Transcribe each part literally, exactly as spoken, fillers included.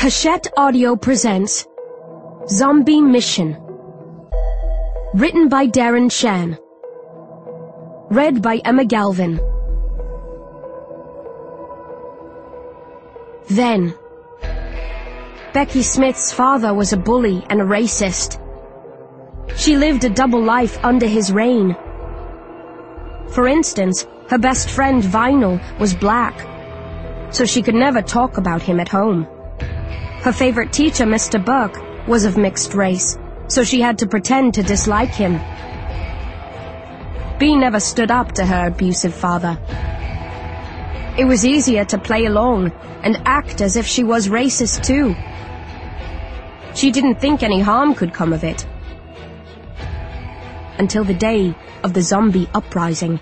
Hachette Audio presents Zombie Mission. Written by Darren Shan. Read by Emma Galvin. Then, Becky Smith's father was a bully and a racist. She lived a double life under his reign. For instance, her best friend Vinyl was black, so she could never talk about him at home. Her favorite teacher, Mister Burke, was of mixed race, so she had to pretend to dislike him. Bea never stood up to her abusive father. It was easier to play along and act as if she was racist too. She didn't think any harm could come of it. Until the day of the zombie uprising.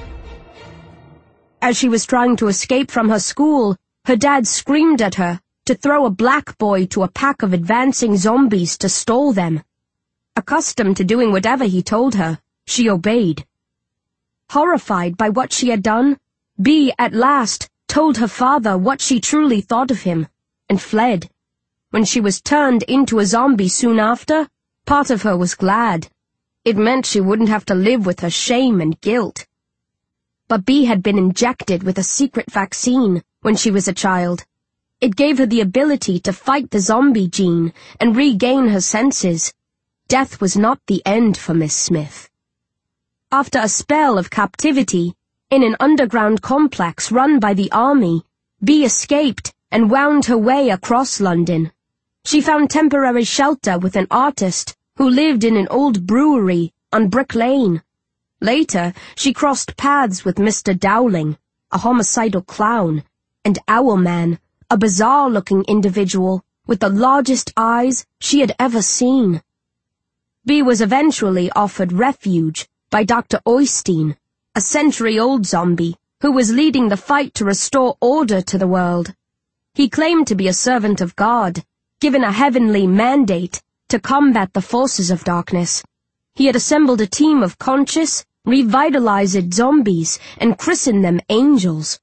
As she was trying to escape from her school, her dad screamed at her to throw a black boy to a pack of advancing zombies to stall them. Accustomed to doing whatever he told her, she obeyed. Horrified by what she had done, Bea at last told her father what she truly thought of him, and fled. When she was turned into a zombie soon after, part of her was glad. It meant she wouldn't have to live with her shame and guilt. But Bea had been injected with a secret vaccine when she was a child. It gave her the ability to fight the zombie gene and regain her senses. Death was not the end for Miss Smith. After a spell of captivity, in an underground complex run by the army, Bea escaped and wound her way across London. She found temporary shelter with an artist who lived in an old brewery on Brick Lane. Later, she crossed paths with Mister Dowling, a homicidal clown, and Owlman, a bizarre-looking individual with the largest eyes she had ever seen. Bea was eventually offered refuge by Doctor Oystein, a century-old zombie who was leading the fight to restore order to the world. He claimed to be a servant of God, given a heavenly mandate to combat the forces of darkness. He had assembled a team of conscious, revitalized zombies and christened them angels.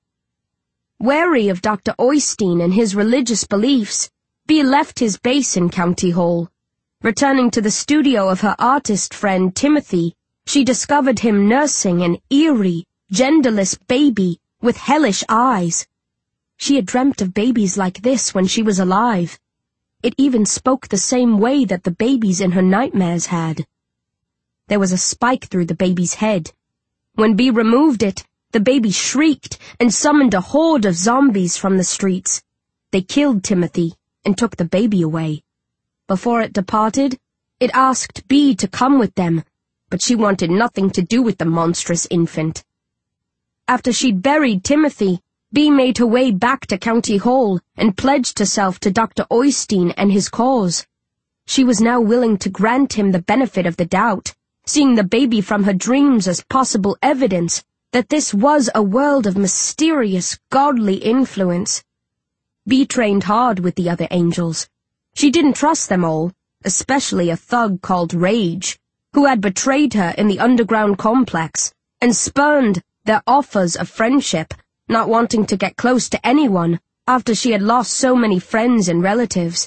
Wary of Doctor Oystein and his religious beliefs, Bea left his base in County Hall. Returning to the studio of her artist friend Timothy, she discovered him nursing an eerie, genderless baby with hellish eyes. She had dreamt of babies like this when she was alive. It even spoke the same way that the babies in her nightmares had. There was a spike through the baby's head. When Bea removed it, the baby shrieked and summoned a horde of zombies from the streets. They killed Timothy and took the baby away. Before it departed, it asked Bea to come with them, but she wanted nothing to do with the monstrous infant. After she'd buried Timothy, Bea made her way back to County Hall and pledged herself to Doctor Oystein and his cause. She was now willing to grant him the benefit of the doubt, seeing the baby from her dreams as possible evidence that this was a world of mysterious, godly influence. Bea trained hard with the other angels. She didn't trust them all, especially a thug called Rage, who had betrayed her in the underground complex and spurned their offers of friendship, not wanting to get close to anyone after she had lost so many friends and relatives.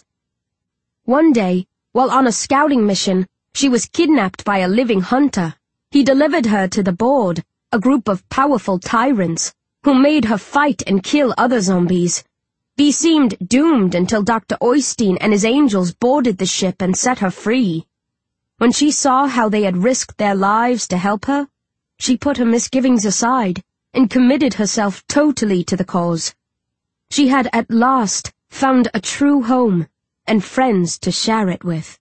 One day, while on a scouting mission, she was kidnapped by a living hunter. He delivered her to the board, a group of powerful tyrants, who made her fight and kill other zombies. Bea seemed doomed until Doctor Oystein and his angels boarded the ship and set her free. When she saw how they had risked their lives to help her, she put her misgivings aside and committed herself totally to the cause. She had at last found a true home and friends to share it with.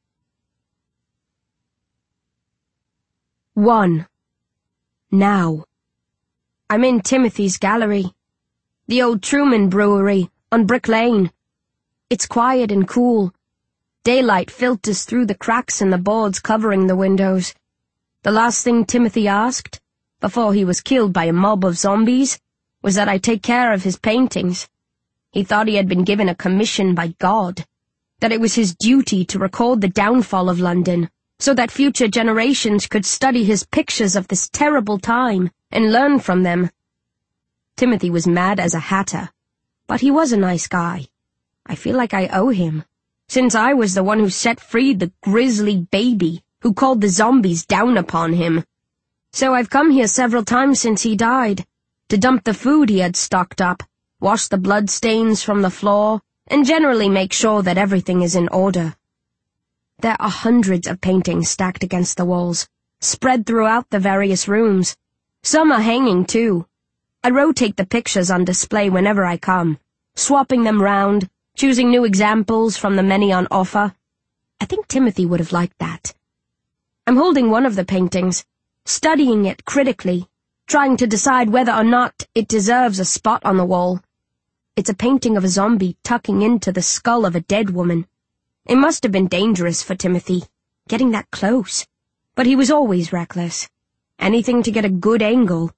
One. Now. I'm in Timothy's gallery, the old Truman Brewery on Brick Lane. It's quiet and cool. Daylight filters through the cracks in the boards covering the windows. The last thing Timothy asked, before he was killed by a mob of zombies, was that I take care of his paintings. He thought he had been given a commission by God, that it was his duty to record the downfall of London, so that future generations could study his pictures of this terrible time and learn from them. Timothy was mad as a hatter, but he was a nice guy. I feel like I owe him, since I was the one who set free the grisly baby who called the zombies down upon him. So I've come here several times since he died, to dump the food he had stocked up, wash the blood stains from the floor, and generally make sure that everything is in order. There are hundreds of paintings stacked against the walls, spread throughout the various rooms. Some are hanging, too. I rotate the pictures on display whenever I come, swapping them round, choosing new examples from the many on offer. I think Timothy would have liked that. I'm holding one of the paintings, studying it critically, trying to decide whether or not it deserves a spot on the wall. It's a painting of a zombie tucking into the skull of a dead woman. It must have been dangerous for Timothy, getting that close, but he was always reckless. Anything to get a good angle.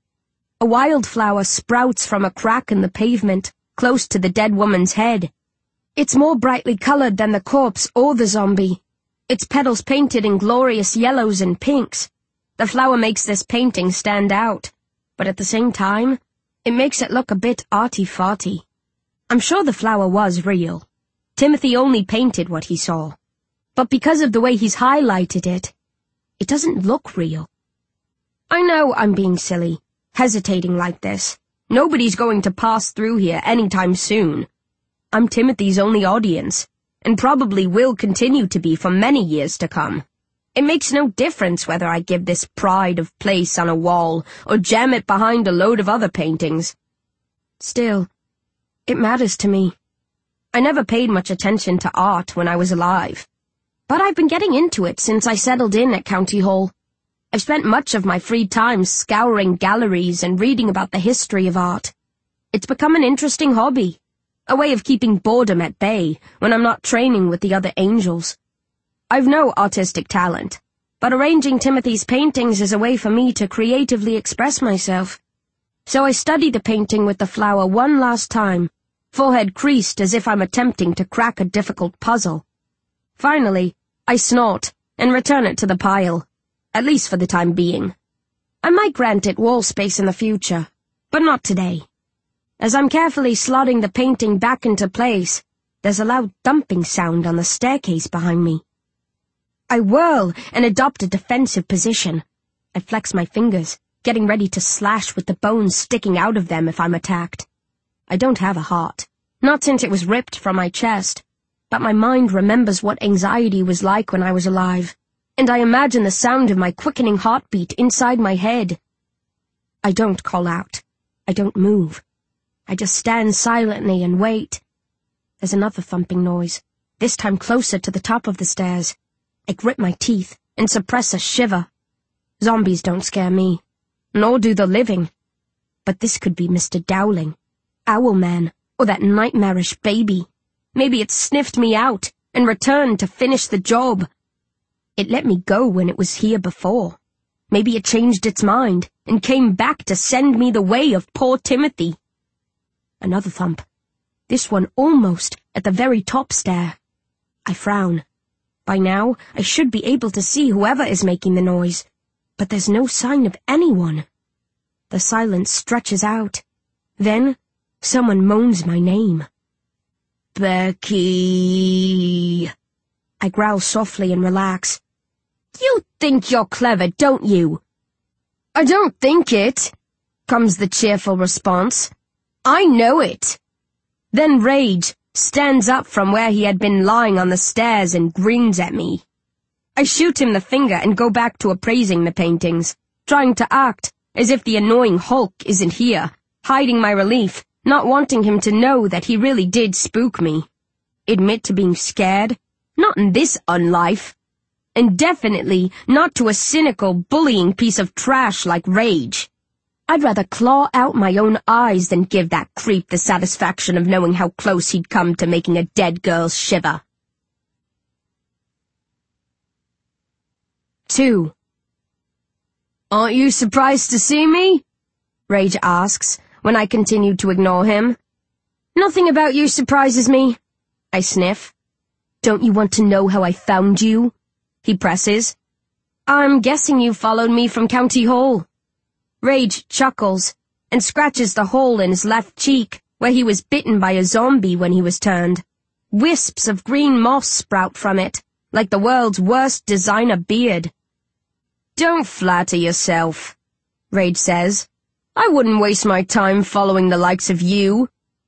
A wildflower sprouts from a crack in the pavement, close to the dead woman's head. It's more brightly colored than the corpse or the zombie. Its petals painted in glorious yellows and pinks. The flower makes this painting stand out, but at the same time, it makes it look a bit arty-farty. I'm sure the flower was real. Timothy only painted what he saw. But because of the way he's highlighted it, it doesn't look real. I know I'm being silly, hesitating like this. Nobody's going to pass through here anytime soon. I'm Timothy's only audience, and probably will continue to be for many years to come. It makes no difference whether I give this pride of place on a wall or jam it behind a load of other paintings. Still, it matters to me. I never paid much attention to art when I was alive, but I've been getting into it since I settled in at County Hall. I've spent much of my free time scouring galleries and reading about the history of art. It's become an interesting hobby, a way of keeping boredom at bay when I'm not training with the other angels. I've no artistic talent, but arranging Timothy's paintings is a way for me to creatively express myself. So I study the painting with the flower one last time, forehead creased as if I'm attempting to crack a difficult puzzle. Finally, I snort and return it to the pile, at least for the time being. I might grant it wall space in the future, but not today. As I'm carefully slotting the painting back into place, there's a loud thumping sound on the staircase behind me. I whirl and adopt a defensive position. I flex my fingers, getting ready to slash with the bones sticking out of them if I'm attacked. I don't have a heart, not since it was ripped from my chest, but my mind remembers what anxiety was like when I was alive, and I imagine the sound of my quickening heartbeat inside my head. I don't call out. I don't move. I just stand silently and wait. There's another thumping noise, this time closer to the top of the stairs. I grit my teeth and suppress a shiver. Zombies don't scare me, nor do the living. But this could be Mister Dowling, Owlman, or that nightmarish baby. Maybe it sniffed me out and returned to finish the job. It let me go when it was here before. Maybe it changed its mind and came back to send me the way of poor Timothy. Another thump. This one almost at the very top stair. I frown. By now, I should be able to see whoever is making the noise, but there's no sign of anyone. The silence stretches out. Then, someone moans my name. Becky. I growl softly and relax. You think you're clever, don't you? I don't think it, comes the cheerful response. I know it. Then rage stands up from where he had been lying on the stairs and grins at me. I shoot him the finger and go back to appraising the paintings, trying to act as if the annoying Hulk isn't here, hiding my relief, not wanting him to know that he really did spook me. Admit to being scared? Not in this unlife. And definitely not to a cynical, bullying piece of trash like Rage. I'd rather claw out my own eyes than give that creep the satisfaction of knowing how close he'd come to making a dead girl shiver. Two. Aren't you surprised to see me? Rage asks, when I continue to ignore him. Nothing about you surprises me, I sniff. Don't you want to know how I found you? He presses. I'm guessing you followed me from County Hall. Rage chuckles and scratches the hole in his left cheek, where he was bitten by a zombie when he was turned. Wisps of green moss sprout from it, like the world's worst designer beard. Don't flatter yourself, Rage says. I wouldn't waste my time following the likes of you.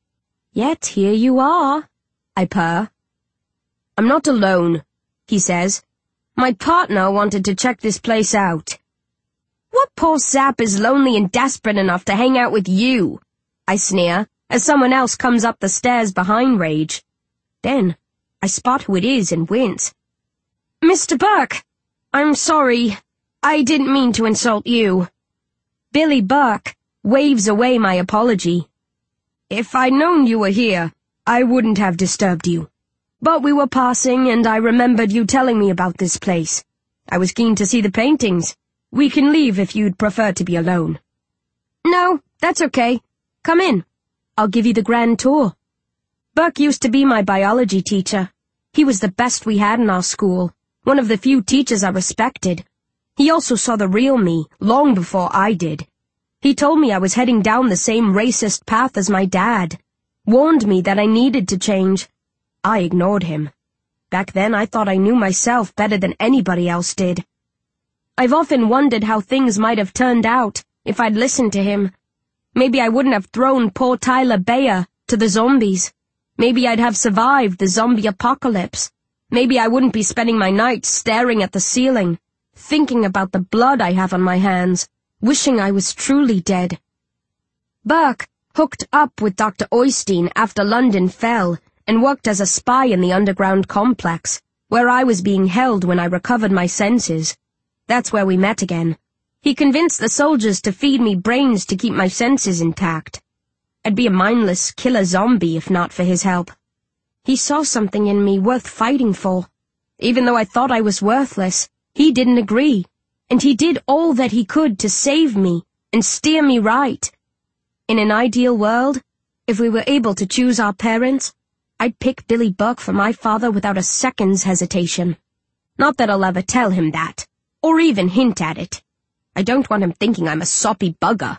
Yet here you are, I purr. I'm not alone, he says. My partner wanted to check this place out. What poor sap is lonely and desperate enough to hang out with you? I sneer, as someone else comes up the stairs behind Rage. Then, I spot who it is and wince. Mister Burke, I'm sorry. I didn't mean to insult you. Billy Burke waves away my apology. If I'd known you were here, I wouldn't have disturbed you. But we were passing, and I remembered you telling me about this place. I was keen to see the paintings. We can leave if you'd prefer to be alone. No, that's okay. Come in. I'll give you the grand tour. Burke used to be my biology teacher. He was the best we had in our school, one of the few teachers I respected. He also saw the real me, long before I did. He told me I was heading down the same racist path as my dad, warned me that I needed to change. I ignored him. Back then I thought I knew myself better than anybody else did. I've often wondered how things might have turned out if I'd listened to him. Maybe I wouldn't have thrown poor Tyler Bayer to the zombies. Maybe I'd have survived the zombie apocalypse. Maybe I wouldn't be spending my nights staring at the ceiling, thinking about the blood I have on my hands, wishing I was truly dead. Burke hooked up with Doctor Oystein after London fell and worked as a spy in the underground complex, where I was being held when I recovered my senses. That's where we met again. He convinced the soldiers to feed me brains to keep my senses intact. I'd be a mindless killer zombie if not for his help. He saw something in me worth fighting for. Even though I thought I was worthless, he didn't agree, and he did all that he could to save me and steer me right. In an ideal world, if we were able to choose our parents, I'd pick Billy Burke for my father without a second's hesitation. Not that I'll ever tell him that, or even hint at it. I don't want him thinking I'm a soppy bugger.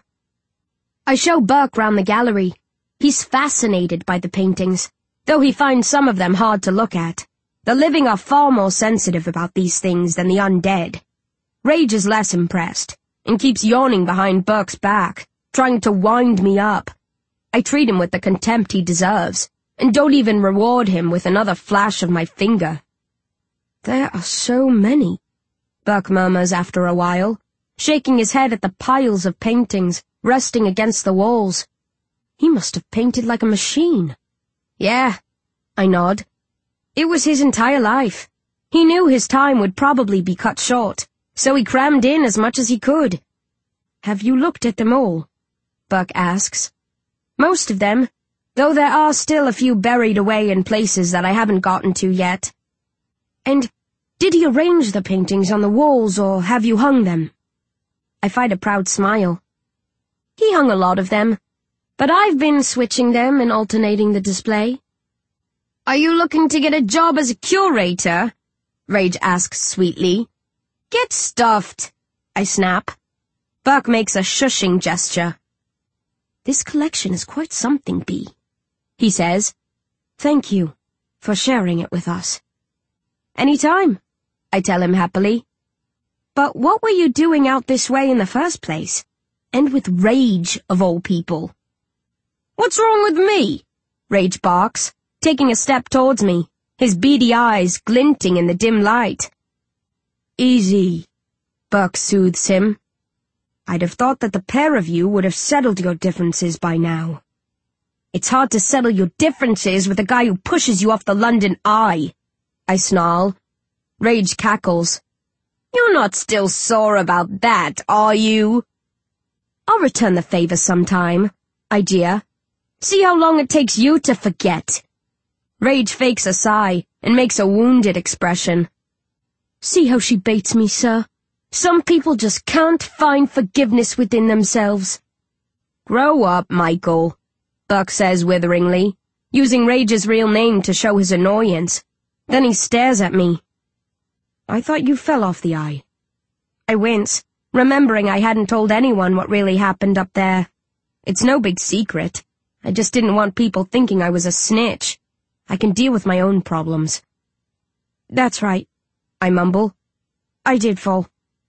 I show Burke round the gallery. He's fascinated by the paintings, though he finds some of them hard to look at. The living are far more sensitive about these things than the undead. Rage is less impressed, and keeps yawning behind Burke's back, trying to wind me up. I treat him with the contempt he deserves, and don't even reward him with another flash of my finger. There are so many, Burke murmurs after a while, shaking his head at the piles of paintings resting against the walls. He must have painted like a machine. Yeah, I nod. It was his entire life. He knew his time would probably be cut short, so he crammed in as much as he could. Have you looked at them all? Burke asks. Most of them, though there are still a few buried away in places that I haven't gotten to yet. And did he arrange the paintings on the walls, or have you hung them? I find a proud smile. He hung a lot of them, but I've been switching them and alternating the display. Are you looking to get a job as a curator? Rage asks sweetly. Get stuffed, I snap. Burke makes a shushing gesture. This collection is quite something, Bee, he says. Thank you for sharing it with us. Any time, I tell him happily. But what were you doing out this way in the first place? And with Rage, of all people. What's wrong with me? Rage barks, taking a step towards me, his beady eyes glinting in the dim light. Easy, Burke soothes him. I'd have thought that the pair of you would have settled your differences by now. It's hard to settle your differences with a guy who pushes you off the London Eye, I snarl. Rage cackles. You're not still sore about that, are you? I'll return the favor sometime, I jeer. See how long it takes you to forget. Rage fakes a sigh and makes a wounded expression. See how she baits me, sir? Some people just can't find forgiveness within themselves. Grow up, Michael, Burke says witheringly, using Rage's real name to show his annoyance. Then he stares at me. I thought you fell off the eye. I wince, remembering I hadn't told anyone what really happened up there. It's no big secret. I just didn't want people thinking I was a snitch. I can deal with my own problems. That's right, I mumble. I did fall.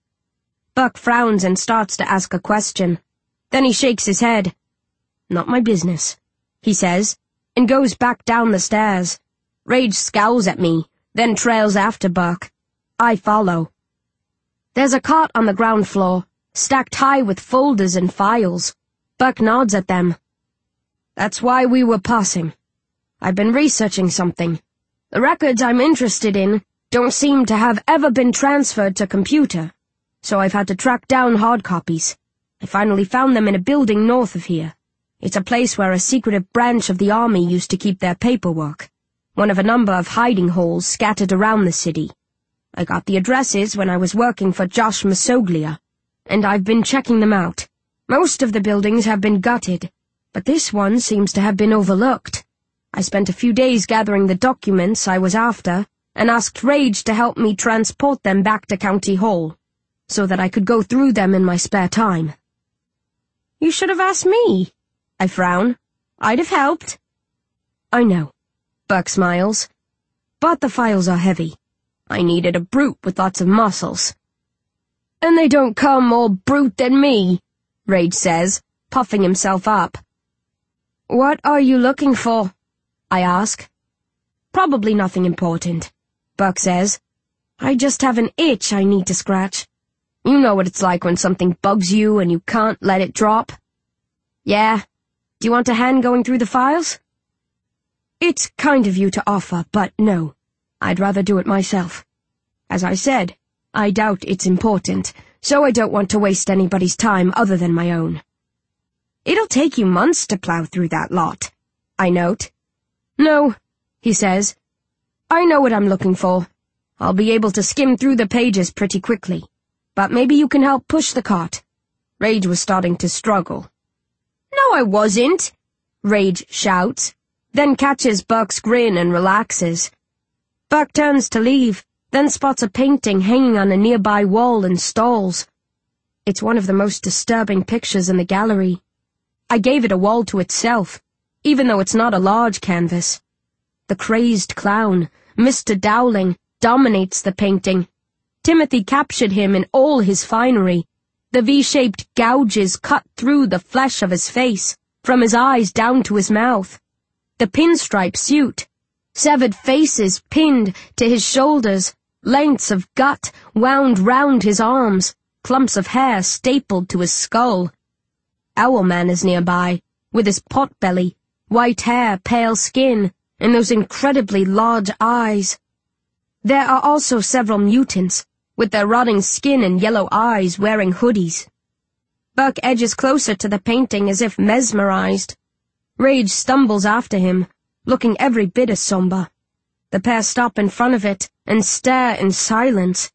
Buck frowns and starts to ask a question. Then he shakes his head. Not my business, he says, and goes back down the stairs. Rage scowls at me, then trails after Buck. I follow. There's a cot on the ground floor, stacked high with folders and files. Buck nods at them. That's why we were passing. I've been researching something. The records I'm interested in don't seem to have ever been transferred to computer, so I've had to track down hard copies. I finally found them in a building north of here. It's a place where a secretive branch of the army used to keep their paperwork, one of a number of hiding holes scattered around the city. I got the addresses when I was working for Josh Masoglia, and I've been checking them out. Most of the buildings have been gutted, but this one seems to have been overlooked. I spent a few days gathering the documents I was after, and asked Rage to help me transport them back to County Hall, so that I could go through them in my spare time. You should have asked me. I frown. I'd have helped. I know. Buck smiles. But the files are heavy. I needed a brute with lots of muscles. And they don't come more brute than me, Rage says, puffing himself up. What are you looking for? I ask. Probably nothing important, Buck says. I just have an itch I need to scratch. You know what it's like when something bugs you and you can't let it drop. Yeah? Do you want a hand going through the files? It's kind of you to offer, but no. I'd rather do it myself. As I said, I doubt it's important, so I don't want to waste anybody's time other than my own. It'll take you months to plow through that lot, I note. No, he says. I know what I'm looking for. I'll be able to skim through the pages pretty quickly. But maybe you can help push the cart. Rage was starting to struggle. No, I wasn't, Rage shouts, then catches Buck's grin and relaxes. Buck turns to leave, then spots a painting hanging on a nearby wall and stalls. It's one of the most disturbing pictures in the gallery. I gave it a wall to itself, even though it's not a large canvas. The crazed clown, Mister Dowling, dominates the painting. Timothy captured him in all his finery. The V-shaped gouges cut through the flesh of his face, from his eyes down to his mouth. The pinstripe suit, severed faces pinned to his shoulders, lengths of gut wound round his arms, clumps of hair stapled to his skull. Owlman is nearby, with his pot-belly, white hair, pale skin, and those incredibly large eyes. There are also several mutants, with their rotting skin and yellow eyes, wearing hoodies. Buck edges closer to the painting as if mesmerized. Rage stumbles after him, looking every bit as somber. The pair stop in front of it and stare in silence.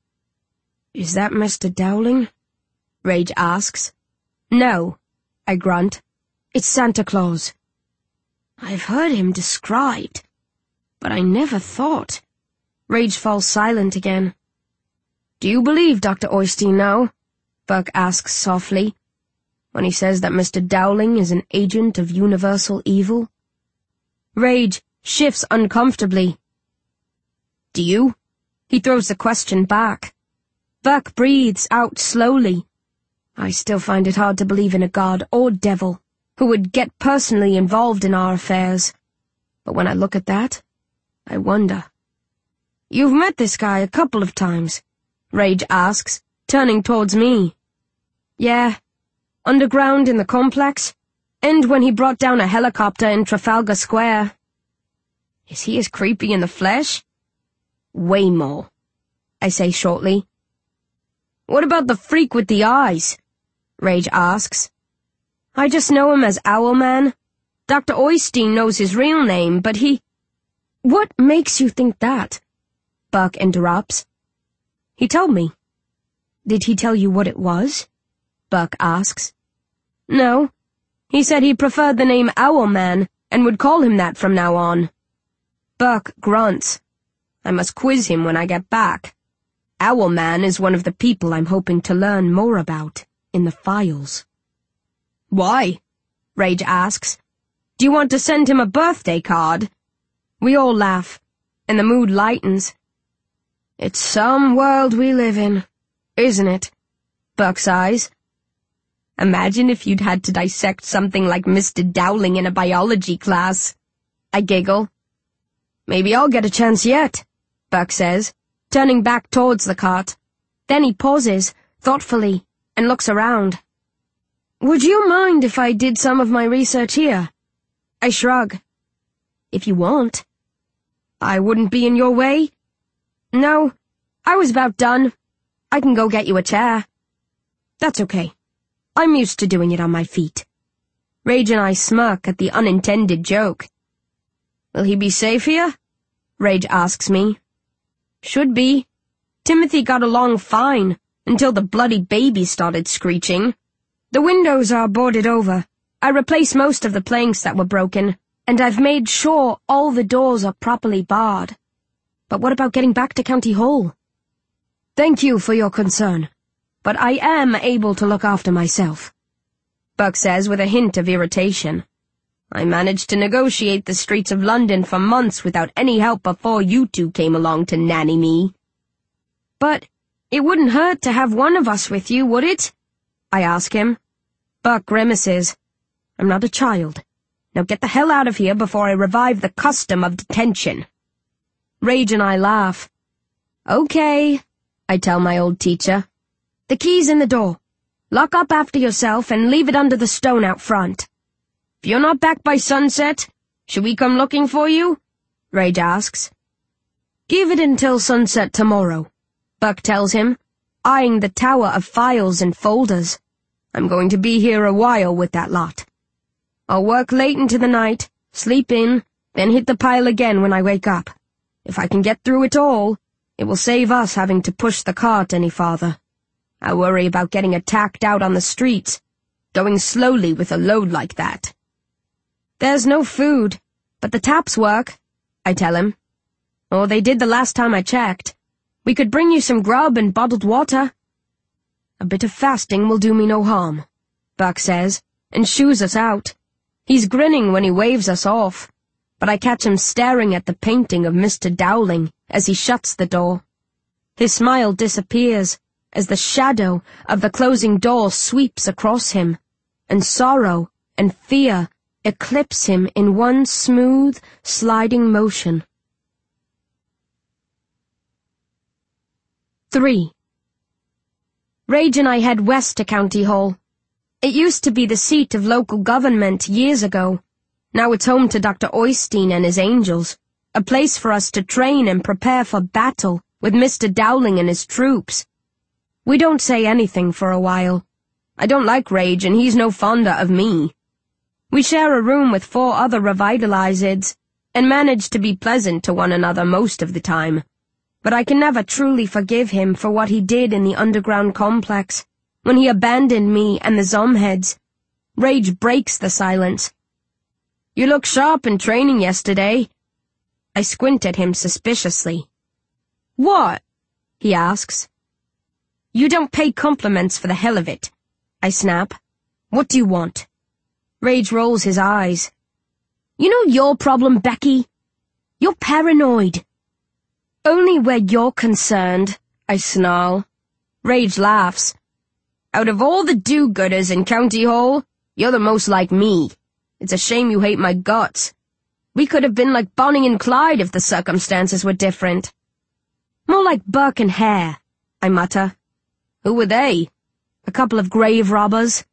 Is that Mister Dowling? Rage asks. No, I grunt. It's Santa Claus. I've heard him described, but I never thought. Rage falls silent again. Do you believe Doctor Oystein now? Buck asks softly, when he says that Mister Dowling is an agent of universal evil. Rage shifts uncomfortably. Do you? He throws the question back. Buck breathes out slowly. I still find it hard to believe in a god or devil who would get personally involved in our affairs. But when I look at that, I wonder. You've met this guy a couple of times, Rage asks, turning towards me. Yeah, underground in the complex, and when he brought down a helicopter in Trafalgar Square. Is he as creepy in the flesh? Way more, I say shortly. What about the freak with the eyes? Rage asks. I just know him as Owlman. Doctor Oystein knows his real name, but he... What makes you think that? Buck interrupts. He told me. Did he tell you what it was? Buck asks. No. He said he preferred the name Owlman and would call him that from now on. Buck grunts. I must quiz him when I get back. Owlman is one of the people I'm hoping to learn more about in the files. Why? Rage asks. Do you want to send him a birthday card? We all laugh, and the mood lightens. It's some world we live in, isn't it? Buck sighs. Imagine if you'd had to dissect something like Mister Dowling in a biology class. I giggle. Maybe I'll get a chance yet, Buck says, turning back towards the cart. Then he pauses, thoughtfully, and looks around. Would you mind if I did some of my research here? I shrug. If you want. I wouldn't be in your way. No, I was about done. I can go get you a chair. That's okay. I'm used to doing it on my feet. Rage and I smirk at the unintended joke. Will he be safe here? Rage asks me. Should be. Timothy got along fine, until the bloody baby started screeching. The windows are boarded over. I replaced most of the planks that were broken, and I've made sure all the doors are properly barred. But what about getting back to County Hall? Thank you for your concern, but I am able to look after myself, Buck says with a hint of irritation. I managed to negotiate the streets of London for months without any help before you two came along to nanny me. But it wouldn't hurt to have one of us with you, would it? I ask him. Buck grimaces. I'm not a child. Now get the hell out of here before I revive the custom of detention. Rage and I laugh. Okay, I tell my old teacher. The key's in the door. Lock up after yourself and leave it under the stone out front. If you're not back by sunset, should we come looking for you? Rage asks. Give it until sunset tomorrow, Buck tells him, eyeing the tower of files and folders. I'm going to be here a while with that lot. I'll work late into the night, sleep in, then hit the pile again when I wake up. If I can get through it all, it will save us having to push the cart any farther. I worry about getting attacked out on the streets, going slowly with a load like that. There's no food, but the taps work, I tell him. Or they did the last time I checked. We could bring you some grub and bottled water. A bit of fasting will do me no harm, Buck says, and shoos us out. He's grinning when he waves us off, but I catch him staring at the painting of Mister Dowling as he shuts the door. His smile disappears as the shadow of the closing door sweeps across him, and sorrow and fear eclipse him in one smooth, sliding motion. Three. Rage and I head west to County Hall. It used to be the seat of local government years ago. Now it's home to Doctor Oystein and his angels, a place for us to train and prepare for battle with Mister Dowling and his troops. We don't say anything for a while. I don't like Rage and he's no fonder of me. We share a room with four other revitalizids and manage to be pleasant to one another most of the time. But I can never truly forgive him for what he did in the underground complex, when he abandoned me and the Zomheads. Rage breaks the silence. You look sharp in training yesterday. I squint at him suspiciously. What? He asks. You don't pay compliments for the hell of it, I snap. What do you want? Rage rolls his eyes. You know your problem, Becky? You're paranoid. Only where you're concerned, I snarl. Rage laughs. Out of all the do-gooders in County Hall, you're the most like me. It's a shame you hate my guts. We could have been like Bonnie and Clyde if the circumstances were different. More like Burke and Hare, I mutter. Who were they? A couple of grave robbers?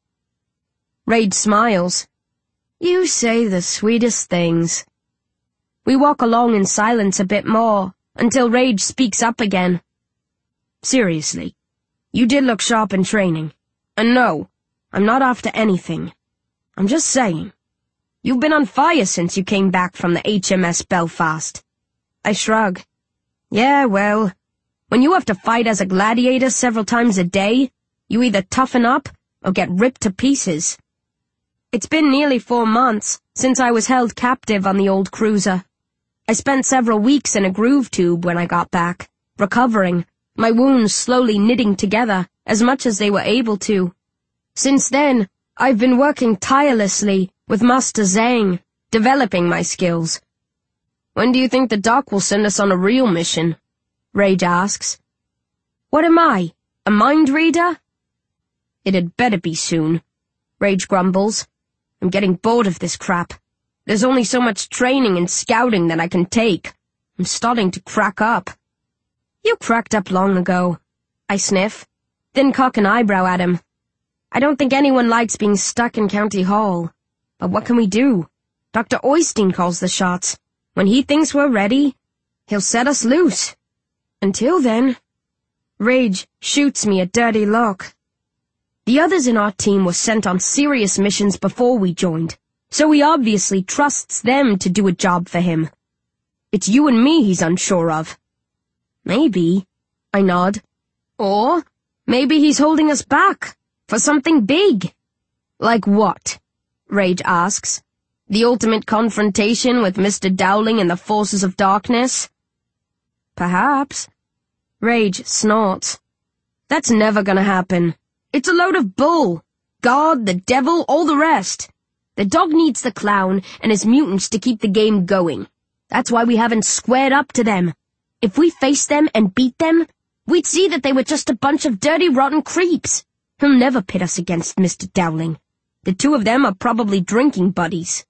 Rage smiles. You say the sweetest things. We walk along in silence a bit more, until Rage speaks up again. Seriously, you did look sharp in training. And no, I'm not after anything. I'm just saying. You've been on fire since you came back from the H M S Belfast. I shrug. Yeah, well, when you have to fight as a gladiator several times a day, you either toughen up or get ripped to pieces. It's been nearly four months since I was held captive on the old cruiser. I spent several weeks in a groove tube when I got back, recovering, my wounds slowly knitting together as much as they were able to. Since then, I've been working tirelessly with Master Zhang, developing my skills. When do you think the doc will send us on a real mission? Rage asks. What am I, a mind reader? It had better be soon, Rage grumbles. I'm getting bored of this crap. There's only so much training and scouting that I can take. I'm starting to crack up. You cracked up long ago, I sniff, then cock an eyebrow at him. I don't think anyone likes being stuck in County Hall. But what can we do? Doctor Oystein calls the shots. When he thinks we're ready, he'll set us loose. Until then, Rage shoots me a dirty look. The others in our team were sent on serious missions before we joined, so he obviously trusts them to do a job for him. It's you and me he's unsure of. Maybe, I nod. Or maybe he's holding us back for something big. Like what? Rage asks. The ultimate confrontation with Mister Dowling and the forces of darkness? Perhaps. Rage snorts. That's never gonna happen. It's a load of bull. God, the devil, all the rest. The dog needs the clown and his mutants to keep the game going. That's why we haven't squared up to them. If we faced them and beat them, we'd see that they were just a bunch of dirty, rotten creeps. He'll never pit us against Mister Dowling. The two of them are probably drinking buddies.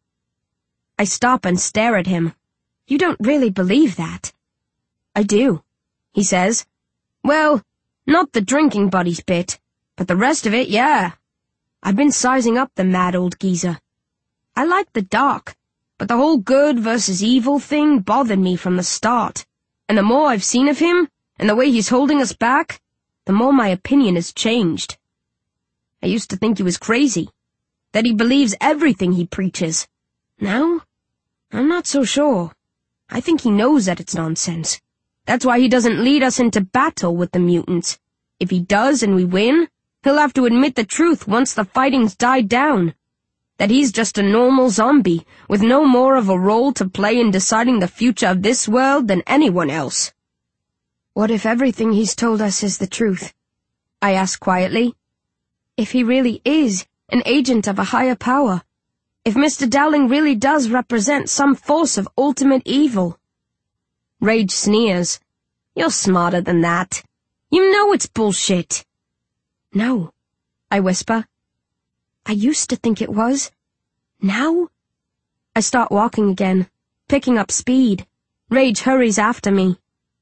I stop and stare at him. You don't really believe that? I do, he says. Well, not the drinking buddies bit, but the rest of it, yeah. I've been sizing up the mad old geezer. I like the doc, but the whole good versus evil thing bothered me from the start. And the more I've seen of him, and the way he's holding us back, the more my opinion has changed. I used to think he was crazy, that he believes everything he preaches. Now, I'm not so sure. I think he knows that it's nonsense. That's why he doesn't lead us into battle with the mutants. If he does and we win, he'll have to admit the truth once the fighting's died down. That he's just a normal zombie, with no more of a role to play in deciding the future of this world than anyone else. What if everything he's told us is the truth? I ask quietly. If he really is an agent of a higher power, if Mister Dowling really does represent some force of ultimate evil. Rage sneers. You're smarter than that. You know it's bullshit. No, I whisper. I used to think it was. Now? I start walking again, picking up speed. Rage hurries after me.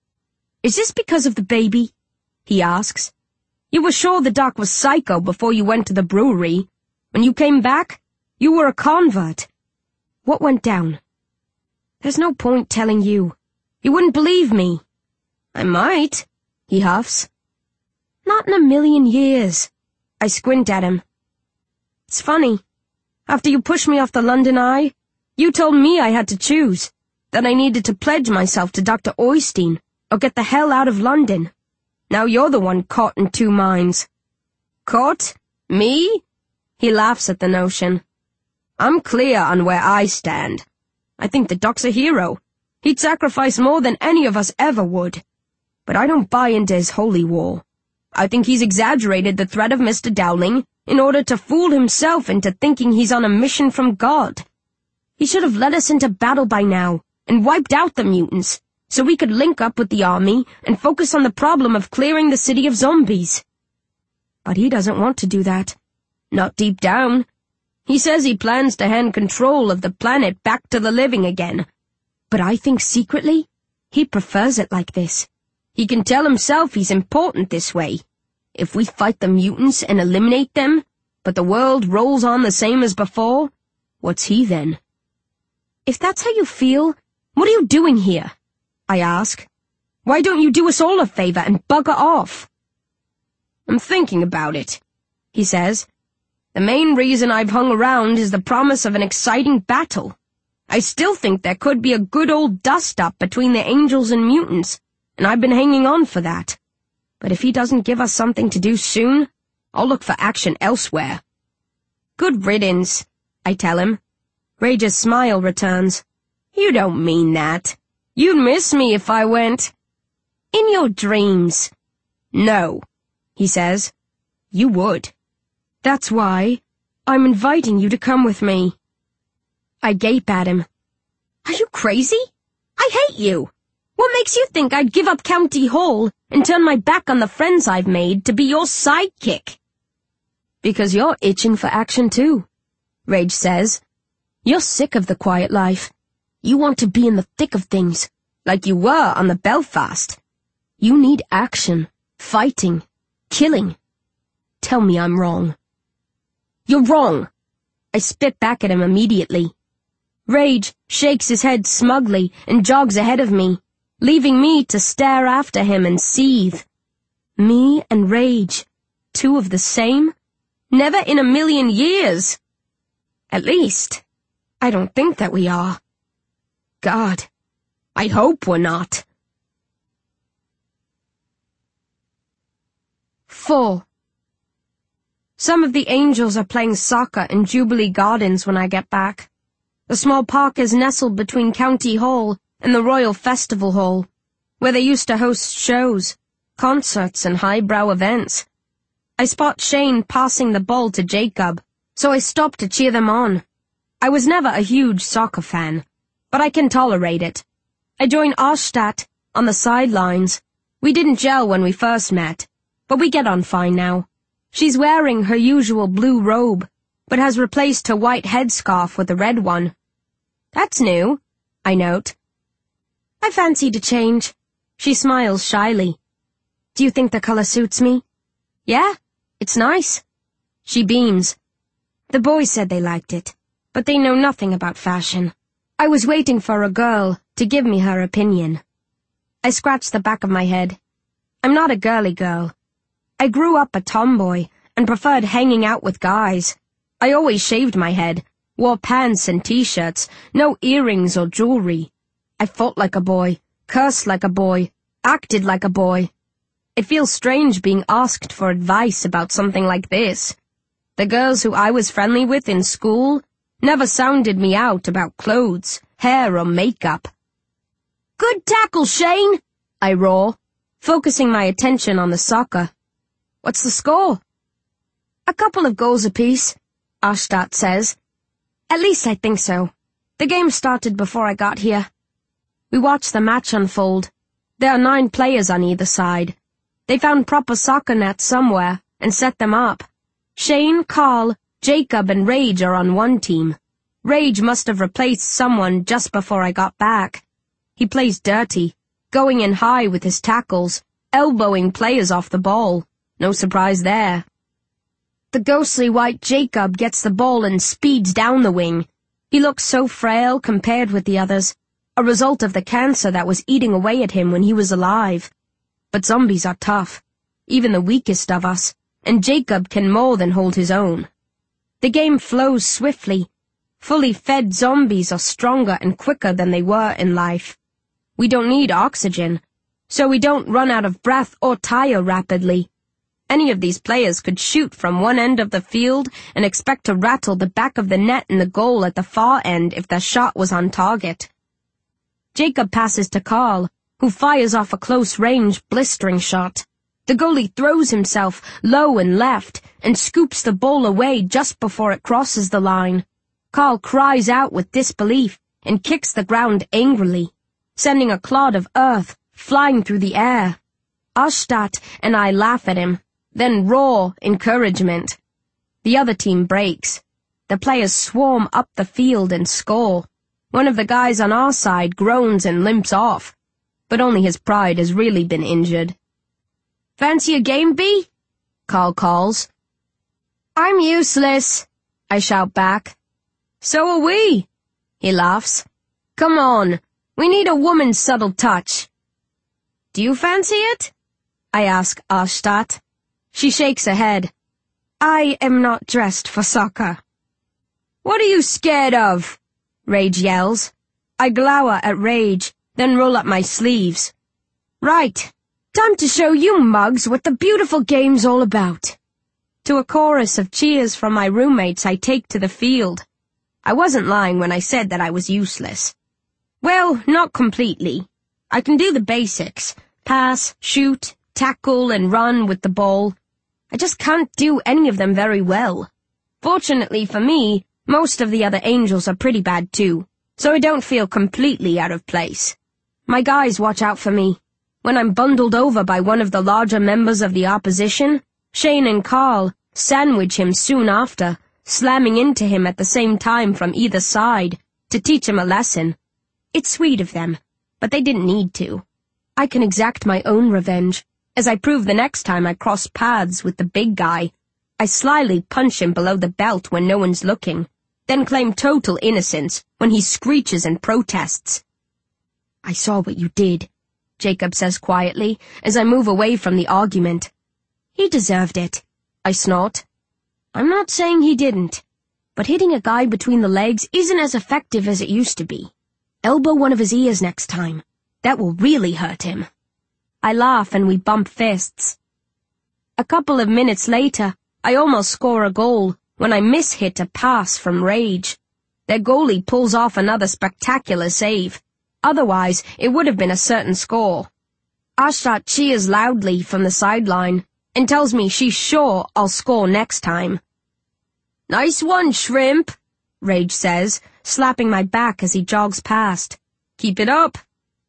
Is this because of the baby? He asks. You were sure the doc was psycho before you went to the brewery. When you came back, you were a convert. What went down? There's no point telling you. You wouldn't believe me. I might, he huffs. Not in a million years. I squint at him. It's funny. After you pushed me off the London Eye, you told me I had to choose, that I needed to pledge myself to Doctor Oystein, or get the hell out of London. Now you're the one caught in two minds. Caught? Me? He laughs at the notion. I'm clear on where I stand. I think the Doc's a hero. He'd sacrifice more than any of us ever would. But I don't buy into his holy war. I think he's exaggerated the threat of Mister Dowling in order to fool himself into thinking he's on a mission from God. He should have led us into battle by now and wiped out the mutants, so we could link up with the army and focus on the problem of clearing the city of zombies. But he doesn't want to do that. Not deep down. He says he plans to hand control of the planet back to the living again. But I think secretly, he prefers it like this. He can tell himself he's important this way. If we fight the mutants and eliminate them, but the world rolls on the same as before, what's he then? If that's how you feel, what are you doing here? I ask. Why don't you do us all a favor and bugger off? I'm thinking about it, he says. The main reason I've hung around is the promise of an exciting battle. I still think there could be a good old dust-up between the angels and mutants, and I've been hanging on for that. But if he doesn't give us something to do soon, I'll look for action elsewhere. Good riddance, I tell him. Rage's smile returns. You don't mean that. You'd miss me if I went. In your dreams. No, he says. You would. That's why I'm inviting you to come with me. I gape at him. Are you crazy? I hate you. What makes you think I'd give up County Hall and turn my back on the friends I've made to be your sidekick? Because you're itching for action too, Rage says. You're sick of the quiet life. You want to be in the thick of things, like you were on the Belfast. You need action, fighting, killing. Tell me I'm wrong. You're wrong. I spit back at him immediately. Rage shakes his head smugly and jogs ahead of me, leaving me to stare after him and seethe. Me and Rage, two of the same? Never in a million years. At least, I don't think that we are. God, I hope we're not. Four. Some of the Angels are playing soccer in Jubilee Gardens when I get back. The small park is nestled between County Hall and the Royal Festival Hall, where they used to host shows, concerts, and highbrow events. I spot Shane passing the ball to Jacob, so I stop to cheer them on. I was never a huge soccer fan, but I can tolerate it. I join Ostad on the sidelines. We didn't gel when we first met, but we get on fine now. She's wearing her usual blue robe, but has replaced her white headscarf with a red one. That's new, I note. I fancied a change. She smiles shyly. Do you think the color suits me? Yeah, it's nice. She beams. The boys said they liked it, but they know nothing about fashion. I was waiting for a girl to give me her opinion. I scratched the back of my head. I'm not a girly girl. I grew up a tomboy and preferred hanging out with guys. I always shaved my head, wore pants and t-shirts, no earrings or jewelry. I fought like a boy, cursed like a boy, acted like a boy. It feels strange being asked for advice about something like this. The girls who I was friendly with in school never sounded me out about clothes, hair, or makeup. Good tackle, Shane! I roar, focusing my attention on the soccer. What's the score? A couple of goals apiece, Ostad says. At least I think so. The game started before I got here. We watch the match unfold. There are nine players on either side. They found proper soccer nets somewhere and set them up. Shane, Carl, Jacob, and Rage are on one team. Rage must have replaced someone just before I got back. He plays dirty, going in high with his tackles, elbowing players off the ball. No surprise there. The ghostly white Jacob gets the ball and speeds down the wing. He looks so frail compared with the others, a result of the cancer that was eating away at him when he was alive. But zombies are tough, even the weakest of us, and Jacob can more than hold his own. The game flows swiftly. Fully fed zombies are stronger and quicker than they were in life. We don't need oxygen, so we don't run out of breath or tire rapidly. Any of these players could shoot from one end of the field and expect to rattle the back of the net in the goal at the far end if their shot was on target. Jacob passes to Carl, who fires off a close-range, blistering shot. The goalie throws himself low and left and scoops the ball away just before it crosses the line. Carl cries out with disbelief and kicks the ground angrily, sending a clod of earth flying through the air. Ostad and I laugh at him, then roar encouragement. The other team breaks. The players swarm up the field and score. One of the guys on our side groans and limps off, but only his pride has really been injured. Fancy a game, B? Carl calls. I'm useless, I shout back. So are we, he laughs. Come on, we need a woman's subtle touch. Do you fancy it? I ask Ostad. She shakes her head. I am not dressed for soccer. What are you scared of? Rage yells. I glower at Rage, then roll up my sleeves. Right, time to show you mugs what the beautiful game's all about. To a chorus of cheers from my roommates, I take to the field. I wasn't lying when I said that I was useless. Well, not completely. I can do the basics. Pass, shoot, tackle, and run with the ball. I just can't do any of them very well. Fortunately for me, Most of the other angels are pretty bad too, so I don't feel completely out of place. My guys watch out for me. When I'm bundled over by one of the larger members of the opposition, Shane and Carl sandwich him soon after, slamming into him at the same time from either side, to teach him a lesson. It's sweet of them, but they didn't need to. I can exact my own revenge, as I prove the next time I cross paths with the big guy. I slyly punch him below the belt when no one's looking, then claim total innocence when he screeches and protests. "I saw what you did," Jacob says quietly, as I move away from the argument. "He deserved it," I snort. "I'm not saying he didn't, but hitting a guy between the legs isn't as effective as it used to be. Elbow one of his ears next time. That will really hurt him." I laugh and we bump fists. A couple of minutes later, I almost score a goal when I miss-hit a pass from Rage. Their goalie pulls off another spectacular save. Otherwise, it would have been a certain score. Ashtat cheers loudly from the sideline and tells me she's sure I'll score next time. "Nice one, Shrimp," Rage says, slapping my back as he jogs past. "Keep it up."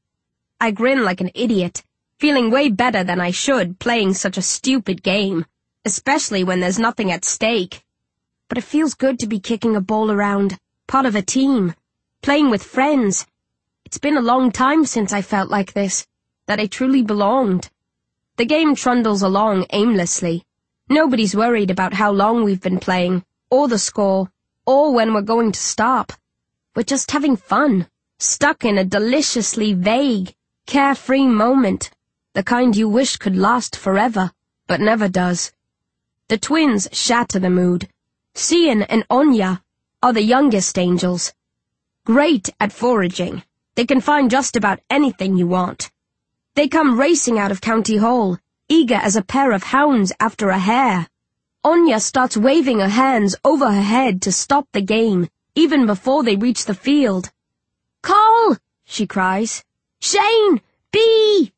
I grin like an idiot, feeling way better than I should playing such a stupid game, especially when there's nothing at stake. But it feels good to be kicking a ball around, part of a team, playing with friends. It's been a long time since I felt like this, that I truly belonged. The game trundles along aimlessly. Nobody's worried about how long we've been playing, or the score, or when we're going to stop. We're just having fun, stuck in a deliciously vague, carefree moment, the kind you wish could last forever, but never does. The twins shatter the mood. Cian and Onya are the youngest angels. Great at foraging, they can find just about anything you want. They come racing out of County Hall, eager as a pair of hounds after a hare. Onya starts waving her hands over her head to stop the game, even before they reach the field. "Carl!" she cries. "Shane! B!"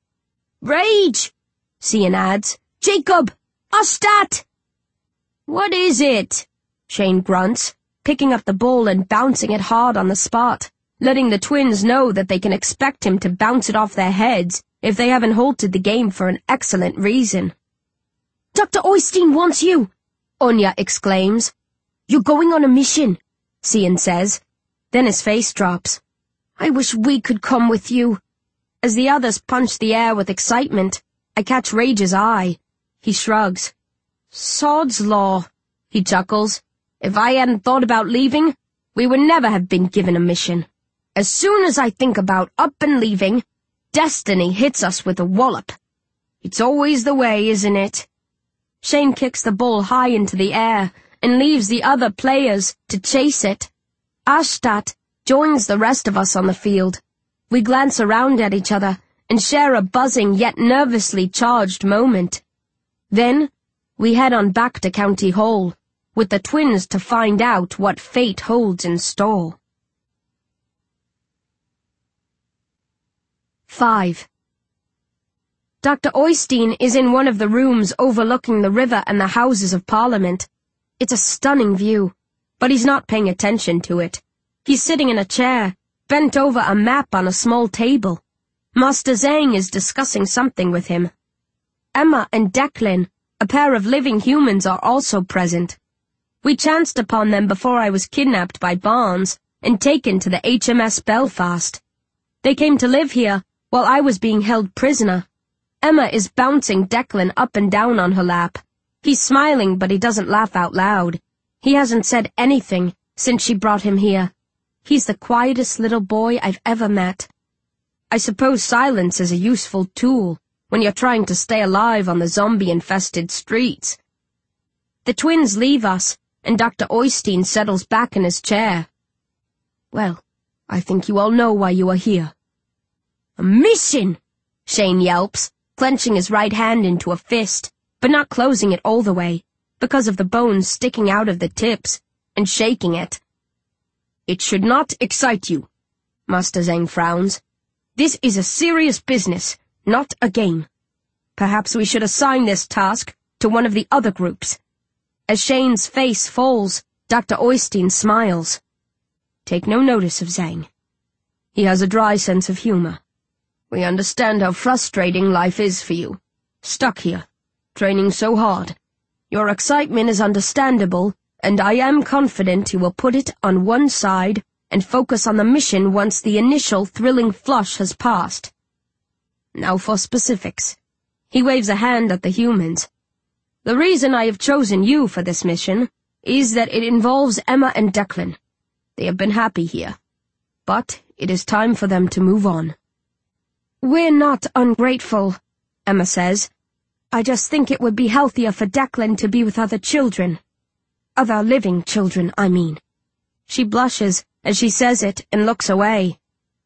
"Rage!" Cian adds. "Jacob! Ashtat!" "What is it?" Shane grunts, picking up the ball and bouncing it hard on the spot, letting the twins know that they can expect him to bounce it off their heads if they haven't halted the game for an excellent reason. "Doctor Oystein wants you!" Onya exclaims. "You're going on a mission," Cian says. Then his face drops. "I wish we could come with you." As the others punch the air with excitement, I catch Rage's eye. He shrugs. "Sod's law," he chuckles. "If I hadn't thought about leaving, we would never have been given a mission. As soon as I think about up and leaving, destiny hits us with a wallop. It's always the way, isn't it?" Shane kicks the ball high into the air and leaves the other players to chase it. Ashtat joins the rest of us on the field. We glance around at each other and share a buzzing yet nervously charged moment. Then, we head on back to County Hall, with the twins to find out what fate holds in store. Five. Doctor Oystein is in one of the rooms overlooking the river and the Houses of Parliament. It's a stunning view, but he's not paying attention to it. He's sitting in a chair, bent over a map on a small table. Master Zhang is discussing something with him. Emma and Declan, a pair of living humans, are also present. We chanced upon them before I was kidnapped by Barnes and taken to the H M S Belfast. They came to live here while I was being held prisoner. Emma is bouncing Declan up and down on her lap. He's smiling, but he doesn't laugh out loud. He hasn't said anything since she brought him here. He's the quietest little boy I've ever met. I suppose silence is a useful tool when you're trying to stay alive on the zombie-infested streets. The twins leave us, and Doctor Oystein settles back in his chair. "Well, I think you all know why you are here." "A mission!" Shane yelps, clenching his right hand into a fist, but not closing it all the way, because of the bones sticking out of the tips, and shaking it. "It should not excite you." Master Zhang frowns. "This is a serious business, not a game. Perhaps we should assign this task to one of the other groups." As Shane's face falls, Doctor Oystein smiles. Take no notice of Zhang. He has a dry sense of humor. We understand how frustrating life is for you. Stuck here, training so hard. Your excitement is understandable, and I am confident you will put it on one side and focus on the mission once the initial thrilling flush has passed. Now for specifics. He waves a hand at the humans. The reason I have chosen you for this mission is that it involves Emma and Declan. They have been happy here, but it is time for them to move on. We're not ungrateful, Emma says. I just think it would be healthier for Declan to be with other children. Other living children, I mean. She blushes as she says it and looks away.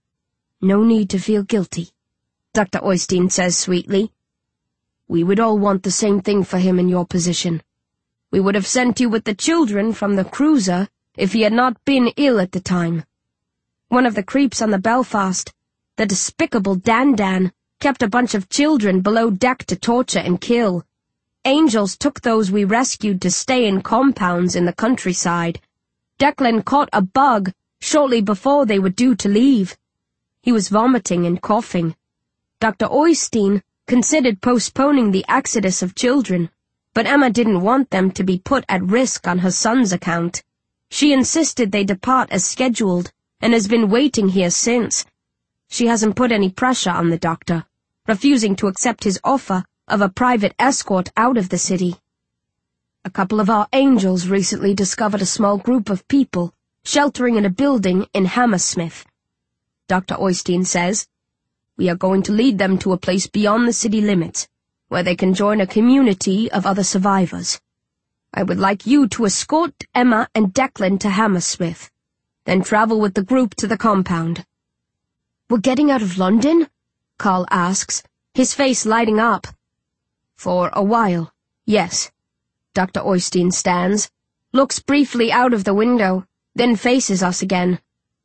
No need to feel guilty, Doctor Oystein says sweetly. We would all want the same thing for him in your position. We would have sent you with the children from the cruiser if he had not been ill at the time. One of the creeps on the Belfast, the despicable Dan Dan, kept a bunch of children below deck to torture and kill. Angels took those we rescued to stay in compounds in the countryside. Declan caught a bug shortly before they were due to leave. He was vomiting and coughing. Doctor Oystein considered postponing the exodus of children, but Emma didn't want them to be put at risk on her son's account. She insisted they depart as scheduled, and has been waiting here since. She hasn't put any pressure on the doctor, refusing to accept his offer of a private escort out of the city. A couple of our angels recently discovered a small group of people sheltering in a building in Hammersmith. Doctor Oystein says, we are going to lead them to a place beyond the city limits, where they can join a community of other survivors. I would like you to escort Emma and Declan to Hammersmith, then travel with the group to the compound. We're getting out of London? Carl asks, his face lighting up. For a while, yes. Doctor Oystein stands, looks briefly out of the window, then faces us again.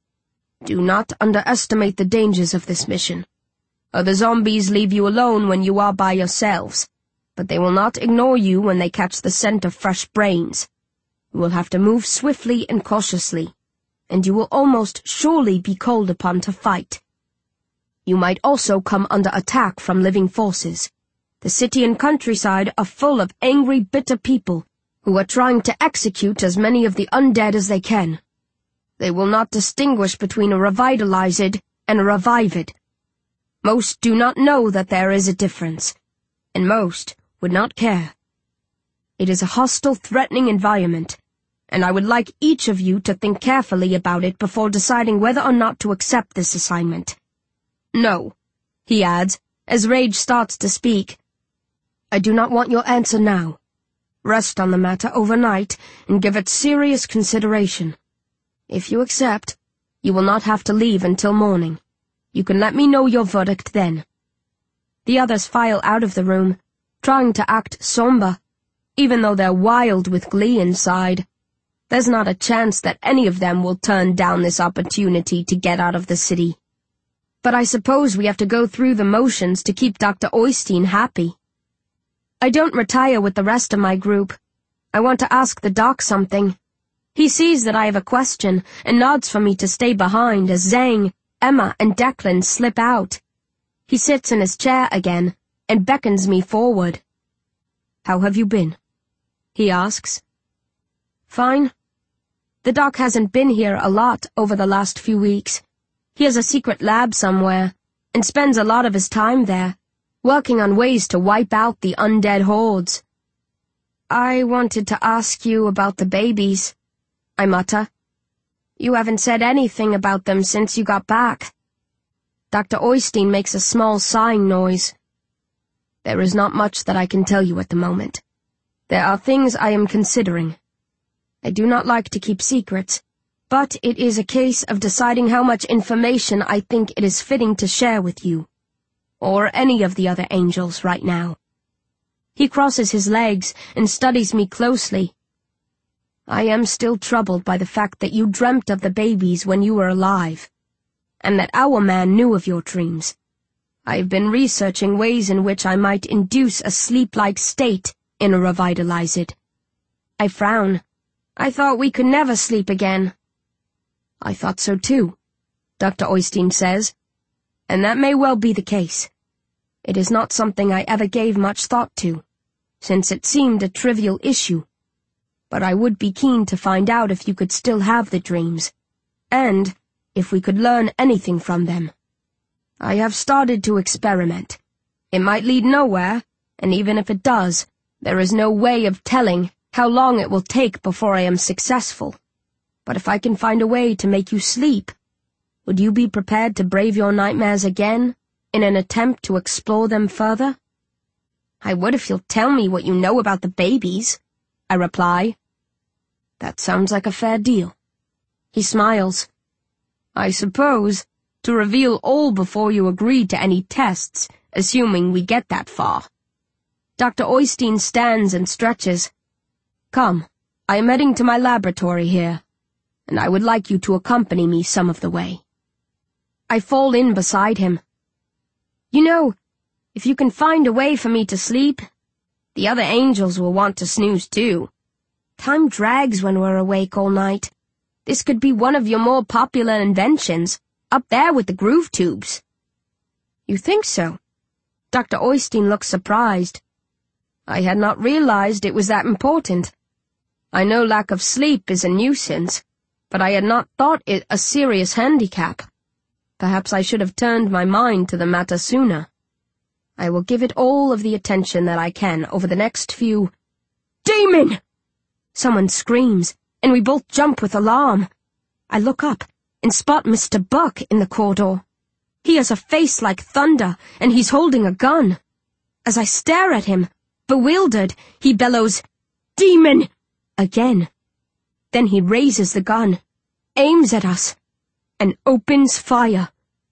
Do not underestimate the dangers of this mission. Other zombies leave you alone when you are by yourselves, but they will not ignore you when they catch the scent of fresh brains. You will have to move swiftly and cautiously, and you will almost surely be called upon to fight. You might also come under attack from living forces. The city and countryside are full of angry, bitter people who are trying to execute as many of the undead as they can. They will not distinguish between a revitalized and a revived. Most do not know that there is a difference, and most would not care. It is a hostile, threatening environment, and I would like each of you to think carefully about it before deciding whether or not to accept this assignment. No, he adds, as Rage starts to speak. I do not want your answer now. Rest on the matter overnight and give it serious consideration. If you accept, you will not have to leave until morning. You can let me know your verdict then. The others file out of the room, trying to act somber, even though they're wild with glee inside. There's not a chance that any of them will turn down this opportunity to get out of the city. But I suppose we have to go through the motions to keep Doctor Oystein happy. I don't retire with the rest of my group. I want to ask the doc something. He sees that I have a question and nods for me to stay behind as Zhang, Emma, and Declan slip out. He sits in his chair again and beckons me forward. How have you been? He asks. Fine. The doc hasn't been here a lot over the last few weeks. He has a secret lab somewhere and spends a lot of his time there, working on ways to wipe out the undead hordes. I wanted to ask you about the babies, I mutter. You haven't said anything about them since you got back. Doctor Oystein makes a small sighing noise. There is not much that I can tell you at the moment. There are things I am considering. I do not like to keep secrets, but it is a case of deciding how much information I think it is fitting to share with you, or any of the other angels right now. He crosses his legs and studies me closely. I am still troubled by the fact that you dreamt of the babies when you were alive, and that our man knew of your dreams. I have been researching ways in which I might induce a sleep-like state in a revitalized. I frown. I thought we could never sleep again." "I thought so too," Doctor Oystein says, "and that may well be the case. It is not something I ever gave much thought to, since it seemed a trivial issue. But I would be keen to find out if you could still have the dreams, and if we could learn anything from them. I have started to experiment. It might lead nowhere, and even if it does, there is no way of telling how long it will take before I am successful. But if I can find a way to make you sleep, would you be prepared to brave your nightmares again in an attempt to explore them further?" "I would if you'll tell me what you know about the babies," I reply. "That sounds like a fair deal." He smiles. "I suppose, to reveal all before you agree to any tests, assuming we get that far." Doctor Oystein stands and stretches. "Come, I am heading to my laboratory here, and I would like you to accompany me some of the way." I fall in beside him. "You know, if you can find a way for me to sleep, the other angels will want to snooze too. Time drags when we're awake all night. This could be one of your more popular inventions, up there with the groove tubes." "You think so?" Doctor Oystein looks surprised. "I had not realized it was that important. I know lack of sleep is a nuisance, but I had not thought it a serious handicap. Perhaps I should have turned my mind to the matter sooner. I will give it all of the attention that I can over the next few—" "Demon!" Someone screams, and we both jump with alarm. I look up and spot Mister Buck in the corridor. He has a face like thunder, and he's holding a gun. As I stare at him, bewildered, he bellows, "Demon!" again. Then he raises the gun, aims at us, and opens fire.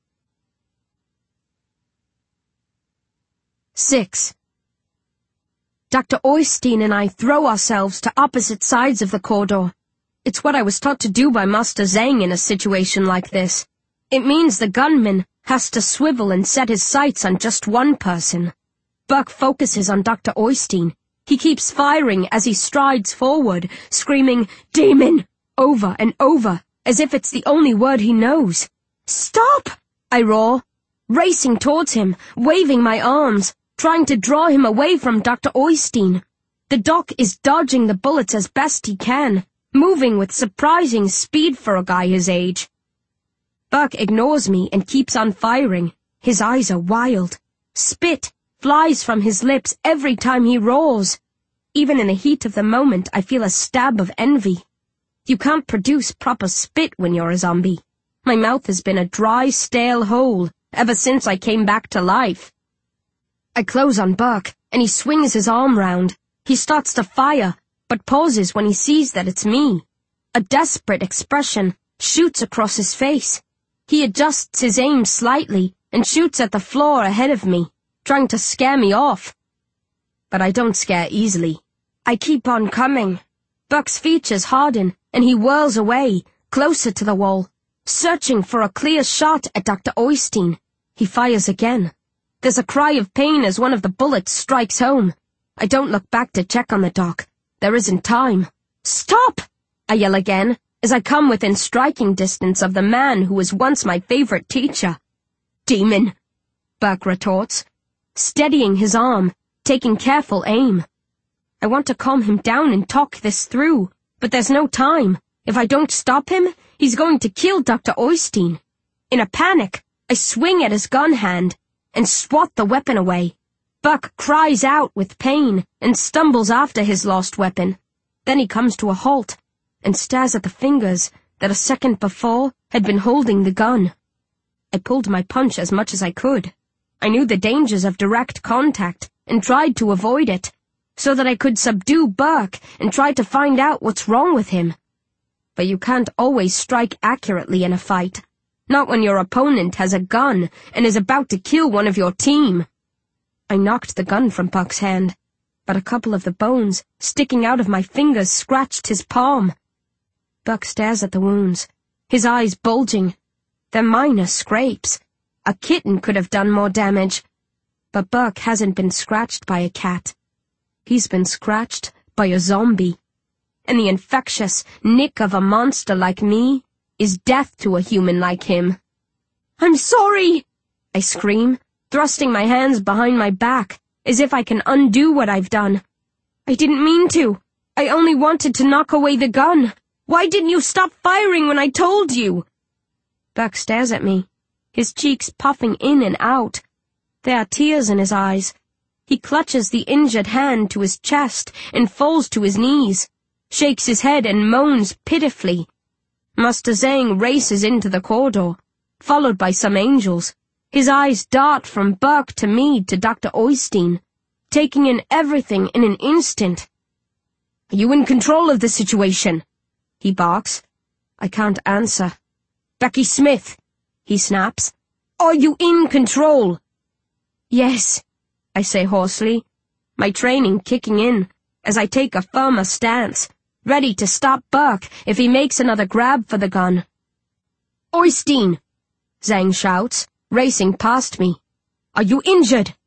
Six. Doctor Oystein and I throw ourselves to opposite sides of the corridor. It's what I was taught to do by Master Zhang in a situation like this. It means the gunman has to swivel and set his sights on just one person. Buck focuses on Doctor Oystein. He keeps firing as he strides forward, screaming, "Demon!" over and over, as if it's the only word he knows. "Stop!" I roar, racing towards him, waving my arms, trying to draw him away from Doctor Oystein. The doc is dodging the bullets as best he can, moving with surprising speed for a guy his age. Buck ignores me and keeps on firing. His eyes are wild. Spit flies from his lips every time he roars. Even in the heat of the moment, I feel a stab of envy. You can't produce proper spit when you're a zombie. My mouth has been a dry, stale hole ever since I came back to life. I close on Buck, and he swings his arm round. He starts to fire, but pauses when he sees that it's me. A desperate expression shoots across his face. He adjusts his aim slightly and shoots at the floor ahead of me, trying to scare me off. But I don't scare easily. I keep on coming. Buck's features harden, and he whirls away, closer to the wall, searching for a clear shot at Doctor Oystein. He fires again. There's a cry of pain as one of the bullets strikes home. I don't look back to check on the doc. There isn't time. "Stop!" I yell again, as I come within striking distance of the man who was once my favorite teacher. "Demon!" Buck retorts, steadying his arm, taking careful aim. I want to calm him down and talk this through, but there's no time. If I don't stop him, he's going to kill Doctor Oystein. In a panic, I swing at his gun hand and swat the weapon away. Buck cries out with pain and stumbles after his lost weapon. Then he comes to a halt and stares at the fingers that a second before had been holding the gun. I pulled my punch as much as I could. I knew the dangers of direct contact and tried to avoid it, so that I could subdue Buck and try to find out what's wrong with him. But you can't always strike accurately in a fight. Not when your opponent has a gun and is about to kill one of your team. I knocked the gun from Buck's hand, but a couple of the bones sticking out of my fingers scratched his palm. Buck stares at the wounds, his eyes bulging. They're minor scrapes. A kitten could have done more damage. But Buck hasn't been scratched by a cat. He's been scratched by a zombie. and the infectious nick of a monster like me is death to a human like him. "I'm sorry!" I scream, thrusting my hands behind my back, as if I can undo what I've done. "I didn't mean to. I only wanted to knock away the gun. Why didn't you stop firing when I told you?" Burke stares at me, his cheeks puffing in and out. There are tears in his eyes. He clutches the injured hand to his chest and falls to his knees, shakes his head and moans pitifully. Master Zhang races into the corridor, followed by some angels. His eyes dart from Burke to me to Doctor Oystein, taking in everything in an instant. "Are you in control of the situation?" he barks. I can't answer. "Becky Smith," he snaps. "Are you in control?" "Yes," I say hoarsely, my training kicking in as I take a firmer stance, ready to stop Burke if he makes another grab for the gun. "Oystein!" Zhang shouts, racing past me. "Are you injured?"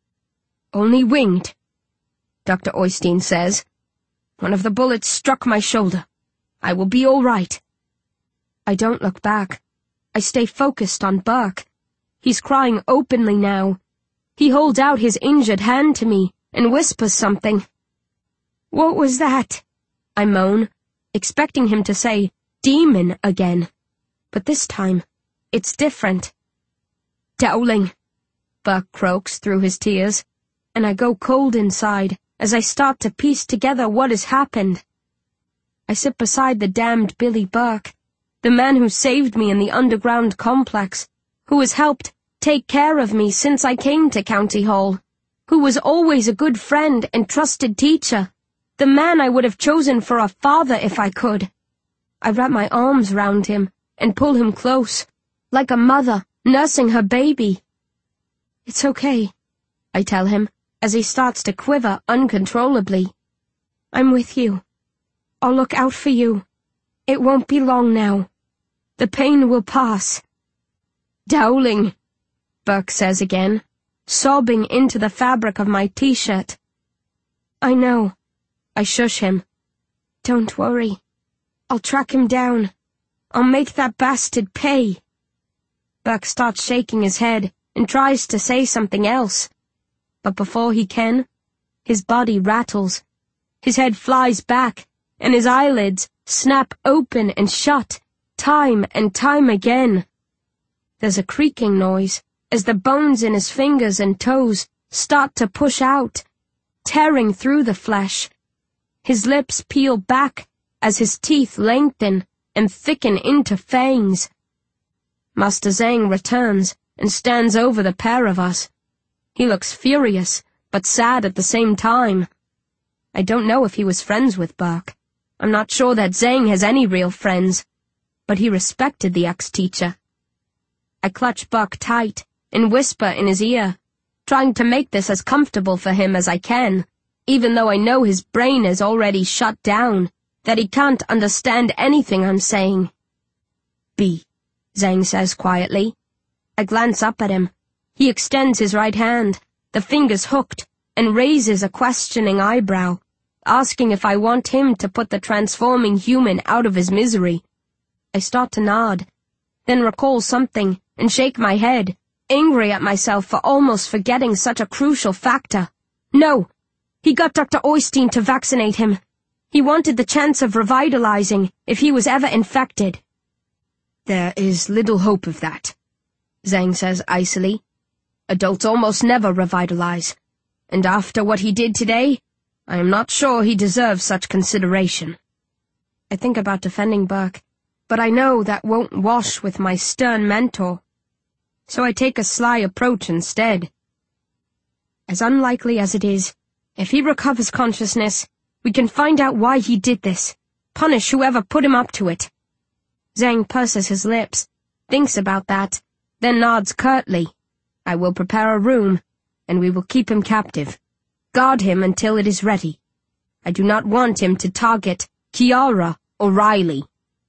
"Only winged," Doctor Oystein says. "One of the bullets struck my shoulder. I will be all right." I don't look back. I stay focused on Burke. He's crying openly now. He holds out his injured hand to me and whispers something. "What was that?" I moan, expecting him to say, "demon" again. But this time, it's different. "Dowling," Burke croaks through his tears, and I go cold inside as I start to piece together what has happened. I sit beside the damned Billy Burke, the man who saved me in the underground complex, who has helped take care of me since I came to County Hall, who was always a good friend and trusted teacher, the man I would have chosen for a father if I could. I wrap my arms round him and pull him close, like a mother nursing her baby. "It's okay," I tell him, as he starts to quiver uncontrollably. "I'm with you. I'll look out for you. It won't be long now. The pain will pass." "Dowling," Burke says again, sobbing into the fabric of my t-shirt. "I know." I shush him. "Don't worry. I'll track him down. I'll make that bastard pay." Burke starts shaking his head and tries to say something else. But before he can, his body rattles. His head flies back, and his eyelids snap open and shut, time and time again. There's a creaking noise as the bones in his fingers and toes start to push out, tearing through the flesh. His lips peel back as his teeth lengthen and thicken into fangs. Master Zhang returns and stands over the pair of us. He looks furious, but sad at the same time. I don't know if he was friends with Burke. I'm not sure that Zhang has any real friends, but he respected the ex-teacher. I clutch Burke tight and whisper in his ear, trying to make this as comfortable for him as I can, even though I know his brain is already shut down, that he can't understand anything I'm saying. "B," Zhang says quietly. I glance up at him. He extends his right hand, the fingers hooked, and raises a questioning eyebrow, asking if I want him to put the transforming human out of his misery. I start to nod, then recall something and shake my head, angry at myself for almost forgetting such a crucial factor. No! He got Doctor Oystein to vaccinate him. He wanted the chance of revitalizing if he was ever infected. "There is little hope of that," Zhang says icily. "Adults almost never revitalize, and after what he did today, I am not sure he deserves such consideration." I think about defending Burke, but I know that won't wash with my stern mentor. So I take a sly approach instead. "As unlikely as it is, if he recovers consciousness, we can find out why he did this, punish whoever put him up to it." Zhang purses his lips, thinks about that, then nods curtly. "I will prepare a room, and we will keep him captive. Guard him until it is ready. I do not want him to target Kiara or Riley."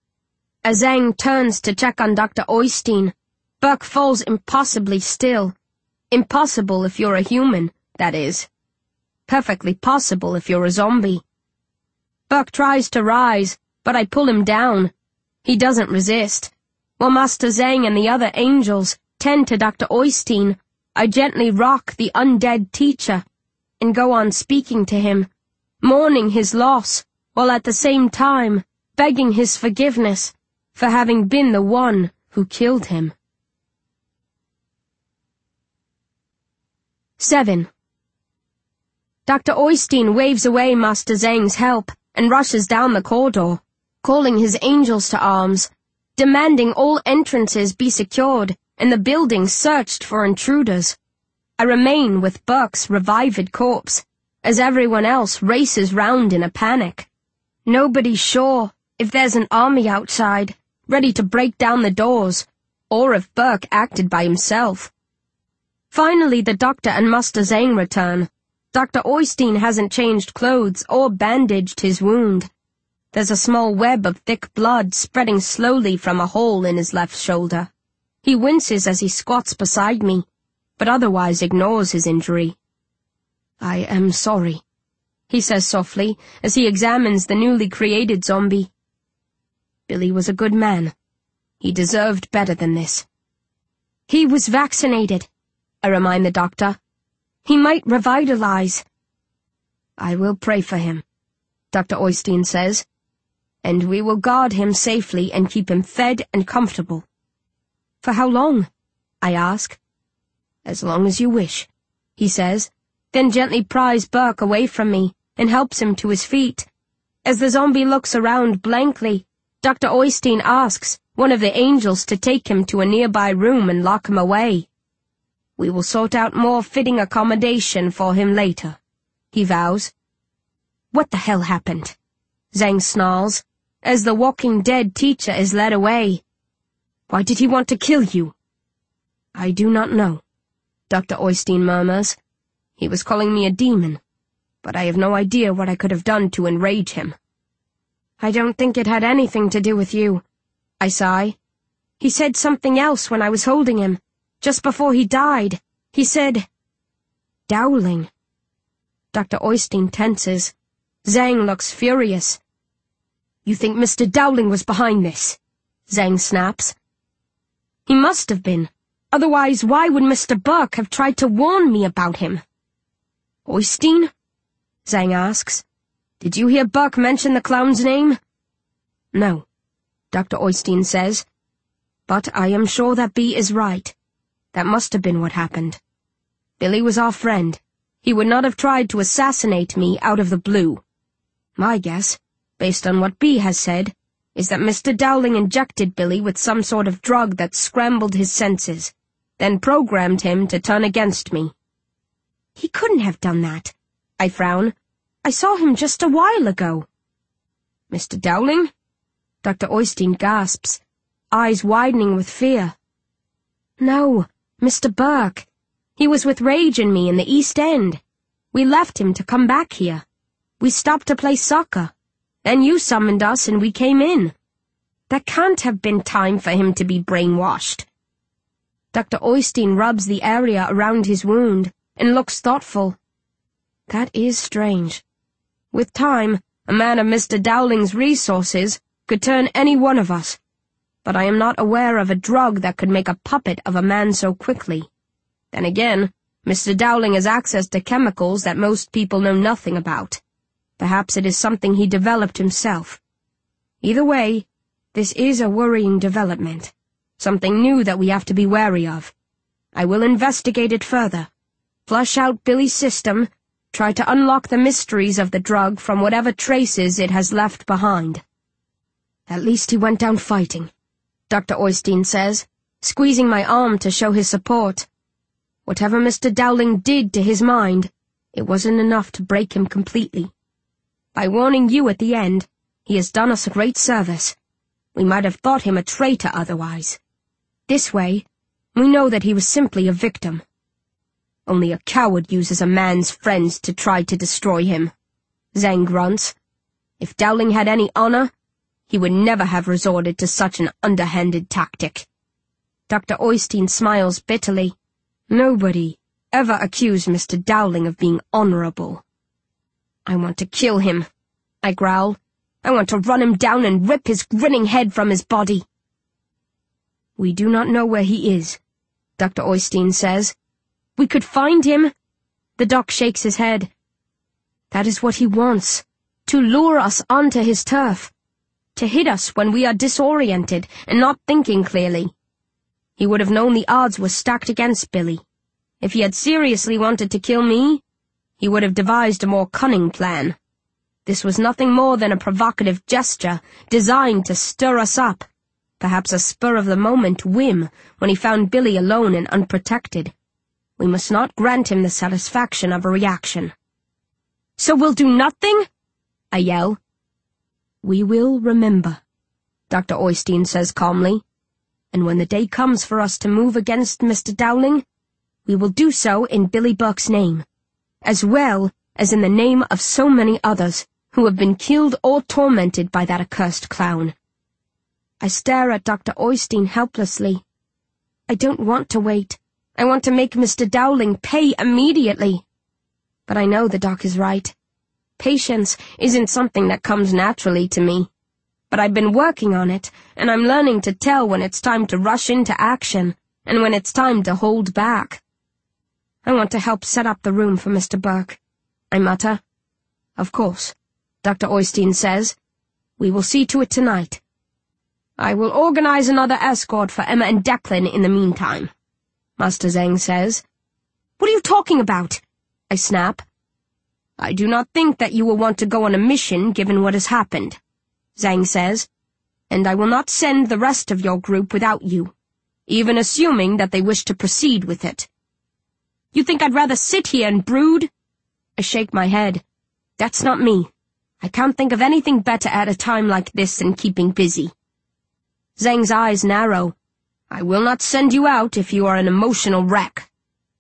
As Zhang turns to check on Doctor Oystein, Burke falls impossibly still. Impossible if you're a human, that is. Perfectly possible if you're a zombie. Burke tries to rise, but I pull him down. He doesn't resist. While Master Zhang and the other angels tend to Doctor Oystein, I gently rock the undead teacher and go on speaking to him, mourning his loss, while at the same time begging his forgiveness for having been the one who killed him. seven. Doctor Oystein waves away Master Zhang's help and rushes down the corridor, calling his angels to arms, demanding all entrances be secured and the building searched for intruders. I remain with Burke's revived corpse, as everyone else races round in a panic. Nobody's sure if there's an army outside, ready to break down the doors, or if Burke acted by himself. Finally, the doctor and Master Zhang return. Doctor Oystein hasn't changed clothes or bandaged his wound. There's a small web of thick blood spreading slowly from a hole in his left shoulder. He winces as he squats beside me, but otherwise ignores his injury. "I am sorry," he says softly as he examines the newly created zombie. "Billy was a good man. He deserved better than this." "He was vaccinated," I remind the doctor. "He might revitalize." "I will pray for him," Doctor Oystein says, "and we will guard him safely and keep him fed and comfortable." "For how long?" I ask. "As long as you wish," he says, then gently pries Burke away from me and helps him to his feet. As the zombie looks around blankly, Doctor Oystein asks one of the angels to take him to a nearby room and lock him away. "We will sort out more fitting accommodation for him later," he vows. "What the hell happened?" Zhang snarls, as the Walking Dead teacher is led away. "Why did he want to kill you?" "I do not know," Doctor Oystein murmurs. "He was calling me a demon, but I have no idea what I could have done to enrage him." "I don't think it had anything to do with you," I sigh. "He said something else when I was holding him. Just before he died, he said, 'Dowling.'" Doctor Oystein tenses. Zhang looks furious. "You think Mister Dowling was behind this?" Zhang snaps. "He must have been. Otherwise, why would Mister Burke have tried to warn me about him?" "Oystein?" Zhang asks. "Did you hear Burke mention the clown's name?" "No," Doctor Oystein says. "But I am sure that B is right. That must have been what happened. Billy was our friend. He would not have tried to assassinate me out of the blue. My guess, based on what B has said, is that Mister Dowling injected Billy with some sort of drug that scrambled his senses, then programmed him to turn against me." "He couldn't have done that," I frown. "I saw him just a while ago." "Mister Dowling?" Doctor Oystein gasps, eyes widening with fear. "No, Mister Burke. He was with Rage and me in the East End. We left him to come back here. We stopped to play soccer. Then you summoned us and we came in. That can't have been time for him to be brainwashed." Doctor Oystein rubs the area around his wound and looks thoughtful. "That is strange. With time, a man of Mister Dowling's resources could turn any one of us, but I am not aware of a drug that could make a puppet of a man so quickly. Then again, Mister Dowling has access to chemicals that most people know nothing about. Perhaps it is something he developed himself. Either way, this is a worrying development, something new that we have to be wary of. I will investigate it further, flush out Billy's system, try to unlock the mysteries of the drug from whatever traces it has left behind." "At least he went down fighting," Doctor Oystein says, squeezing my arm to show his support. "Whatever Mister Dowling did to his mind, it wasn't enough to break him completely. By warning you at the end, he has done us a great service. We might have thought him a traitor otherwise. This way, we know that he was simply a victim. Only a coward uses a man's friends to try to destroy him," Zhang grunts. "If Dowling had any honor, he would never have resorted to such an underhanded tactic." Doctor Oystein smiles bitterly. "Nobody ever accused Mister Dowling of being honorable." "I want to kill him," I growl. I want to run him down and rip his grinning head from his body. We do not know where he is, Doctor Oystein says. We could find him. The doc shakes his head. That is what he wants, to lure us onto his turf, to hit us when we are disoriented and not thinking clearly. He would have known the odds were stacked against Billy. If he had seriously wanted to kill me, he would have devised a more cunning plan. This was nothing more than a provocative gesture designed to stir us up, perhaps a spur-of-the-moment whim when he found Billy alone and unprotected. We must not grant him the satisfaction of a reaction. So we'll do nothing? I yell. We will remember, Doctor Oystein says calmly, and when the day comes for us to move against Mister Dowling, we will do so in Billy Burke's name, as well as in the name of so many others who have been killed or tormented by that accursed clown. I stare at Doctor Oystein helplessly. I don't want to wait. I want to make Mister Dowling pay immediately. But I know the doc is right. Patience isn't something that comes naturally to me. But I've been working on it, and I'm learning to tell when it's time to rush into action, and when it's time to hold back. I want to help set up the room for Mister Burke, I mutter. Of course, Doctor Oystein says. We will see to it tonight. I will organize another escort for Emma and Declan in the meantime, Master Zhang says. What are you talking about? I snap. I do not think that you will want to go on a mission given what has happened, Zhang says, and I will not send the rest of your group without you, even assuming that they wish to proceed with it. You think I'd rather sit here and brood? I shake my head. That's not me. I can't think of anything better at a time like this than keeping busy. Zhang's eyes narrow. I will not send you out if you are an emotional wreck.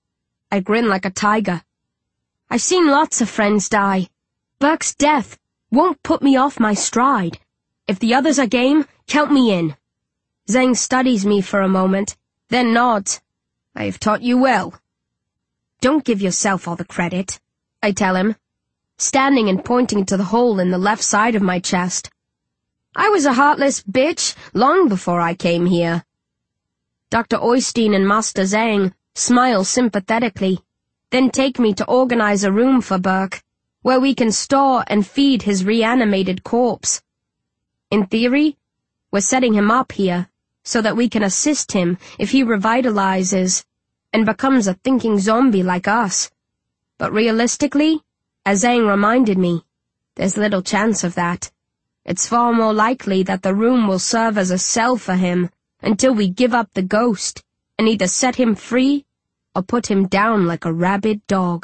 I grin like a tiger. I've seen lots of friends die. Burke's death won't put me off my stride. If the others are game, count me in. Zhang studies me for a moment, then nods. I have taught you well. Don't give yourself all the credit, I tell him, standing and pointing to the hole in the left side of my chest. I was a heartless bitch long before I came here. Doctor Oystein and Master Zhang smile sympathetically, then take me to organize a room for Burke, where we can store and feed his reanimated corpse. In theory, we're setting him up here so that we can assist him if he revitalizes and becomes a thinking zombie like us. But realistically, as Zhang reminded me, there's little chance of that. It's far more likely that the room will serve as a cell for him until we give up the ghost and either set him free or put him down like a rabid dog.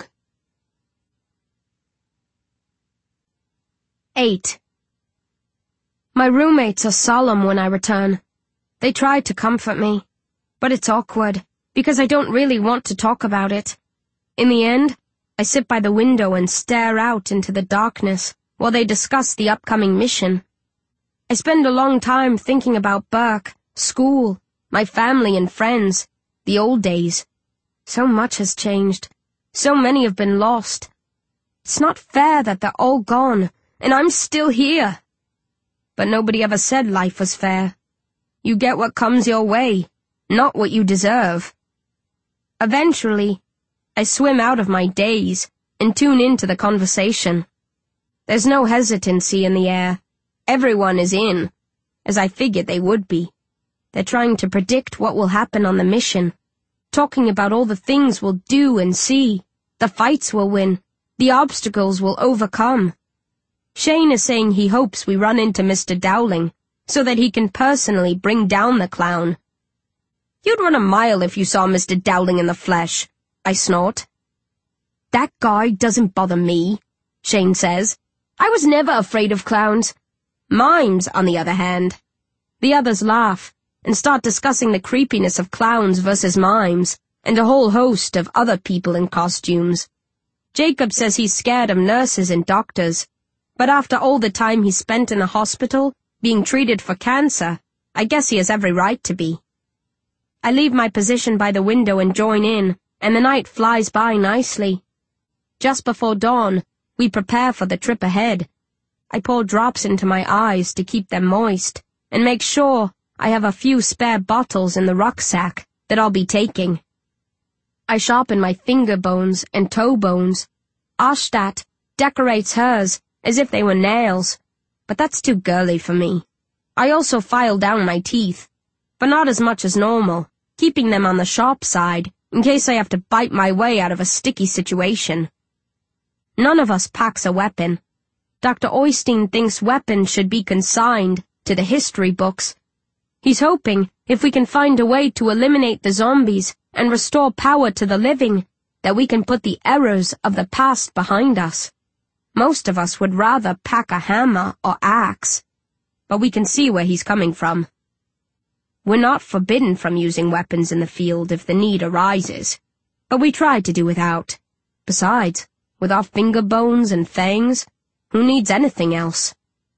Eight. My roommates are solemn when I return. They try to comfort me, but it's awkward because I don't really want to talk about it. In the end, I sit by the window and stare out into the darkness while they discuss the upcoming mission. I spend a long time thinking about Burke, school, my family and friends, the old days. So much has changed. So many have been lost. It's not fair that they're all gone, and I'm still here. But nobody ever said life was fair. You get what comes your way, not what you deserve. Eventually, I swim out of my daze and tune into the conversation. There's no hesitancy in the air. Everyone is in, as I figured they would be. They're trying to predict what will happen on the mission, talking about all the things we'll do and see, the fights we'll win, the obstacles we'll overcome. Shane is saying he hopes we run into Mister Dowling, so that he can personally bring down the clown. You'd run a mile if you saw Mister Dowling in the flesh, I snort. That guy doesn't bother me, Shane says. I was never afraid of clowns. Mimes, on the other hand. The others laugh and start discussing the creepiness of clowns versus mimes, and a whole host of other people in costumes. Jacob says he's scared of nurses and doctors, but after all the time he spent in a hospital, being treated for cancer, I guess he has every right to be. I leave my position by the window and join in, and the night flies by nicely. Just before dawn, we prepare for the trip ahead. I pour drops into my eyes to keep them moist, and make sure I have a few spare bottles in the rucksack that I'll be taking. I sharpen my finger bones and toe bones. Ashtat decorates hers as if they were nails, but that's too girly for me. I also file down my teeth, but not as much as normal, keeping them on the sharp side in case I have to bite my way out of a sticky situation. None of us packs a weapon. Doctor Oystein thinks weapons should be consigned to the history books. He's hoping if we can find a way to eliminate the zombies and restore power to the living, that we can put the errors of the past behind us. Most of us would rather pack a hammer or axe, but we can see where he's coming from. We're not forbidden from using weapons in the field if the need arises, but we try to do without. Besides, with our finger bones and fangs, who needs anything else?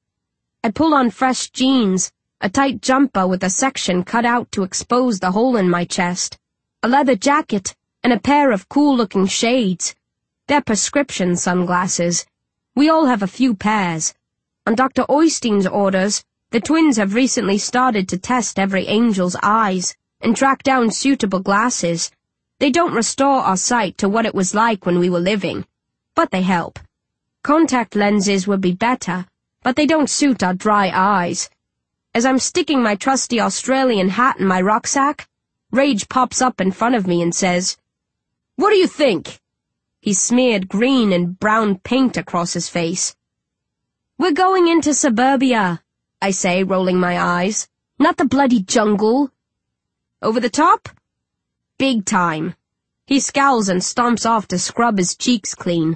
I pull on fresh jeans, a tight jumper with a section cut out to expose the hole in my chest, a leather jacket, and a pair of cool-looking shades. They're prescription sunglasses. We all have a few pairs. On Doctor Oystein's orders, the twins have recently started to test every angel's eyes and track down suitable glasses. They don't restore our sight to what it was like when we were living, but they help. Contact lenses would be better, but they don't suit our dry eyes. As I'm sticking my trusty Australian hat in my rucksack, Rage pops up in front of me and says, "What do you think?" He's smeared green and brown paint across his face. "We're going into suburbia," I say, rolling my eyes. "Not the bloody jungle." "Over the top?" "Big time." He scowls and stomps off to scrub his cheeks clean.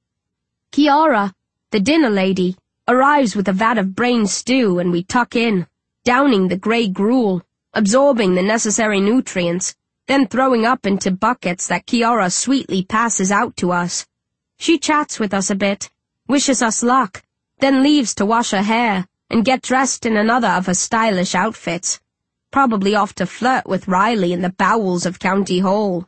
Kiara, the dinner lady, arrives with a vat of brain stew and we tuck in, downing the grey gruel, absorbing the necessary nutrients, then throwing up into buckets that Kiara sweetly passes out to us. She chats with us a bit, wishes us luck, then leaves to wash her hair and get dressed in another of her stylish outfits, probably off to flirt with Riley in the bowels of County Hall.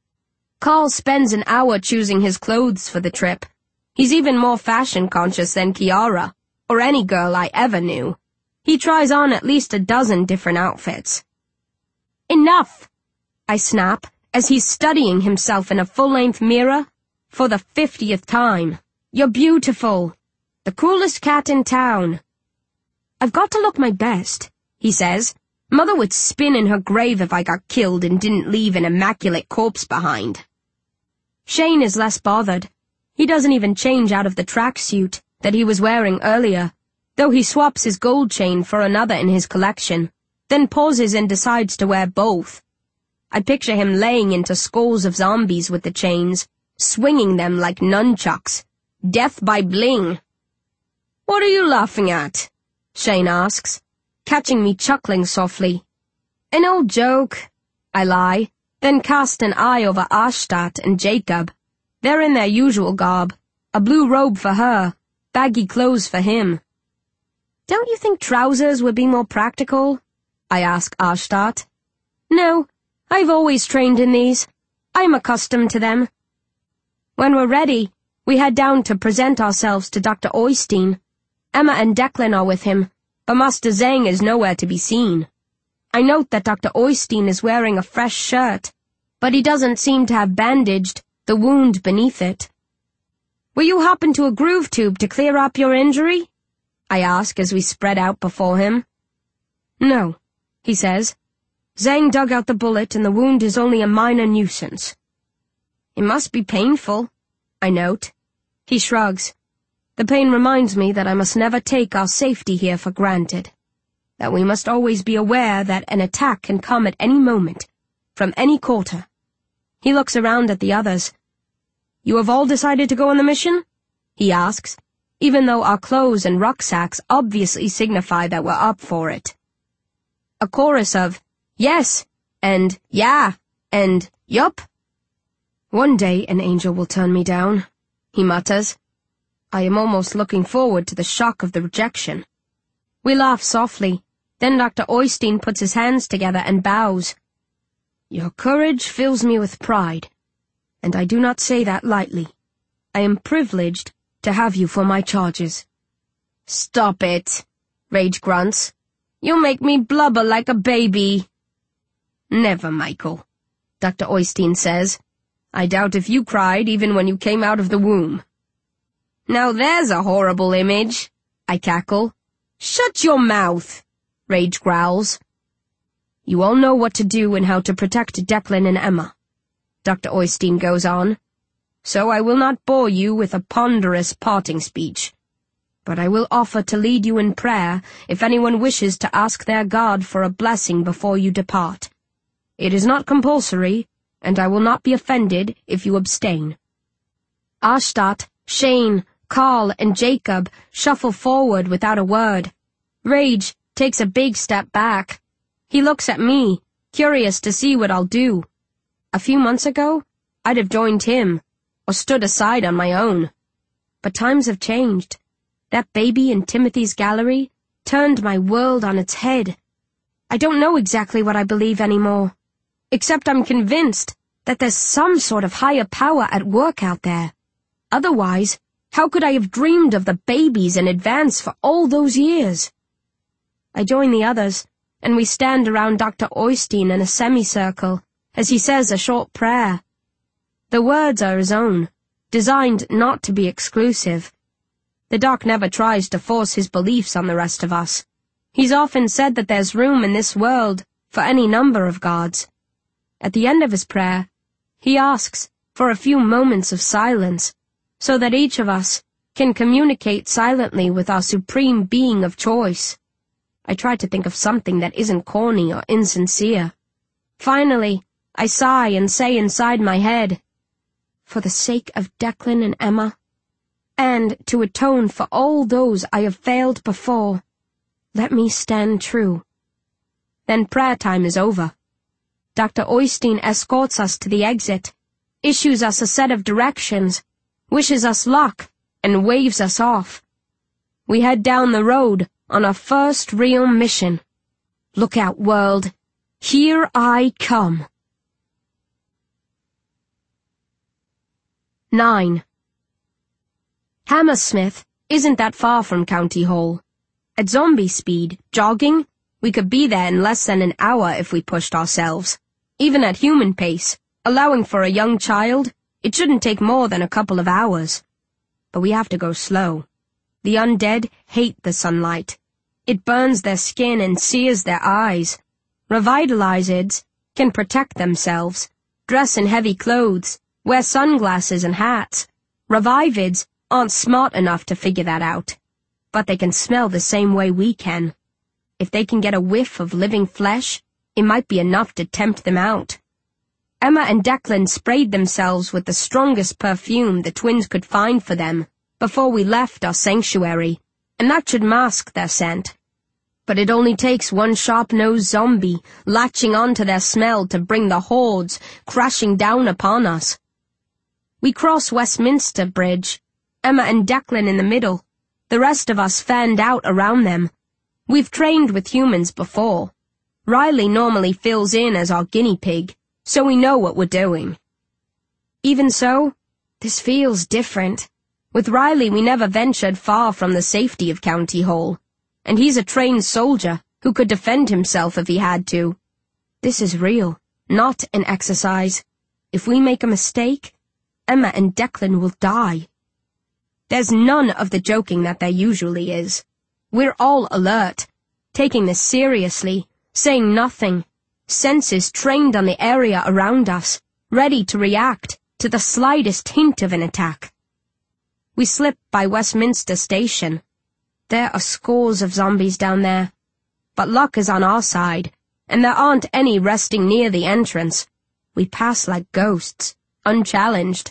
Carl spends an hour choosing his clothes for the trip. He's even more fashion-conscious than Kiara, or any girl I ever knew. He tries on at least a dozen different outfits. "Enough!" I snap, as he's studying himself in a full-length mirror for the fiftieth time. "You're beautiful. The coolest cat in town." "I've got to look my best," he says. "Mother would spin in her grave if I got killed and didn't leave an immaculate corpse behind." Shane is less bothered. He doesn't even change out of the tracksuit that he was wearing earlier, though he swaps his gold chain for another in his collection, then pauses and decides to wear both. I picture him laying into scores of zombies with the chains, swinging them like nunchucks. Death by bling. "What are you laughing at?" Shane asks, catching me chuckling softly. "An old joke," I lie, then cast an eye over Ashtat and Jacob. They're in their usual garb, a blue robe for her, baggy clothes for him. "Don't you think trousers would be more practical?" I ask Ashtat. "No, I've always trained in these. I'm accustomed to them." When we're ready, we head down to present ourselves to Doctor Oystein. Emma and Declan are with him, but Master Zhang is nowhere to be seen. I note that Doctor Oystein is wearing a fresh shirt, but he doesn't seem to have bandaged the wound beneath it. "Will you hop into a groove tube to clear up your injury?" I ask as we spread out before him. "No," he says. "Zhang dug out the bullet and the wound is only a minor nuisance." "It must be painful," I note. He shrugs. "The pain reminds me that I must never take our safety here for granted, that we must always be aware that an attack can come at any moment, from any quarter." He looks around at the others. "You have all decided to go on the mission?" he asks, even though our clothes and rucksacks obviously signify that we're up for it. A chorus of "Yes," and "Yeah," and "Yup." "One day an angel will turn me down," he mutters. I am almost looking forward to the shock of the rejection. We laugh softly, then Doctor Oystein puts his hands together and bows. "Your courage fills me with pride, and I do not say that lightly. I am privileged to have you for my charges." Stop it, Rage grunts. You'll make me blubber like a baby. Never, Michael, Doctor Oystein says. I doubt if you cried even when you came out of the womb. Now there's a horrible image, I cackle. Shut your mouth, Rage growls. You all know what to do and how to protect Declan and Emma, Doctor Oystein goes on. So I will not bore you with a ponderous parting speech. But I will offer to lead you in prayer if anyone wishes to ask their God for a blessing before you depart. It is not compulsory, and I will not be offended if you abstain. Ashtat, Shane, Carl, and Jacob shuffle forward without a word. Rage takes a big step back. He looks at me, curious to see what I'll do. A few months ago, I'd have joined him, or stood aside on my own. But times have changed. That baby in Timothy's gallery turned my world on its head. I don't know exactly what I believe anymore, except I'm convinced that there's some sort of higher power at work out there. Otherwise, how could I have dreamed of the babies in advance for all those years? I join the others, and we stand around Doctor Oystein in a semicircle as he says a short prayer. The words are his own, designed not to be exclusive. The doc never tries to force his beliefs on the rest of us. He's often said that there's room in this world for any number of gods. At the end of his prayer, he asks for a few moments of silence, so that each of us can communicate silently with our supreme being of choice. I try to think of something that isn't corny or insincere. Finally, I sigh and say inside my head, for the sake of Declan and Emma, and to atone for all those I have failed before, let me stand true. Then prayer time is over. Doctor Oystein escorts us to the exit, issues us a set of directions, wishes us luck, and waves us off. We head down the road on our first real mission. Look out, world. Here I come. nine. Hammersmith isn't that far from County Hall. At zombie speed, jogging, we could be there in less than an hour if we pushed ourselves. Even at human pace, allowing for a young child, it shouldn't take more than a couple of hours. But we have to go slow. The undead hate the sunlight. It burns their skin and sears their eyes. Revitalizeds can protect themselves, dress in heavy clothes, wear sunglasses and hats. Revivids aren't smart enough to figure that out, but they can smell the same way we can. If they can get a whiff of living flesh, it might be enough to tempt them out. Emma and Declan sprayed themselves with the strongest perfume the twins could find for them before we left our sanctuary, and that should mask their scent. But it only takes one sharp-nosed zombie latching onto their smell to bring the hordes crashing down upon us. We cross Westminster Bridge, Emma and Declan in the middle, the rest of us fanned out around them. We've trained with humans before. Riley normally fills in as our guinea pig, so we know what we're doing. Even so, this feels different. With Riley we never ventured far from the safety of County Hall, and he's a trained soldier who could defend himself if he had to. This is real, not an exercise. If we make a mistake, Emma and Declan will die. There's none of the joking that there usually is. We're all alert, taking this seriously, saying nothing, senses trained on the area around us, ready to react to the slightest hint of an attack. We slip by Westminster Station. There are scores of zombies down there, but luck is on our side, and there aren't any resting near the entrance. We pass like ghosts, unchallenged.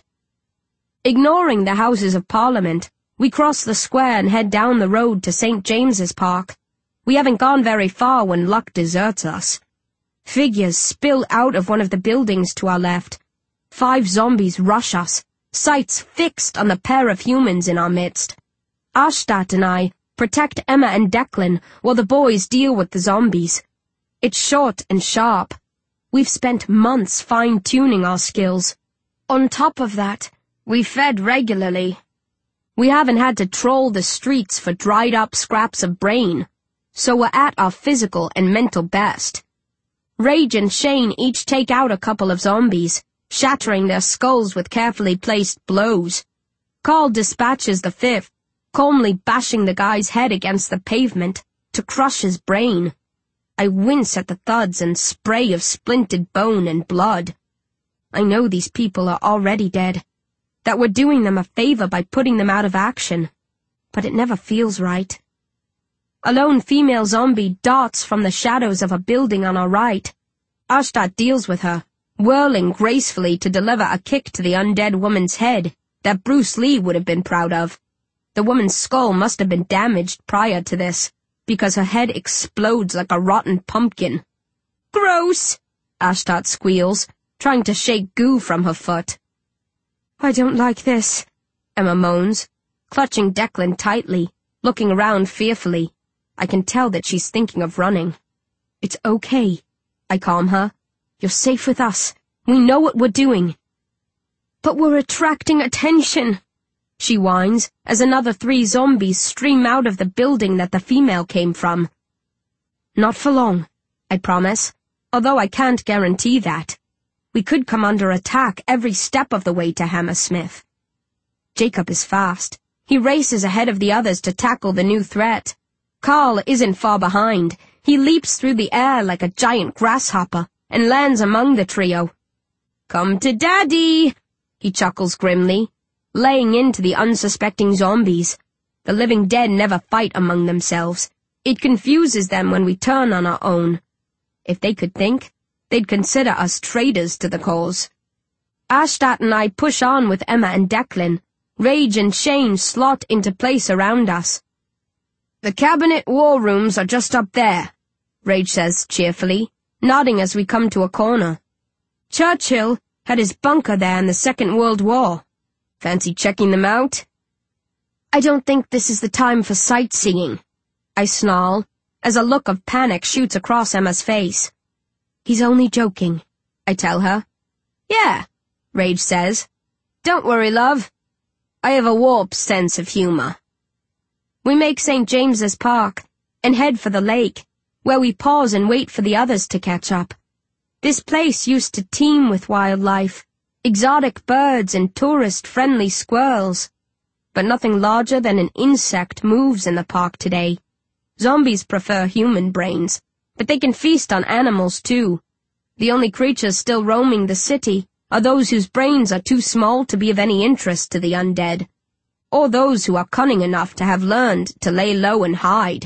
Ignoring the Houses of Parliament, we cross the square and head down the road to Saint James's Park. We haven't gone very far when luck deserts us. Figures spill out of one of the buildings to our left. Five zombies rush us, sights fixed on the pair of humans in our midst. Ashtat and I protect Emma and Declan while the boys deal with the zombies. It's short and sharp. We've spent months fine-tuning our skills. On top of that, we fed regularly. We haven't had to troll the streets for dried-up scraps of brain, so we're at our physical and mental best. Rage and Shane each take out a couple of zombies, shattering their skulls with carefully placed blows. Carl dispatches the fifth, calmly bashing the guy's head against the pavement to crush his brain. I wince at the thuds and spray of splintered bone and blood. I know these people are already dead, that we're doing them a favor by putting them out of action, but it never feels right. A lone female zombie darts from the shadows of a building on our right. Ashtat deals with her, whirling gracefully to deliver a kick to the undead woman's head that Bruce Lee would have been proud of. The woman's skull must have been damaged prior to this, because her head explodes like a rotten pumpkin. "Gross!" Ashtat squeals, trying to shake goo from her foot. "I don't like this," Emma moans, clutching Declan tightly, looking around fearfully. I can tell that she's thinking of running. "It's okay," I calm her. "You're safe with us. We know what we're doing." "But we're attracting attention," she whines, as another three zombies stream out of the building that the female came from. "Not for long, I promise, although I can't guarantee that. We could come under attack every step of the way to Hammersmith." Jacob is fast. He races ahead of the others to tackle the new threat. Carl isn't far behind. He leaps through the air like a giant grasshopper and lands among the trio. "Come to Daddy," he chuckles grimly, laying into the unsuspecting zombies. The living dead never fight among themselves. It confuses them when we turn on our own. If they could think, they'd consider us traitors to the cause. Ashtat and I push on with Emma and Declan. Rage and Shane slot into place around us. "The cabinet war rooms are just up there," Rage says cheerfully, nodding as we come to a corner. "Churchill had his bunker there in the Second World War. Fancy checking them out?" "I don't think this is the time for sightseeing," I snarl, as a look of panic shoots across Emma's face. "He's only joking," I tell her. "Yeah," Rage says. "Don't worry, love. I have a warped sense of humor." We make Saint James's Park and head for the lake, where we pause and wait for the others to catch up. This place used to teem with wildlife, exotic birds and tourist-friendly squirrels. But nothing larger than an insect moves in the park today. Zombies prefer human brains, but they can feast on animals too. The only creatures still roaming the city are those whose brains are too small to be of any interest to the undead, or those who are cunning enough to have learned to lay low and hide.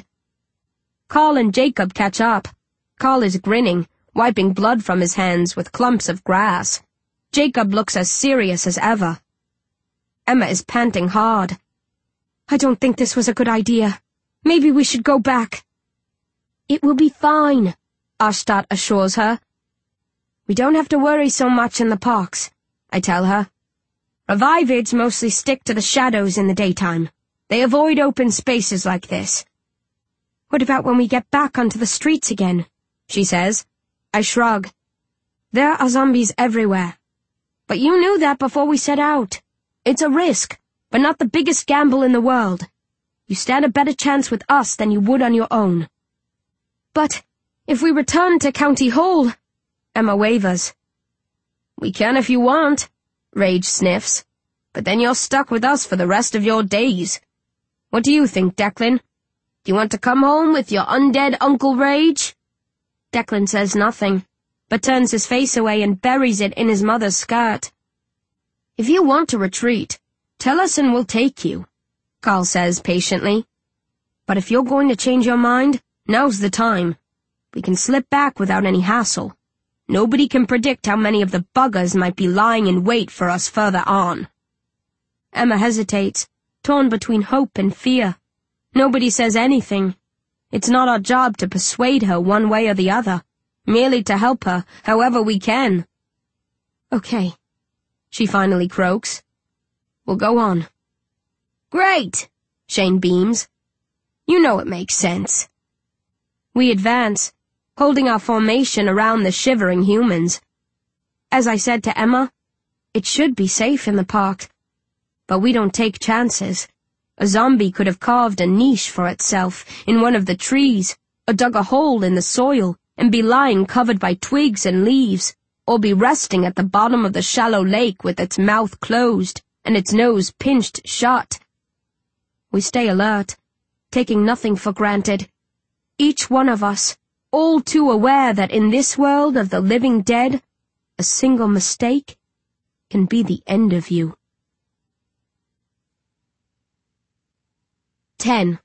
Carl and Jacob catch up. Carl is grinning, wiping blood from his hands with clumps of grass. Jacob looks as serious as ever. Emma is panting hard. "I don't think this was a good idea. Maybe we should go back." "It will be fine," Ashtat assures her. "We don't have to worry so much in the parks," I tell her. "Revivids mostly stick to the shadows in the daytime. They avoid open spaces like this." "What about when we get back onto the streets again?" she says. I shrug. "There are zombies everywhere. But you knew that before we set out. It's a risk, but not the biggest gamble in the world. You stand a better chance with us than you would on your own." "But if we return to County Hall," Emma wavers. "We can if you want," Rage sniffs. "But then you're stuck with us for the rest of your days. What do you think, Declan? Do you want to come home with your undead Uncle Rage?" Declan says nothing, but turns his face away and buries it in his mother's skirt. "If you want to retreat, tell us and we'll take you," Carl says patiently. "But if you're going to change your mind, now's the time. We can slip back without any hassle. Nobody can predict how many of the buggers might be lying in wait for us further on." Emma hesitates, torn between hope and fear. Nobody says anything. It's not our job to persuade her one way or the other, merely to help her however we can. "Okay," she finally croaks. "We'll go on." "Great," Shane beams. "You know it makes sense." We advance, holding our formation around the shivering humans. As I said to Emma, it should be safe in the park, but we don't take chances. A zombie could have carved a niche for itself in one of the trees, or dug a hole in the soil and be lying covered by twigs and leaves, or be resting at the bottom of the shallow lake with its mouth closed and its nose pinched shut. We stay alert, taking nothing for granted. Each one of us, all too aware that in this world of the living dead, a single mistake can be the end of you. ten.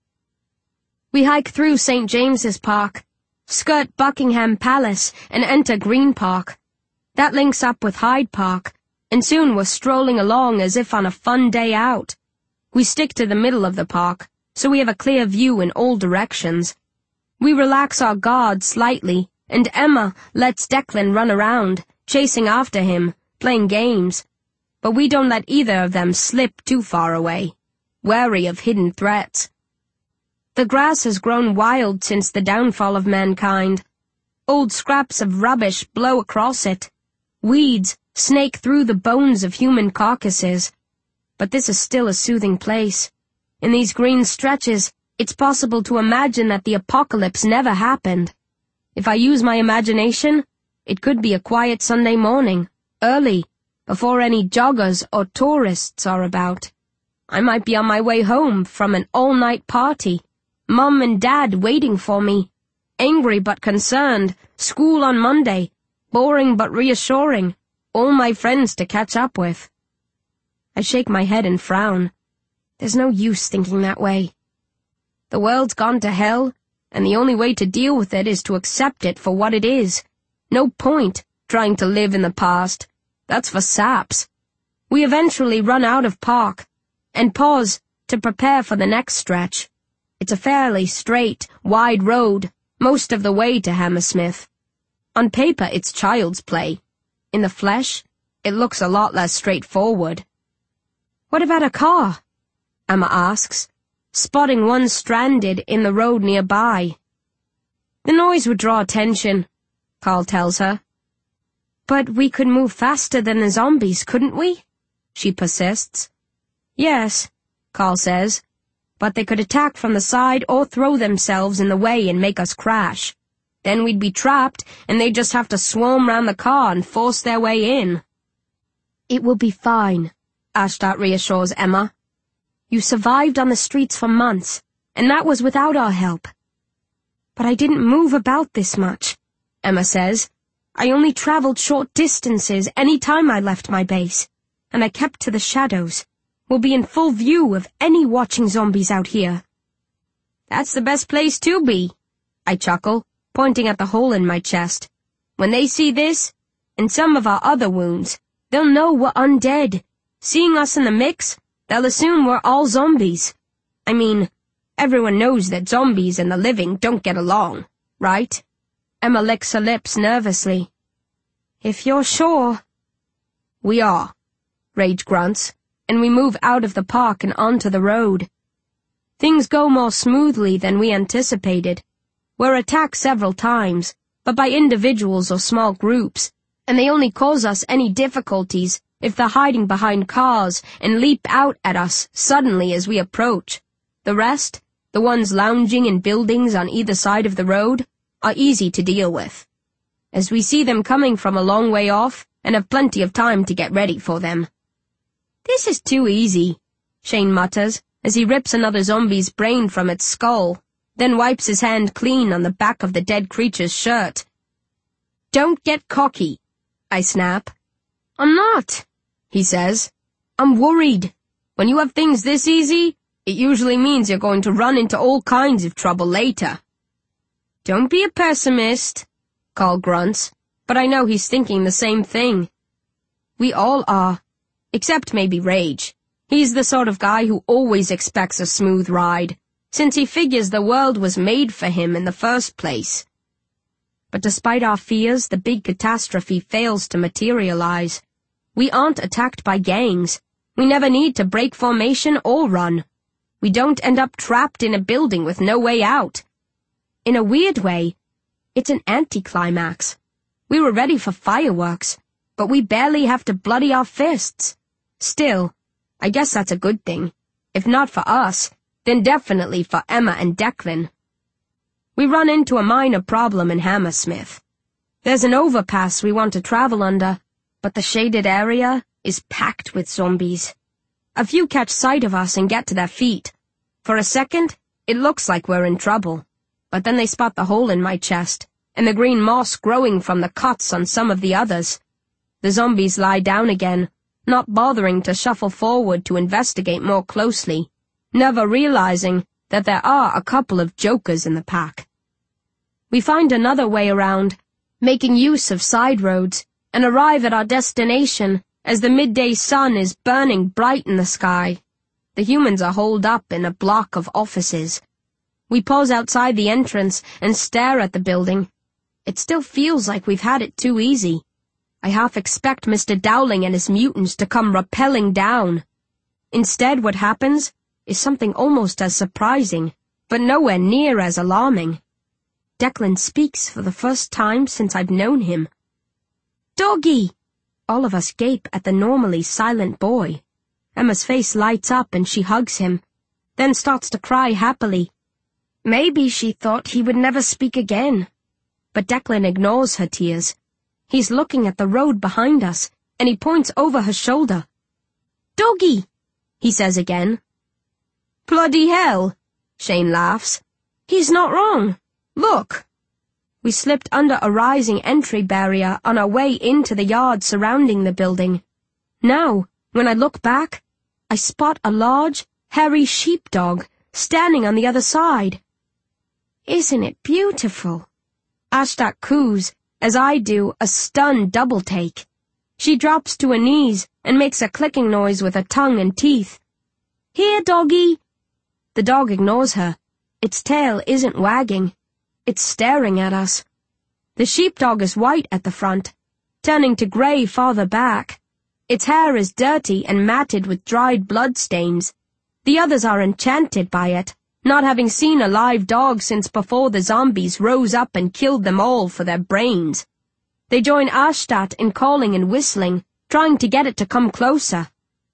We hike through Saint James's Park, skirt Buckingham Palace, and enter Green Park. That links up with Hyde Park, and soon we're strolling along as if on a fun day out. We stick to the middle of the park, so we have a clear view in all directions. We relax our guard slightly, and Emma lets Declan run around, chasing after him, playing games. But we don't let either of them slip too far away, wary of hidden threats. The grass has grown wild since the downfall of mankind. Old scraps of rubbish blow across it. Weeds snake through the bones of human carcasses. But this is still a soothing place. In these green stretches, it's possible to imagine that the apocalypse never happened. If I use my imagination, it could be a quiet Sunday morning, early, before any joggers or tourists are about. I might be on my way home from an all-night party, Mum and Dad waiting for me, angry but concerned, school on Monday, boring but reassuring, all my friends to catch up with. I shake my head and frown. There's no use thinking that way. The world's gone to hell, and the only way to deal with it is to accept it for what it is. No point trying to live in the past. That's for saps. We eventually run out of park, and pause to prepare for the next stretch. It's a fairly straight, wide road, most of the way to Hammersmith. On paper, it's child's play. In the flesh, it looks a lot less straightforward. "What about a car?" Emma asks, spotting one stranded in the road nearby. "The noise would draw attention," Carl tells her. "But we could move faster than the zombies, couldn't we?" she persists. "Yes," Carl says, "but they could attack from the side or throw themselves in the way and make us crash. Then we'd be trapped, and they'd just have to swarm round the car and force their way in." "It will be fine," Ashdot reassures Emma. "You survived on the streets for months, and that was without our help." "But I didn't move about this much," Emma says. "I only traveled short distances any time I left my base, and I kept to the shadows. We'll be in full view of any watching zombies out here." "That's the best place to be," I chuckle, pointing at the hole in my chest. "When they see this, and some of our other wounds, they'll know we're undead. Seeing us in the mix, they'll assume we're all zombies. I mean, everyone knows that zombies and the living don't get along, right?" Emma licks her lips nervously. "If you're sure." "We are," Rage grunts, and we move out of the park and onto the road. Things go more smoothly than we anticipated. We're attacked several times, but by individuals or small groups, and they only cause us any difficulties if they're hiding behind cars and leap out at us suddenly as we approach. The rest, the ones lounging in buildings on either side of the road, are easy to deal with, as we see them coming from a long way off and have plenty of time to get ready for them. "This is too easy," Shane mutters as he rips another zombie's brain from its skull, then wipes his hand clean on the back of the dead creature's shirt. "Don't get cocky," I snap. "I'm not," he says. "I'm worried. When you have things this easy, it usually means you're going to run into all kinds of trouble later." "Don't be a pessimist," Carl grunts, but I know he's thinking the same thing. We all are. Except maybe Rage. He's the sort of guy who always expects a smooth ride, since he figures the world was made for him in the first place. But despite our fears, the big catastrophe fails to materialize. We aren't attacked by gangs. We never need to break formation or run. We don't end up trapped in a building with no way out. In a weird way, it's an anticlimax. We were ready for fireworks, but we barely have to bloody our fists. Still, I guess that's a good thing. If not for us, then definitely for Emma and Declan. We run into a minor problem in Hammersmith. There's an overpass we want to travel under, but the shaded area is packed with zombies. A few catch sight of us and get to their feet. For a second, it looks like we're in trouble, but then they spot the hole in my chest and the green moss growing from the cuts on some of the others. The zombies lie down again, not bothering to shuffle forward to investigate more closely, never realizing that there are a couple of jokers in the pack. We find another way around, making use of side roads, and arrive at our destination as the midday sun is burning bright in the sky. The humans are holed up in a block of offices. We pause outside the entrance and stare at the building. It still feels like we've had it too easy. I half expect Mister Dowling and his mutants to come rappelling down. Instead, what happens is something almost as surprising, but nowhere near as alarming. Declan speaks for the first time since I've known him. "Doggy!" All of us gape at the normally silent boy. Emma's face lights up and she hugs him, then starts to cry happily. Maybe she thought he would never speak again. But Declan ignores her tears. He's looking at the road behind us, and he points over her shoulder. "Doggy!" he says again. "Bloody hell!" Shane laughs. "He's not wrong. Look!" We slipped under a rising entry barrier on our way into the yard surrounding the building. Now, when I look back, I spot a large, hairy sheepdog standing on the other side. "Isn't it beautiful?" Ashtat coos, as I do a stunned double-take. She drops to her knees and makes a clicking noise with her tongue and teeth. "Here, doggy!" The dog ignores her. Its tail isn't wagging. It's staring at us. The sheepdog is white at the front, turning to grey farther back. Its hair is dirty and matted with dried blood stains. The others are enchanted by it, not having seen a live dog since before the zombies rose up and killed them all for their brains. They join Ashtat in calling and whistling, trying to get it to come closer.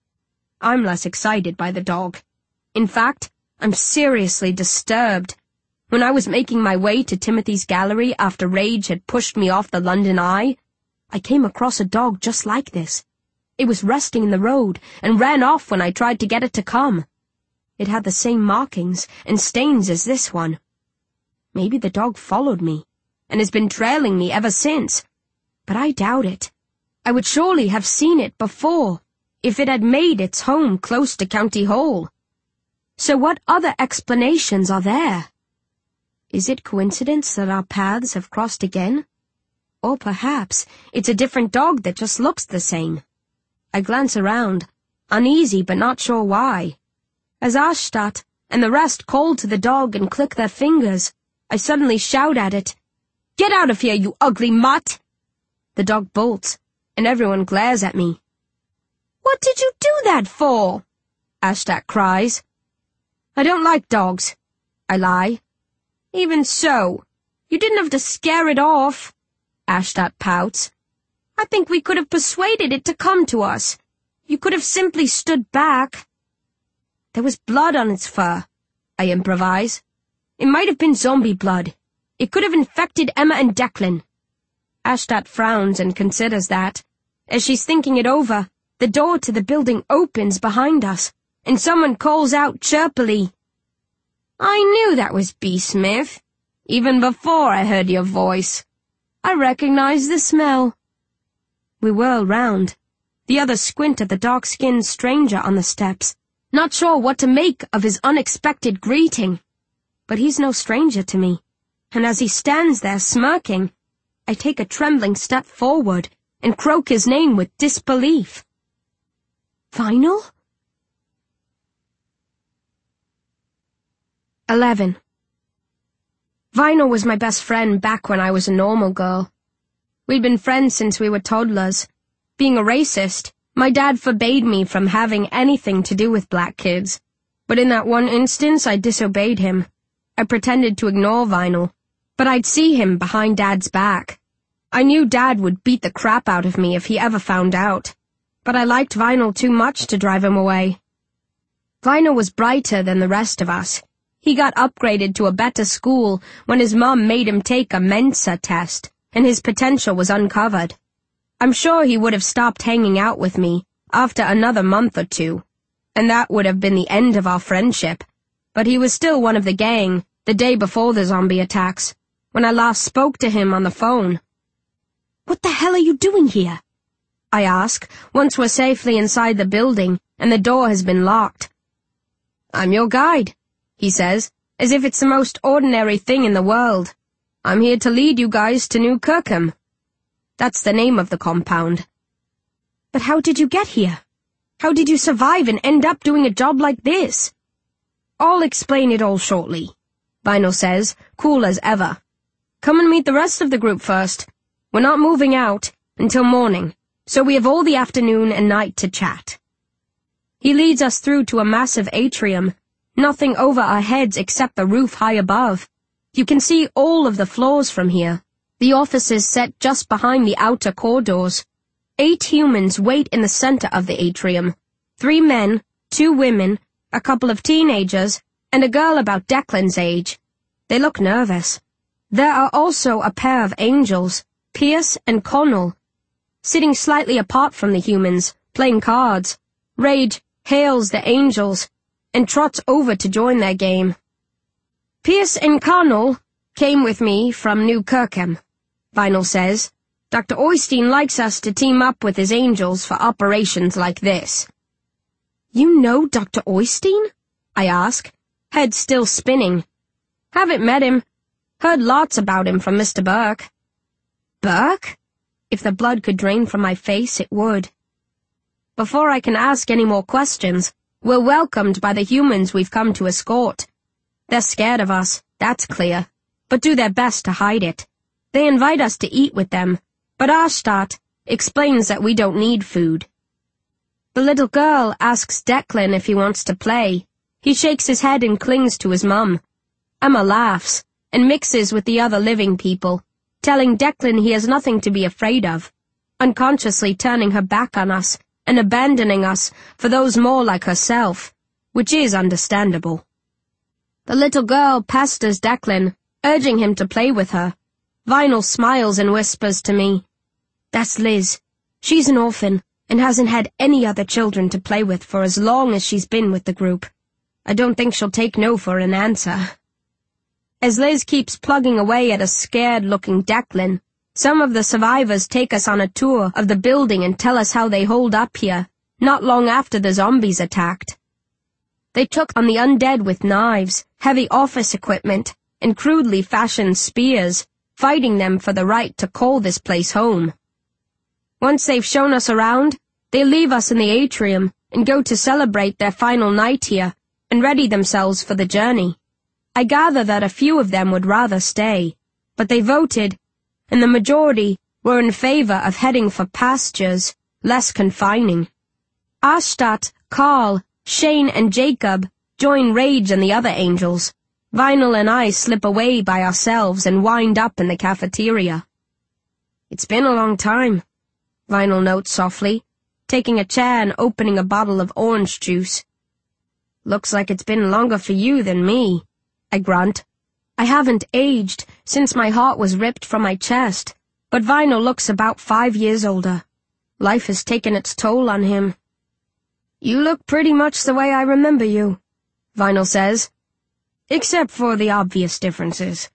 I'm less excited by the dog. In fact, I'm seriously disturbed. When I was making my way to Timothy's gallery after Rage had pushed me off the London Eye, I came across a dog just like this. It was resting in the road and ran off when I tried to get it to come. It had the same markings and stains as this one. Maybe the dog followed me and has been trailing me ever since, but I doubt it. I would surely have seen it before if it had made its home close to County Hall. So what other explanations are there? Is it coincidence that our paths have crossed again? Or perhaps it's a different dog that just looks the same. I glance around, uneasy but not sure why. As Ashtat and the rest call to the dog and click their fingers, I suddenly shout at it, "Get out of here, you ugly mutt!" The dog bolts, and everyone glares at me. "What did you do that for?" Ashtat cries. "I don't like dogs," I lie. "Even so, you didn't have to scare it off," Ashtat pouts. "I think we could have persuaded it to come to us. You could have simply stood back." "There was blood on its fur," I improvise. "It might have been zombie blood. It could have infected Emma and Declan." Ashtat frowns and considers that. As she's thinking it over, the door to the building opens behind us, and someone calls out chirpily, "I knew that was B. Smith. Even before I heard your voice. I recognize the smell." We whirl round. The others squint at the dark-skinned stranger on the steps, not sure what to make of his unexpected greeting. But he's no stranger to me, and as he stands there smirking, I take a trembling step forward and croak his name with disbelief. "Vinyl?" Eleven. Vinyl was my best friend back when I was a normal girl. We'd been friends since we were toddlers. Being a racist, my dad forbade me from having anything to do with black kids. But in that one instance, I disobeyed him. I pretended to ignore Vinyl, but I'd see him behind Dad's back. I knew Dad would beat the crap out of me if he ever found out, but I liked Vinyl too much to drive him away. Vinyl was brighter than the rest of us. He got upgraded to a better school when his mum made him take a Mensa test, and his potential was uncovered. I'm sure he would have stopped hanging out with me after another month or two, and that would have been the end of our friendship. But he was still one of the gang the day before the zombie attacks, when I last spoke to him on the phone. "What the hell are you doing here?" I ask, once we're safely inside the building and the door has been locked. "I'm your guide," he says, as if it's the most ordinary thing in the world. "I'm here to lead you guys to New Kirkham." That's the name of the compound. "But how did you get here? How did you survive and end up doing a job like this?" "I'll explain it all shortly," Vinyl says, cool as ever. "Come and meet the rest of the group first. We're not moving out until morning, so we have all the afternoon and night to chat." He leads us through to a massive atrium, nothing over our heads except the roof high above. You can see all of the floors from here. The offices set just behind the outer corridors. Eight humans wait in the center of the atrium. Three men, two women, a couple of teenagers, and a girl about Declan's age. They look nervous. There are also a pair of angels, Pierce and Connell, sitting slightly apart from the humans, playing cards. Rage hails the angels and trots over to join their game. "Pierce and Connell came with me from New Kirkham," Vinyl says. "Doctor Oystein likes us to team up with his angels for operations like this." "You know Doctor Oystein?" I ask, head still spinning. "Haven't met him. Heard lots about him from Mister Burke." "Burke?" If the blood could drain from my face, it would. Before I can ask any more questions, we're welcomed by the humans we've come to escort. They're scared of us, that's clear, but do their best to hide it. They invite us to eat with them, but Ashtat explains that we don't need food. The little girl asks Declan if he wants to play. He shakes his head and clings to his mum. Emma laughs and mixes with the other living people, telling Declan he has nothing to be afraid of, unconsciously turning her back on us and abandoning us for those more like herself, which is understandable. The little girl pesters Declan, urging him to play with her. Vinyl smiles and whispers to me, "That's Liz. She's an orphan and hasn't had any other children to play with for as long as she's been with the group. I don't think she'll take no for an answer." As Liz keeps plugging away at a scared-looking Declan, some of the survivors take us on a tour of the building and tell us how they holed up here, not long after the zombies attacked. They took on the undead with knives, heavy office equipment, and crudely fashioned spears, fighting them for the right to call this place home. Once they've shown us around, they leave us in the atrium and go to celebrate their final night here and ready themselves for the journey. I gather that a few of them would rather stay, but they voted, and the majority were in favor of heading for pastures less confining. Ashtat, Carl, Shane, and Jacob join Rage and the other angels. Vinyl and I slip away by ourselves and wind up in the cafeteria. "It's been a long time," Vinyl notes softly, taking a chair and opening a bottle of orange juice. "Looks like it's been longer for you than me," I grunt. I haven't aged since my heart was ripped from my chest, but Vinyl looks about five years older. Life has taken its toll on him. "You look pretty much the way I remember you," Vinyl says, "except for the obvious differences."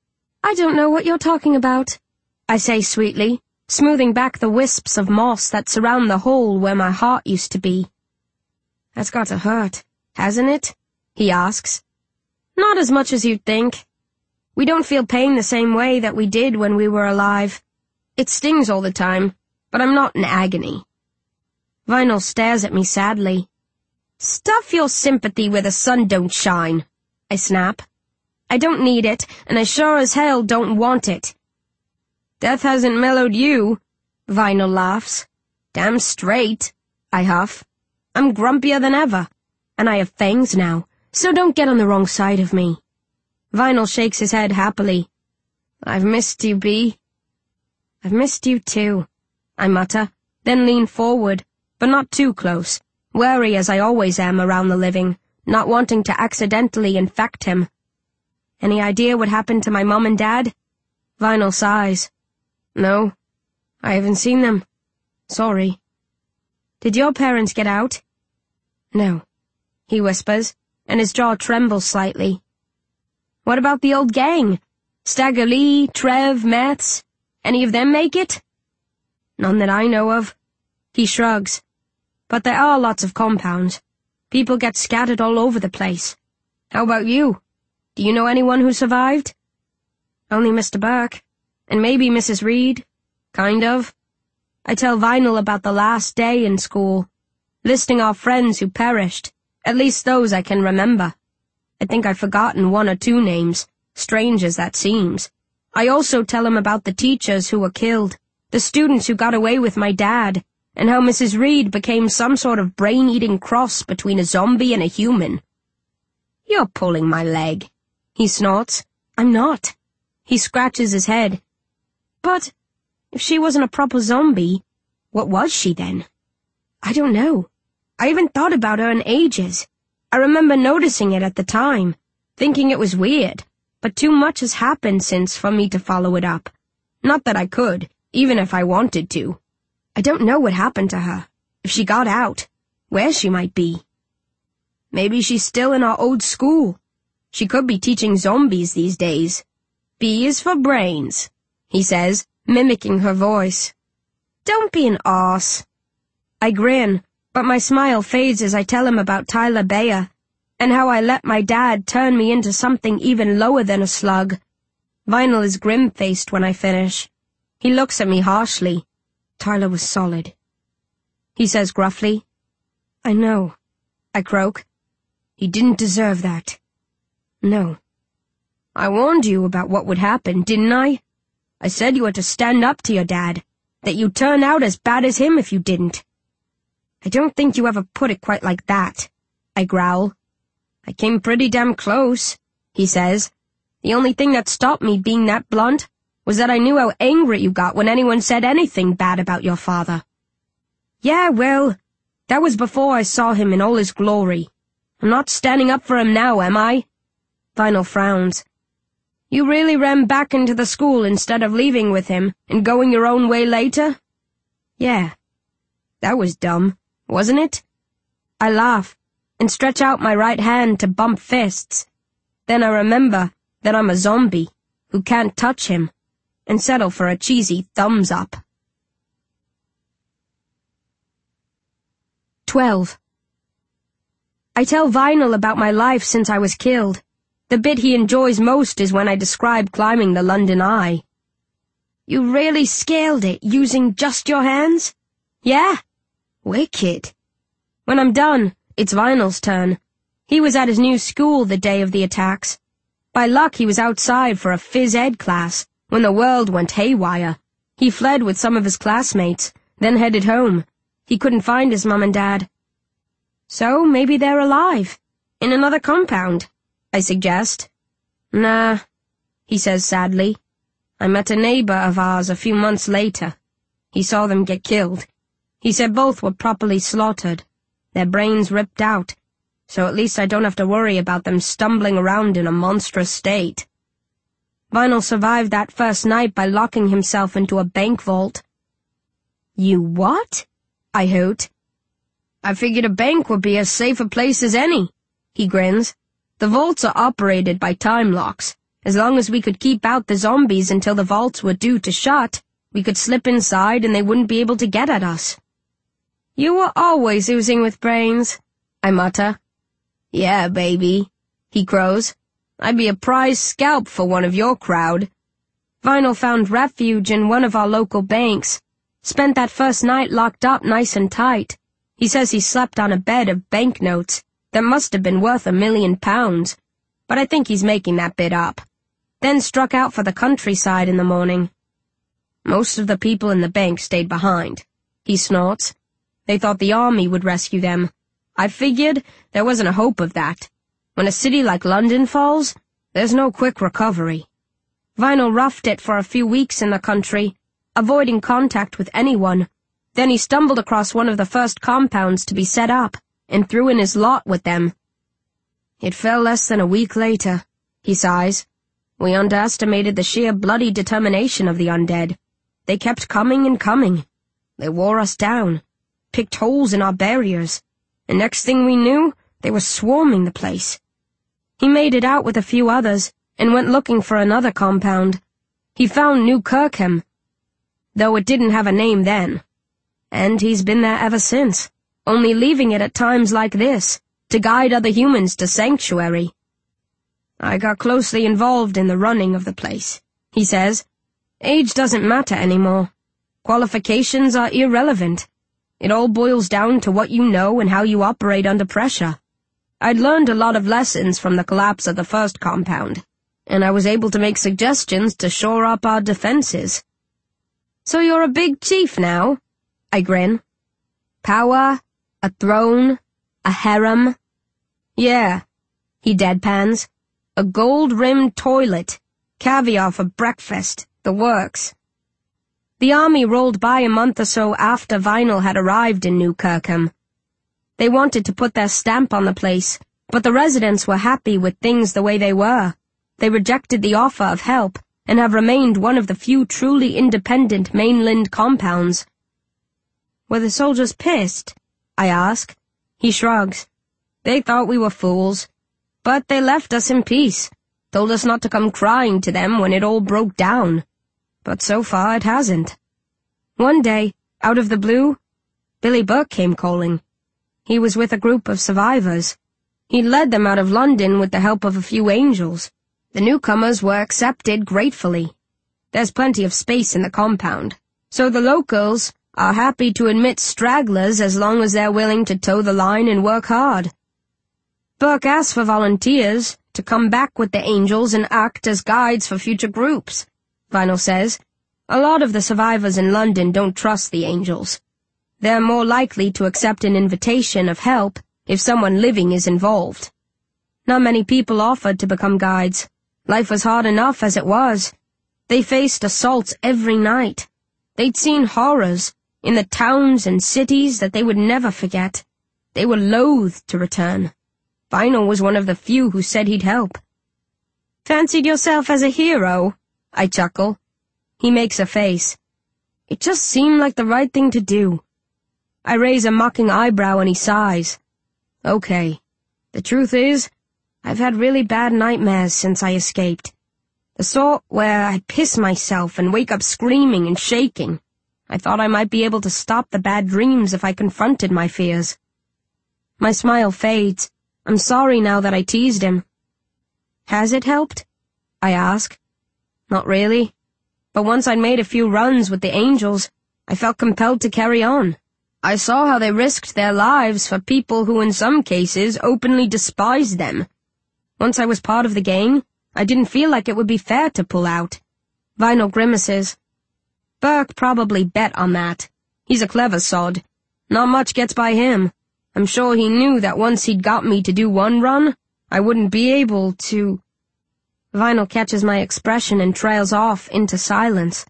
"I don't know what you're talking about," I say sweetly, smoothing back the wisps of moss that surround the hole where my heart used to be. "That's got to hurt, hasn't it?" he asks. "Not as much as you'd think. We don't feel pain the same way that we did when we were alive. It stings all the time, but I'm not in agony." Vinyl stares at me sadly. "Stuff your sympathy where the sun don't shine," I snap. "I don't need it, and I sure as hell don't want it." "Death hasn't mellowed you," Vinyl laughs. "Damn straight," I huff. "I'm grumpier than ever, and I have fangs now, so don't get on the wrong side of me." Vinyl shakes his head happily. "I've missed you, Bee." "I've missed you too," I mutter, then lean forward, but not too close, wary as I always am around the living, not wanting to accidentally infect him. Any idea what happened to my mom and dad? Vinyl sighs. No, I haven't seen them. Sorry. Did your parents get out? No, he whispers, and his jaw trembles slightly. What about the old gang? Stagger Lee, Trev, Mats? Any of them make it? None that I know of. He shrugs. But there are lots of compounds. People get scattered all over the place. How about you? Do you know anyone who survived? Only Mister Burke. And maybe Missus Reed. Kind of. I tell Vinyl about the last day in school, listing our friends who perished, at least those I can remember. I think I've forgotten one or two names, strange as that seems. I also tell him about the teachers who were killed, the students who got away with my dad, and how Missus Reed became some sort of brain-eating cross between a zombie and a human. You're pulling my leg, he snorts. I'm not. He scratches his head. But if she wasn't a proper zombie, what was she then? I don't know. I haven't thought about her in ages. I remember noticing it at the time, thinking it was weird, but too much has happened since for me to follow it up. Not that I could, even if I wanted to. I don't know what happened to her, if she got out, where she might be. Maybe she's still in our old school. She could be teaching zombies these days. B is for brains, he says, mimicking her voice. Don't be an arse. I grin, but my smile fades as I tell him about Tyler Bayer, and how I let my dad turn me into something even lower than a slug. Vinyl is grim-faced when I finish. He looks at me harshly. Tyler was solid. He says gruffly, I know. I croak. He didn't deserve that. No. I warned you about what would happen, didn't I? I said you had to stand up to your dad, that you'd turn out as bad as him if you didn't. I don't think you ever put it quite like that, I growl. I came pretty damn close, he says. The only thing that stopped me being that blunt was that I knew how angry you got when anyone said anything bad about your father. Yeah, well, that was before I saw him in all his glory. I'm not standing up for him now, am I? Vinyl frowns. You really ran back into the school instead of leaving with him and going your own way later? Yeah. That was dumb, wasn't it? I laugh and stretch out my right hand to bump fists. Then I remember that I'm a zombie who can't touch him, and settle for a cheesy thumbs up. Twelve. I tell Vinyl about my life since I was killed. The bit he enjoys most is when I describe climbing the London Eye. You really scaled it using just your hands? Yeah? Wicked. When I'm done, it's Vinyl's turn. He was at his new school the day of the attacks. By luck, he was outside for a phys ed class when the world went haywire. He fled with some of his classmates, then headed home. He couldn't find his mom and dad. So maybe they're alive, in another compound, I suggest. Nah, he says sadly. I met a neighbor of ours a few months later. He saw them get killed. He said both were properly slaughtered, their brains ripped out, so at least I don't have to worry about them stumbling around in a monstrous state. Vinyl survived that first night by locking himself into a bank vault. You what? I hoot. I figured a bank would be as safe a place as any, he grins. The vaults are operated by time locks. As long as we could keep out the zombies until the vaults were due to shut, we could slip inside and they wouldn't be able to get at us. You were always oozing with brains, I mutter. Yeah, baby, he crows. I'd be a prize scalp for one of your crowd. Vinyl found refuge in one of our local banks. Spent that first night locked up nice and tight. He says he slept on a bed of banknotes that must have been worth a million pounds, but I think he's making that bit up. Then struck out for the countryside in the morning. Most of the people in the bank stayed behind, he snorts. They thought the army would rescue them. I figured there wasn't a hope of that. When a city like London falls, there's no quick recovery. Vinyl roughed it for a few weeks in the country, avoiding contact with anyone. Then he stumbled across one of the first compounds to be set up, and threw in his lot with them. It fell less than a week later, he sighs. We underestimated the sheer bloody determination of the undead. They kept coming and coming. They wore us down, picked holes in our barriers, and next thing we knew, they were swarming the place. He made it out with a few others and went looking for another compound. He found New Kirkham, though it didn't have a name then. And he's been there ever since, only leaving it at times like this, to guide other humans to Sanctuary. I got closely involved in the running of the place, he says. Age doesn't matter anymore. Qualifications are irrelevant. It all boils down to what you know and how you operate under pressure. I'd learned a lot of lessons from the collapse of the first compound, and I was able to make suggestions to shore up our defenses. So you're a big chief now? I grin. Power, a throne, a harem. Yeah, he deadpans. A gold-rimmed toilet, caviar for breakfast, the works. The army rolled by a month or so after Vinyl had arrived in New Kirkham. They wanted to put their stamp on the place, but the residents were happy with things the way they were. They rejected the offer of help and have remained one of the few truly independent mainland compounds. Were the soldiers pissed? I ask. He shrugs. They thought we were fools, but they left us in peace, told us not to come crying to them when it all broke down. But so far it hasn't. One day, out of the blue, Billy Burke came calling. He was with a group of survivors. He led them out of London with the help of a few angels. The newcomers were accepted gratefully. There's plenty of space in the compound, so the locals are happy to admit stragglers as long as they're willing to toe the line and work hard. Burke asked for volunteers to come back with the angels and act as guides for future groups, Vinyl says. A lot of the survivors in London don't trust the angels. They're more likely to accept an invitation of help if someone living is involved. Not many people offered to become guides. Life was hard enough as it was. They faced assaults every night. They'd seen horrors in the towns and cities that they would never forget. They were loath to return. Vinyl was one of the few who said he'd help. Fancied yourself as a hero? I chuckle. He makes a face. It just seemed like the right thing to do. I raise a mocking eyebrow and he sighs. Okay. The truth is, I've had really bad nightmares since I escaped. The sort where I piss myself and wake up screaming and shaking. I thought I might be able to stop the bad dreams if I confronted my fears. My smile fades. I'm sorry now that I teased him. Has it helped? I ask. Not really. But once I'd made a few runs with the angels, I felt compelled to carry on. I saw how they risked their lives for people who in some cases openly despised them. Once I was part of the gang, I didn't feel like it would be fair to pull out. Vinyl grimaces. Burke probably bet on that. He's a clever sod. Not much gets by him. I'm sure he knew that once he'd got me to do one run, I wouldn't be able to... Vinyl catches my expression and trails off into silence.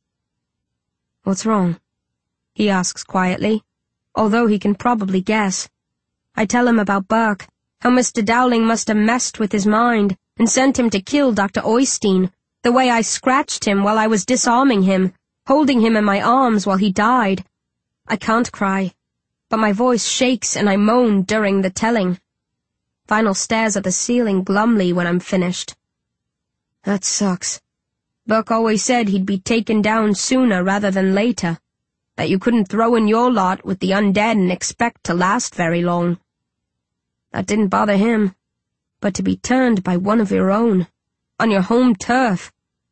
What's wrong? He asks quietly, although he can probably guess. I tell him about Burke, how Mister Dowling must have messed with his mind and sent him to kill Doctor Oystein, the way I scratched him while I was disarming him, holding him in my arms while he died. I can't cry, but my voice shakes and I moan during the telling. Vinyl stares at the ceiling glumly when I'm finished. That sucks. Burke always said he'd be taken down sooner rather than later, that you couldn't throw in your lot with the undead and expect to last very long. That didn't bother him, but to be turned by one of your own, on your home turf.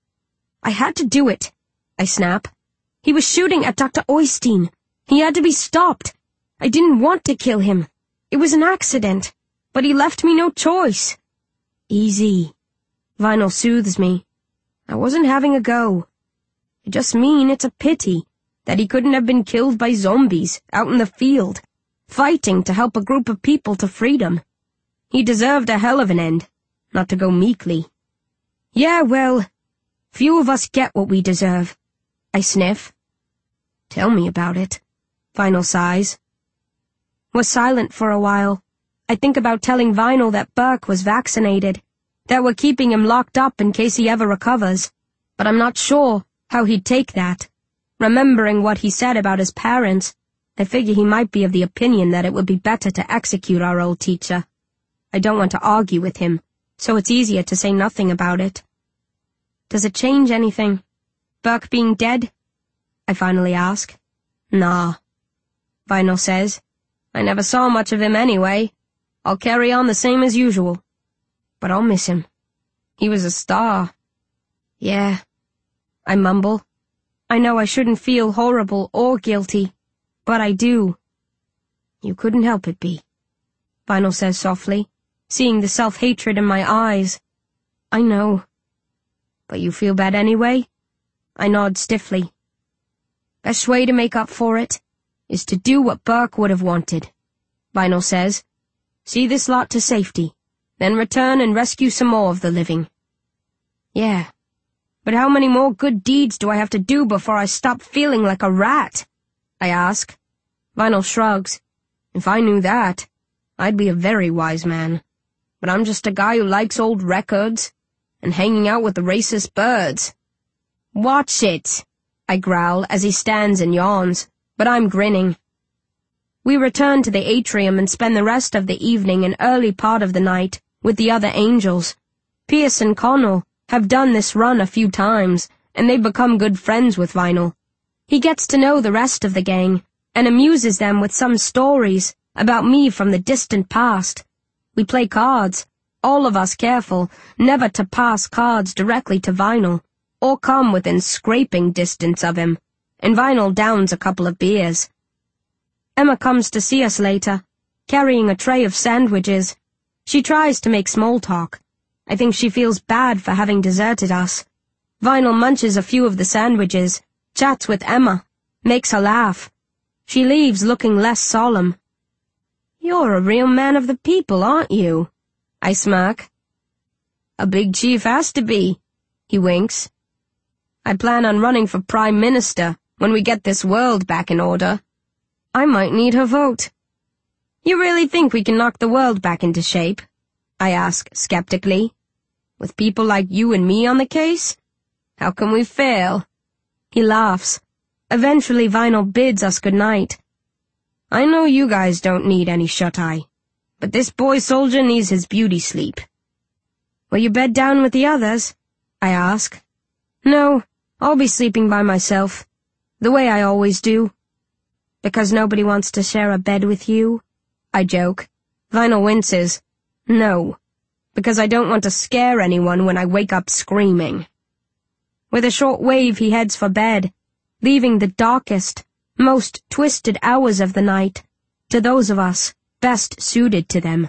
I had to do it, I snap. He was shooting at Doctor Oystein. He had to be stopped. I didn't want to kill him. It was an accident, but he left me no choice. Easy. Vinyl soothes me. I wasn't having a go. I just mean it's a pity that he couldn't have been killed by zombies out in the field, fighting to help a group of people to freedom. He deserved a hell of an end, not to go meekly. Yeah, well, few of us get what we deserve. I sniff. Tell me about it. Vinyl sighs. We're silent for a while, I think about telling Vinyl that Burke was vaccinated, that we're keeping him locked up in case he ever recovers, but I'm not sure how he'd take that. Remembering what he said about his parents, I figure he might be of the opinion that it would be better to execute our old teacher. I don't want to argue with him, so it's easier to say nothing about it. Does it change anything? Burke being dead? I finally ask. Nah, Vinyl says. I never saw much of him anyway. I'll carry on the same as usual. But I'll miss him. He was a star. Yeah, I mumble. I know I shouldn't feel horrible or guilty, but I do. You couldn't help it, Bea, Vinyl says softly, seeing the self-hatred in my eyes. I know. But you feel bad anyway? I nod stiffly. Best way to make up for it is to do what Burke would have wanted, Vinyl says. See this lot to safety, then return and rescue some more of the living. Yeah, but how many more good deeds do I have to do before I stop feeling like a rat? I ask. Vinyl shrugs. If I knew that, I'd be a very wise man. But I'm just a guy who likes old records and hanging out with the racist birds. Watch it, I growl as he stands and yawns, but I'm grinning. We return to the atrium and spend the rest of the evening and early part of the night with the other angels. Pierce and Connell have done this run a few times, and they've become good friends with Vinyl. He gets to know the rest of the gang, and amuses them with some stories about me from the distant past. We play cards, all of us careful never to pass cards directly to Vinyl, or come within scraping distance of him, and Vinyl downs a couple of beers. Emma comes to see us later, carrying a tray of sandwiches. She tries to make small talk. I think she feels bad for having deserted us. Vinyl munches a few of the sandwiches, chats with Emma, makes her laugh. She leaves looking less solemn. You're a real man of the people, aren't you? I smirk. A big chief has to be, he winks. I plan on running for Prime Minister when we get this world back in order. I might need her vote. You really think we can knock the world back into shape? I ask skeptically. With people like you and me on the case? How can we fail? He laughs. Eventually Vinyl bids us good night. I know you guys don't need any shut-eye, but this boy soldier needs his beauty sleep. Will you bed down with the others? I ask. No, I'll be sleeping by myself, the way I always do. Because nobody wants to share a bed with you? I joke. Vinyl winces. No, because I don't want to scare anyone when I wake up screaming. With a short wave he heads for bed, leaving the darkest, most twisted hours of the night to those of us best suited to them.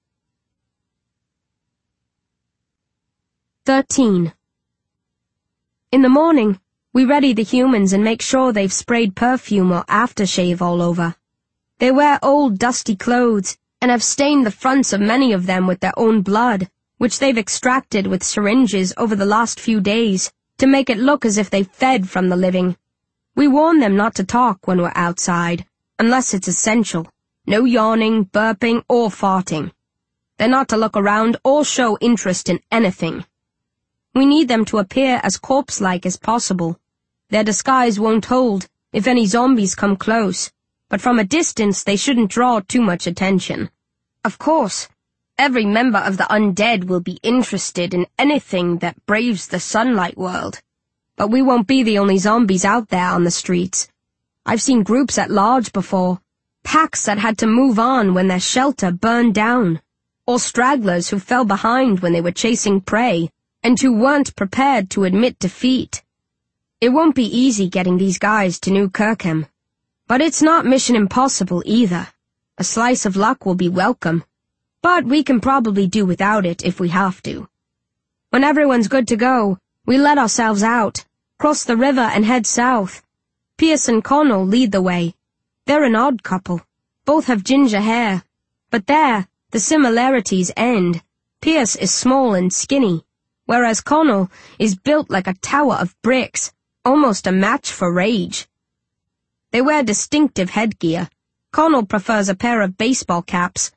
Thirteen. In the morning, we ready the humans and make sure they've sprayed perfume or aftershave all over. They wear old dusty clothes and have stained the fronts of many of them with their own blood, which they've extracted with syringes over the last few days to make it look as if they fed from the living. We warn them not to talk when we're outside, unless it's essential. No yawning, burping, or farting. They're not to look around or show interest in anything. We need them to appear as corpse-like as possible. Their disguise won't hold if any zombies come close, but from a distance they shouldn't draw too much attention. Of course, every member of the undead will be interested in anything that braves the sunlight world. But we won't be the only zombies out there on the streets. I've seen groups at large before, packs that had to move on when their shelter burned down, or stragglers who fell behind when they were chasing prey, and who weren't prepared to admit defeat. It won't be easy getting these guys to New Kirkham. But it's not mission impossible either. A slice of luck will be welcome, but we can probably do without it if we have to. When everyone's good to go, we let ourselves out, cross the river and head south. Pierce and Connell lead the way. They're an odd couple. Both have ginger hair. But there, the similarities end. Pierce is small and skinny, whereas Connell is built like a tower of bricks, almost a match for Rage. They wear distinctive headgear. Connell prefers a pair of baseball caps,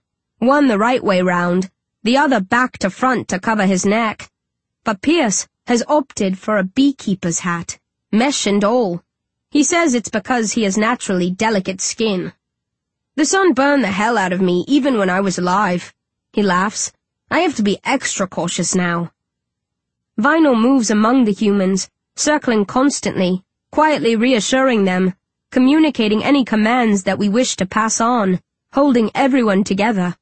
one the right way round, the other back to front to cover his neck. But Pierce has opted for a beekeeper's hat, mesh and all. He says it's because he has naturally delicate skin. The sun burned the hell out of me even when I was alive. He laughs. I have to be extra cautious now. Vinyl moves among the humans, circling constantly, quietly reassuring them, communicating any commands that we wish to pass on, holding everyone together.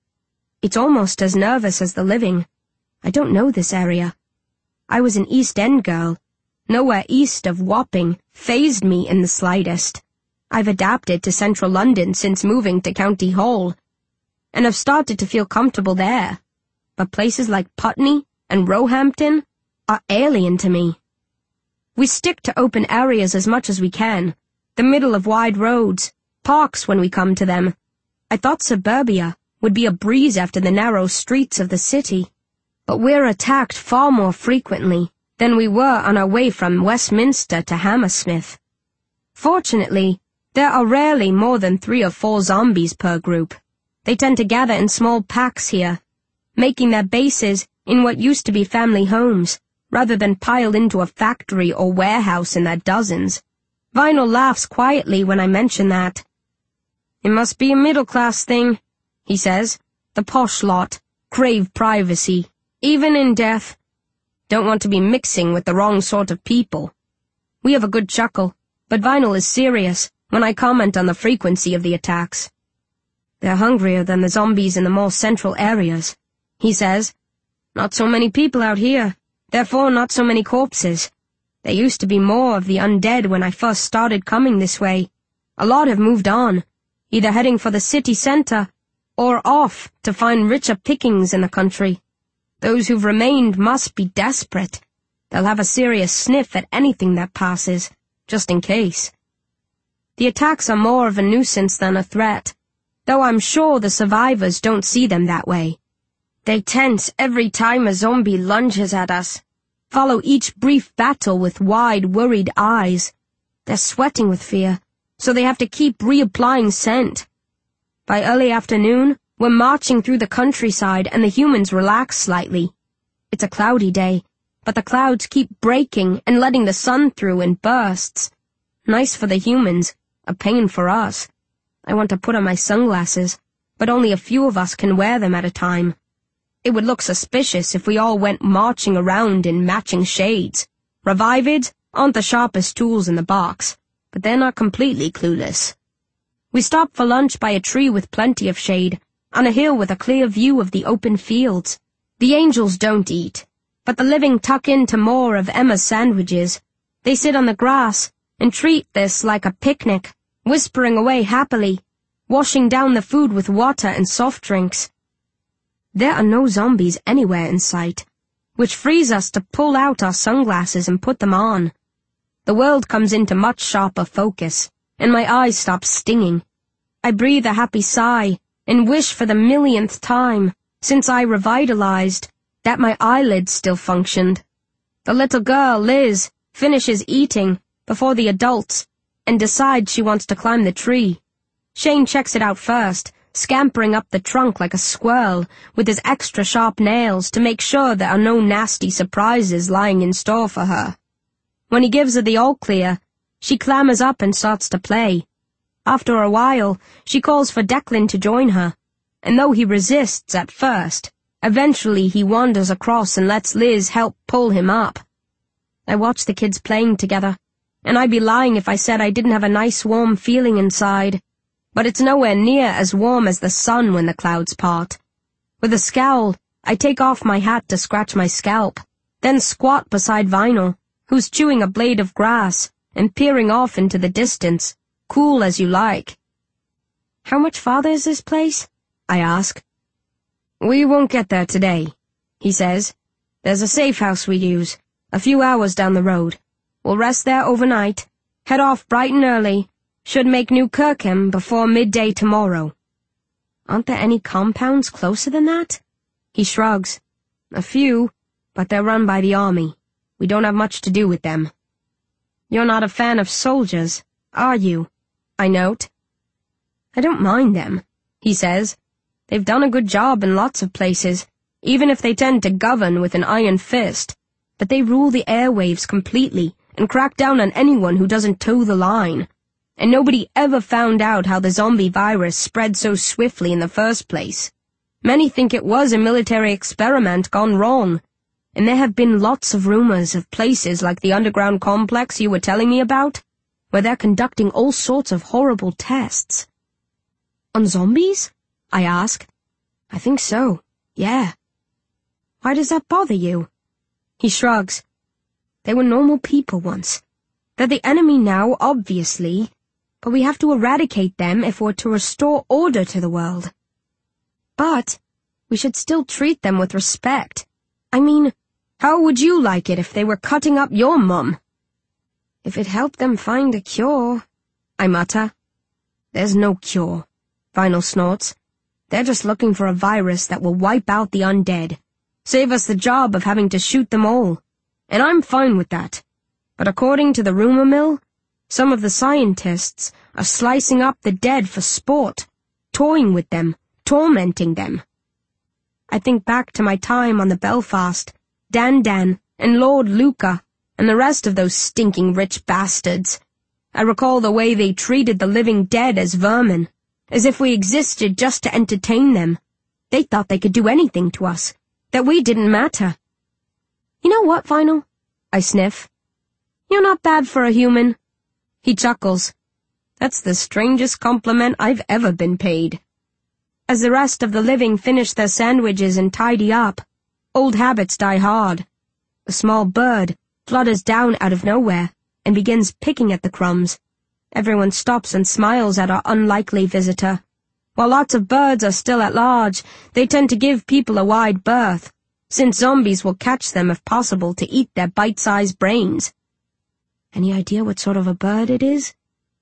It's almost as nervous as the living. I don't know this area. I was an East End girl. Nowhere east of Wapping fazed me in the slightest. I've adapted to central London since moving to County Hall, and I've started to feel comfortable there. But places like Putney and Roehampton are alien to me. We stick to open areas as much as we can, the middle of wide roads, parks when we come to them. I thought suburbia would be a breeze after the narrow streets of the city, but we're attacked far more frequently than we were on our way from Westminster to Hammersmith. Fortunately, there are rarely more than three or four zombies per group. They tend to gather in small packs here, making their bases in what used to be family homes, rather than piled into a factory or warehouse in their dozens. Vinyl laughs quietly when I mention that. It must be a middle-class thing, he says. The posh lot crave privacy, even in death. Don't want to be mixing with the wrong sort of people. We have a good chuckle, but Vinyl is serious when I comment on the frequency of the attacks. They're hungrier than the zombies in the more central areas, he says. Not so many people out here, therefore not so many corpses. There used to be more of the undead when I first started coming this way. A lot have moved on, either heading for the city center or off to find richer pickings in the country. Those who've remained must be desperate. They'll have a serious sniff at anything that passes, just in case. The attacks are more of a nuisance than a threat, though I'm sure the survivors don't see them that way. They tense every time a zombie lunges at us, follow each brief battle with wide, worried eyes. They're sweating with fear, so they have to keep reapplying scent. By early afternoon, we're marching through the countryside and the humans relax slightly. It's a cloudy day, but the clouds keep breaking and letting the sun through in bursts. Nice for the humans, a pain for us. I want to put on my sunglasses, but only a few of us can wear them at a time. It would look suspicious if we all went marching around in matching shades. Revivids aren't the sharpest tools in the box, but they're not completely clueless. We stop for lunch by a tree with plenty of shade, on a hill with a clear view of the open fields. The angels don't eat, but the living tuck into more of Emma's sandwiches. They sit on the grass and treat this like a picnic, whispering away happily, washing down the food with water and soft drinks. There are no zombies anywhere in sight, which frees us to pull out our sunglasses and put them on. The world comes into much sharper focus, and my eyes stop stinging. I breathe a happy sigh and wish for the millionth time, since I revitalized, that my eyelids still functioned. The little girl, Liz, finishes eating before the adults and decides she wants to climb the tree. Shane checks it out first, scampering up the trunk like a squirrel with his extra sharp nails to make sure there are no nasty surprises lying in store for her. When he gives her the all clear, she clambers up and starts to play. After a while, she calls for Declan to join her, and though he resists at first, eventually he wanders across and lets Liz help pull him up. I watch the kids playing together, and I'd be lying if I said I didn't have a nice warm feeling inside. But it's nowhere near as warm as the sun when the clouds part. With a scowl, I take off my hat to scratch my scalp, then squat beside Vinyl, who's chewing a blade of grass and peering off into the distance, cool as you like. How much farther is this place? I ask. We won't get there today, he says. There's a safe house we use, a few hours down the road. We'll rest there overnight, head off bright and early, should make New Kirkham before midday tomorrow. Aren't there any compounds closer than that? He shrugs. A few, but they're run by the army. We don't have much to do with them. You're not a fan of soldiers, are you? I note. I don't mind them, he says. They've done a good job in lots of places, even if they tend to govern with an iron fist. But they rule the airwaves completely and crack down on anyone who doesn't toe the line. And nobody ever found out how the zombie virus spread so swiftly in the first place. Many think it was a military experiment gone wrong. And there have been lots of rumors of places like the underground complex you were telling me about, where they're conducting all sorts of horrible tests. On zombies? I ask. I think so, yeah. Why does that bother you? He shrugs. They were normal people once. They're the enemy now, obviously, but we have to eradicate them if we're to restore order to the world. But we should still treat them with respect. I mean, how would you like it if they were cutting up your mum? If it helped them find a cure, I mutter. There's no cure, Vinyl snorts. They're just looking for a virus that will wipe out the undead, save us the job of having to shoot them all. And I'm fine with that. But according to the rumor mill, some of the scientists are slicing up the dead for sport, toying with them, tormenting them. I think back to my time on the Belfast, Dan Dan, and Lord Luca, and the rest of those stinking rich bastards. I recall the way they treated the living dead as vermin, as if we existed just to entertain them. They thought they could do anything to us, that we didn't matter. You know what, Vinyl? I sniff. You're not bad for a human. He chuckles. That's the strangest compliment I've ever been paid. As the rest of the living finish their sandwiches and tidy up, old habits die hard. A small bird flutters down out of nowhere and begins picking at the crumbs. Everyone stops and smiles at our unlikely visitor. While lots of birds are still at large, they tend to give people a wide berth, since zombies will catch them if possible to eat their bite-sized brains. Any idea what sort of a bird it is?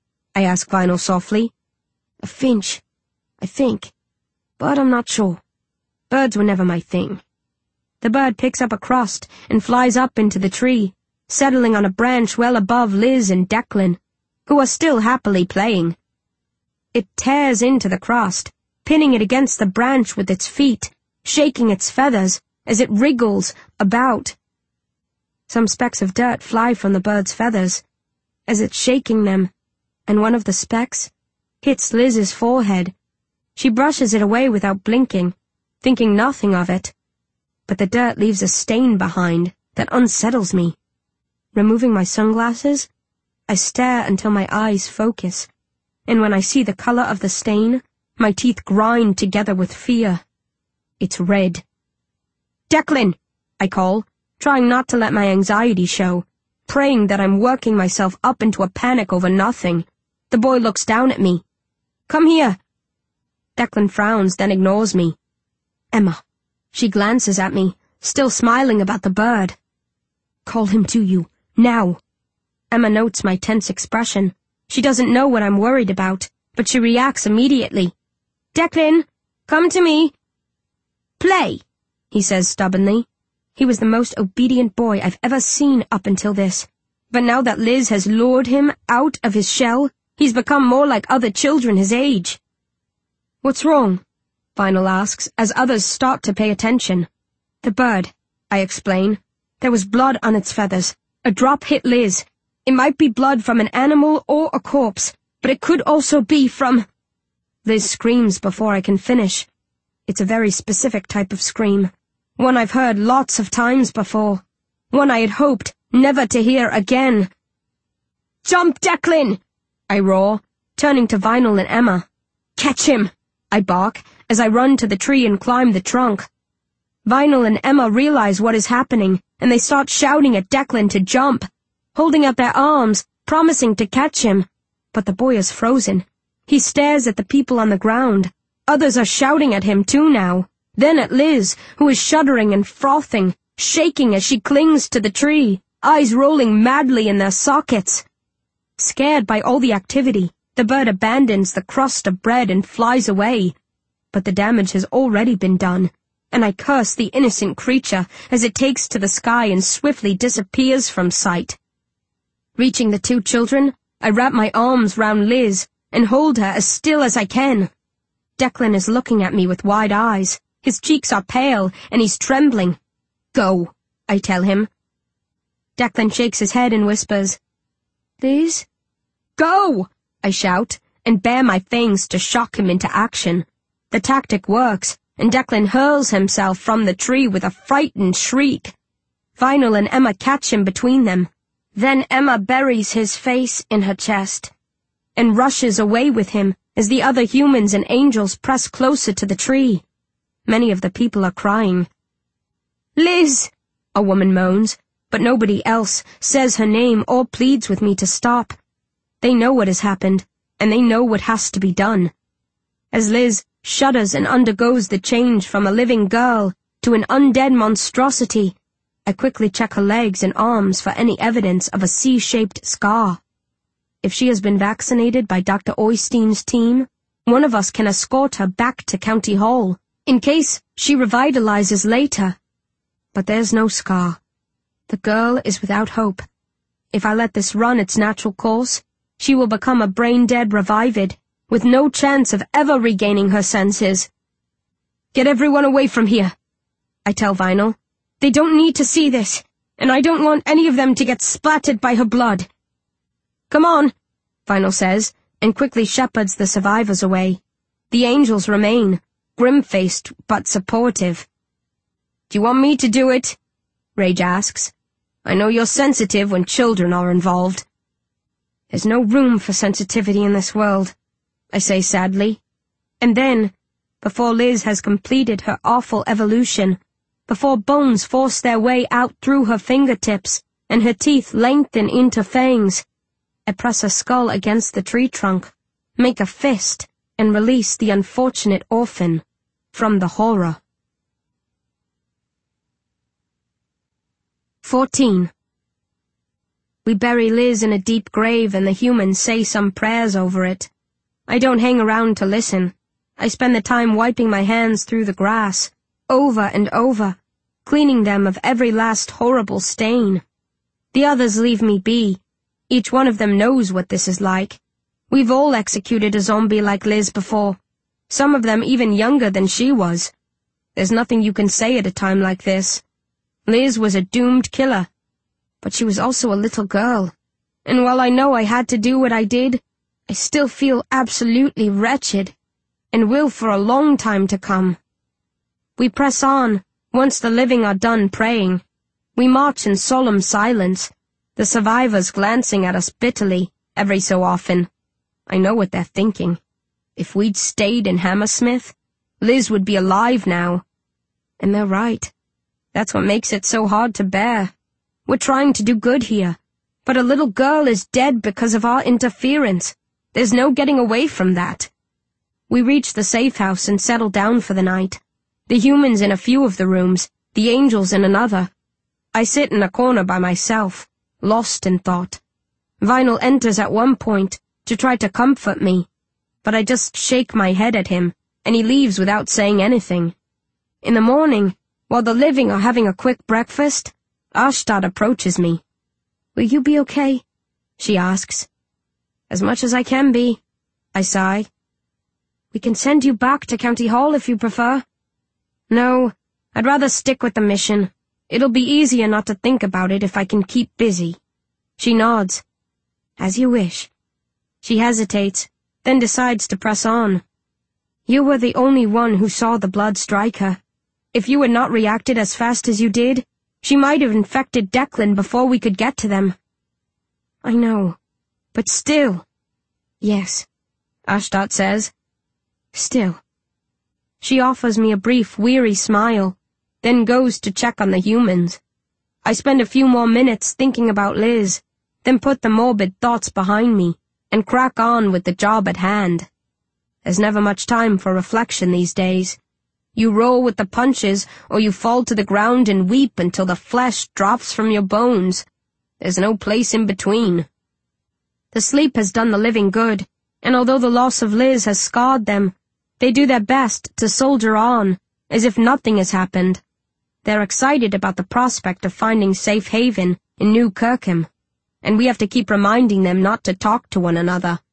I ask Vinyl softly. A finch, I think, but I'm not sure. Birds were never my thing. The bird picks up a crust and flies up into the tree, settling on a branch well above Liz and Declan, who are still happily playing. It tears into the crust, pinning it against the branch with its feet, shaking its feathers as it wriggles about. Some specks of dirt fly from the bird's feathers as it's shaking them, and one of the specks hits Liz's forehead. She brushes it away without blinking, thinking nothing of it. But the dirt leaves a stain behind that unsettles me. Removing my sunglasses, I stare until my eyes focus, and when I see the color of the stain, my teeth grind together with fear. It's red. Declan! I call, trying not to let my anxiety show, praying that I'm working myself up into a panic over nothing. The boy looks down at me. Come here. Declan frowns, then ignores me. Emma. She glances at me, still smiling about the bird. Call him to you, now. Emma notes my tense expression. She doesn't know what I'm worried about, but she reacts immediately. Declan, come to me. Play, he says stubbornly. He was the most obedient boy I've ever seen up until this. But now that Liz has lured him out of his shell, he's become more like other children his age. What's wrong? Vinyl asks, as others start to pay attention. The bird, I explain. There was blood on its feathers. A drop hit Liz. It might be blood from an animal or a corpse, but it could also be from... Liz screams before I can finish. It's a very specific type of scream. One I've heard lots of times before. One I had hoped never to hear again. Jump, Declan! I roar, turning to Vinyl and Emma. Catch him! I bark, as I run to the tree and climb the trunk. Vinyl and Emma realize what is happening, and they start shouting at Declan to jump, holding out their arms, promising to catch him. But the boy is frozen. He stares at the people on the ground. Others are shouting at him too now. Then at Liz, who is shuddering and frothing, shaking as she clings to the tree, eyes rolling madly in their sockets. Scared by all the activity, the bird abandons the crust of bread and flies away. But the damage has already been done, and I curse the innocent creature as it takes to the sky and swiftly disappears from sight. Reaching the two children, I wrap my arms round Liz and hold her as still as I can. Declan is looking at me with wide eyes. His cheeks are pale, and he's trembling. Go, I tell him. Declan shakes his head and whispers, Liz? Go, I shout, and bare my fangs to shock him into action. The tactic works, and Declan hurls himself from the tree with a frightened shriek. Vinyl and Emma catch him between them. Then Emma buries his face in her chest and rushes away with him as the other humans and angels press closer to the tree. Many of the people are crying. Liz! A woman moans, but nobody else says her name or pleads with me to stop. They know what has happened, and they know what has to be done. As Liz shudders and undergoes the change from a living girl to an undead monstrosity, I quickly check her legs and arms for any evidence of a C-shaped scar. If she has been vaccinated by Doctor Oystein's team, one of us can escort her back to County Hall, in case she revitalizes later. But there's no scar. The girl is without hope. If I let this run its natural course, she will become a brain-dead revived, with no chance of ever regaining her senses. Get everyone away from here, I tell Vinyl. They don't need to see this, and I don't want any of them to get splattered by her blood. Come on, Vinyl says, and quickly shepherds the survivors away. The angels remain, grim-faced but supportive. Do you want me to do it? Rage asks. I know you're sensitive when children are involved. There's no room for sensitivity in this world, I say sadly. And then, before Liz has completed her awful evolution, before bones force their way out through her fingertips and her teeth lengthen into fangs, I press her skull against the tree trunk, make a fist, and release the unfortunate orphan from the horror. Fourteen. We bury Liz in a deep grave and the humans say some prayers over it. I don't hang around to listen. I spend the time wiping my hands through the grass, over and over, cleaning them of every last horrible stain. The others leave me be. Each one of them knows what this is like. We've all executed a zombie like Liz before, some of them even younger than she was. There's nothing you can say at a time like this. Liz was a doomed killer, but she was also a little girl, and while I know I had to do what I did, I still feel absolutely wretched, and will for a long time to come. We press on, once the living are done praying. We march in solemn silence, the survivors glancing at us bitterly every so often. I know what they're thinking. If we'd stayed in Hammersmith, Liz would be alive now. And they're right. That's what makes it so hard to bear. We're trying to do good here, but a little girl is dead because of our interference. There's no getting away from that. We reach the safe house and settle down for the night. The humans in a few of the rooms, the angels in another. I sit in a corner by myself, lost in thought. Vinyl enters at one point to try to comfort me, but I just shake my head at him, and he leaves without saying anything. In the morning, while the living are having a quick breakfast, Ashtad approaches me. Will you be okay? She asks. As much as I can be, I sigh. We can send you back to County Hall if you prefer. No, I'd rather stick with the mission. It'll be easier not to think about it if I can keep busy. She nods. As you wish. She hesitates, then decides to press on. You were the only one who saw the blood strike her. If you had not reacted as fast as you did, she might have infected Declan before we could get to them. I know, but still. Yes, Ashtad says. Still. She offers me a brief, weary smile, then goes to check on the humans. I spend a few more minutes thinking about Liz, then put the morbid thoughts behind me, and crack on with the job at hand. There's never much time for reflection these days. You roll with the punches, or you fall to the ground and weep until the flesh drops from your bones. There's no place in between. The sleep has done the living good, and although the loss of Liz has scarred them, they do their best to soldier on, as if nothing has happened. They're excited about the prospect of finding safe haven in New Kirkham, and we have to keep reminding them not to talk to one another.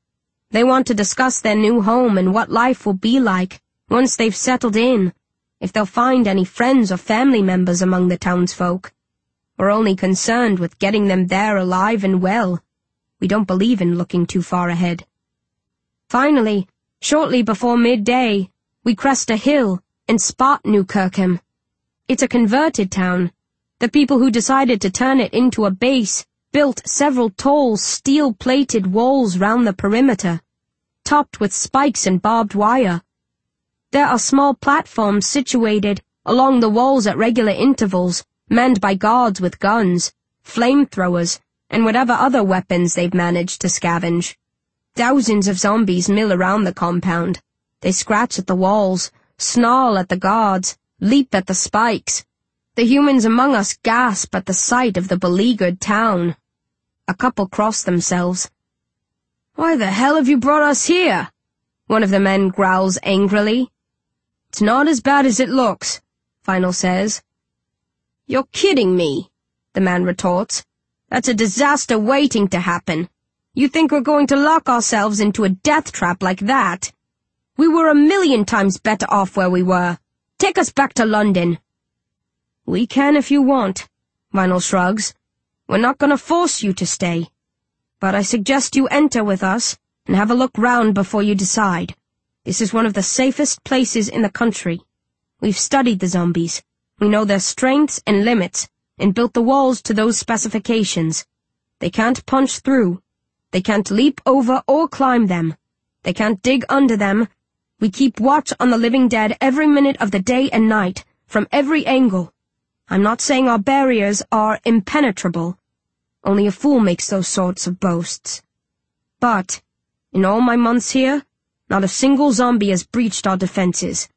They want to discuss their new home and what life will be like once they've settled in, if they'll find any friends or family members among the townsfolk. We're only concerned with getting them there alive and well. We don't believe in looking too far ahead. Finally, shortly before midday, we crest a hill and spot New Kirkham. It's a converted town. The people who decided to turn it into a base built several tall, steel-plated walls round the perimeter, topped with spikes and barbed wire. There are small platforms situated along the walls at regular intervals, manned by guards with guns, flamethrowers, and whatever other weapons they've managed to scavenge. Thousands of zombies mill around the compound. They scratch at the walls, snarl at the guards, leap at the spikes. The humans among us gasp at the sight of the beleaguered town. A couple cross themselves. "Why the hell have you brought us here?" one of the men growls angrily. "It's not as bad as it looks," Final says. "You're kidding me," the man retorts. "That's a disaster waiting to happen. You think we're going to lock ourselves into a death trap like that? We were a million times better off where we were. Take us back to London." "We can if you want," Vinyl shrugs. "We're not going to force you to stay. But I suggest you enter with us and have a look round before you decide. This is one of the safest places in the country. We've studied the zombies. We know their strengths and limits and built the walls to those specifications. They can't punch through. They can't leap over or climb them. They can't dig under them. We keep watch on the living dead every minute of the day and night, from every angle. I'm not saying our barriers are impenetrable. Only a fool makes those sorts of boasts. But, in all my months here, not a single zombie has breached our defenses."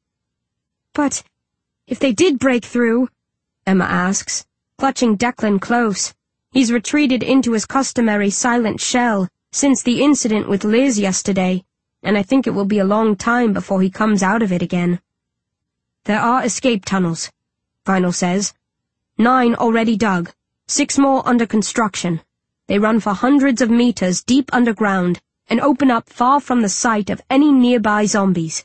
"But, if they did break through," Emma asks, clutching Declan close. He's retreated into his customary silent shell since the incident with Liz yesterday, and I think it will be a long time before he comes out of it again. "There are escape tunnels," Vinyl says. "Nine already dug, six more under construction. They run for hundreds of meters deep underground and open up far from the sight of any nearby zombies.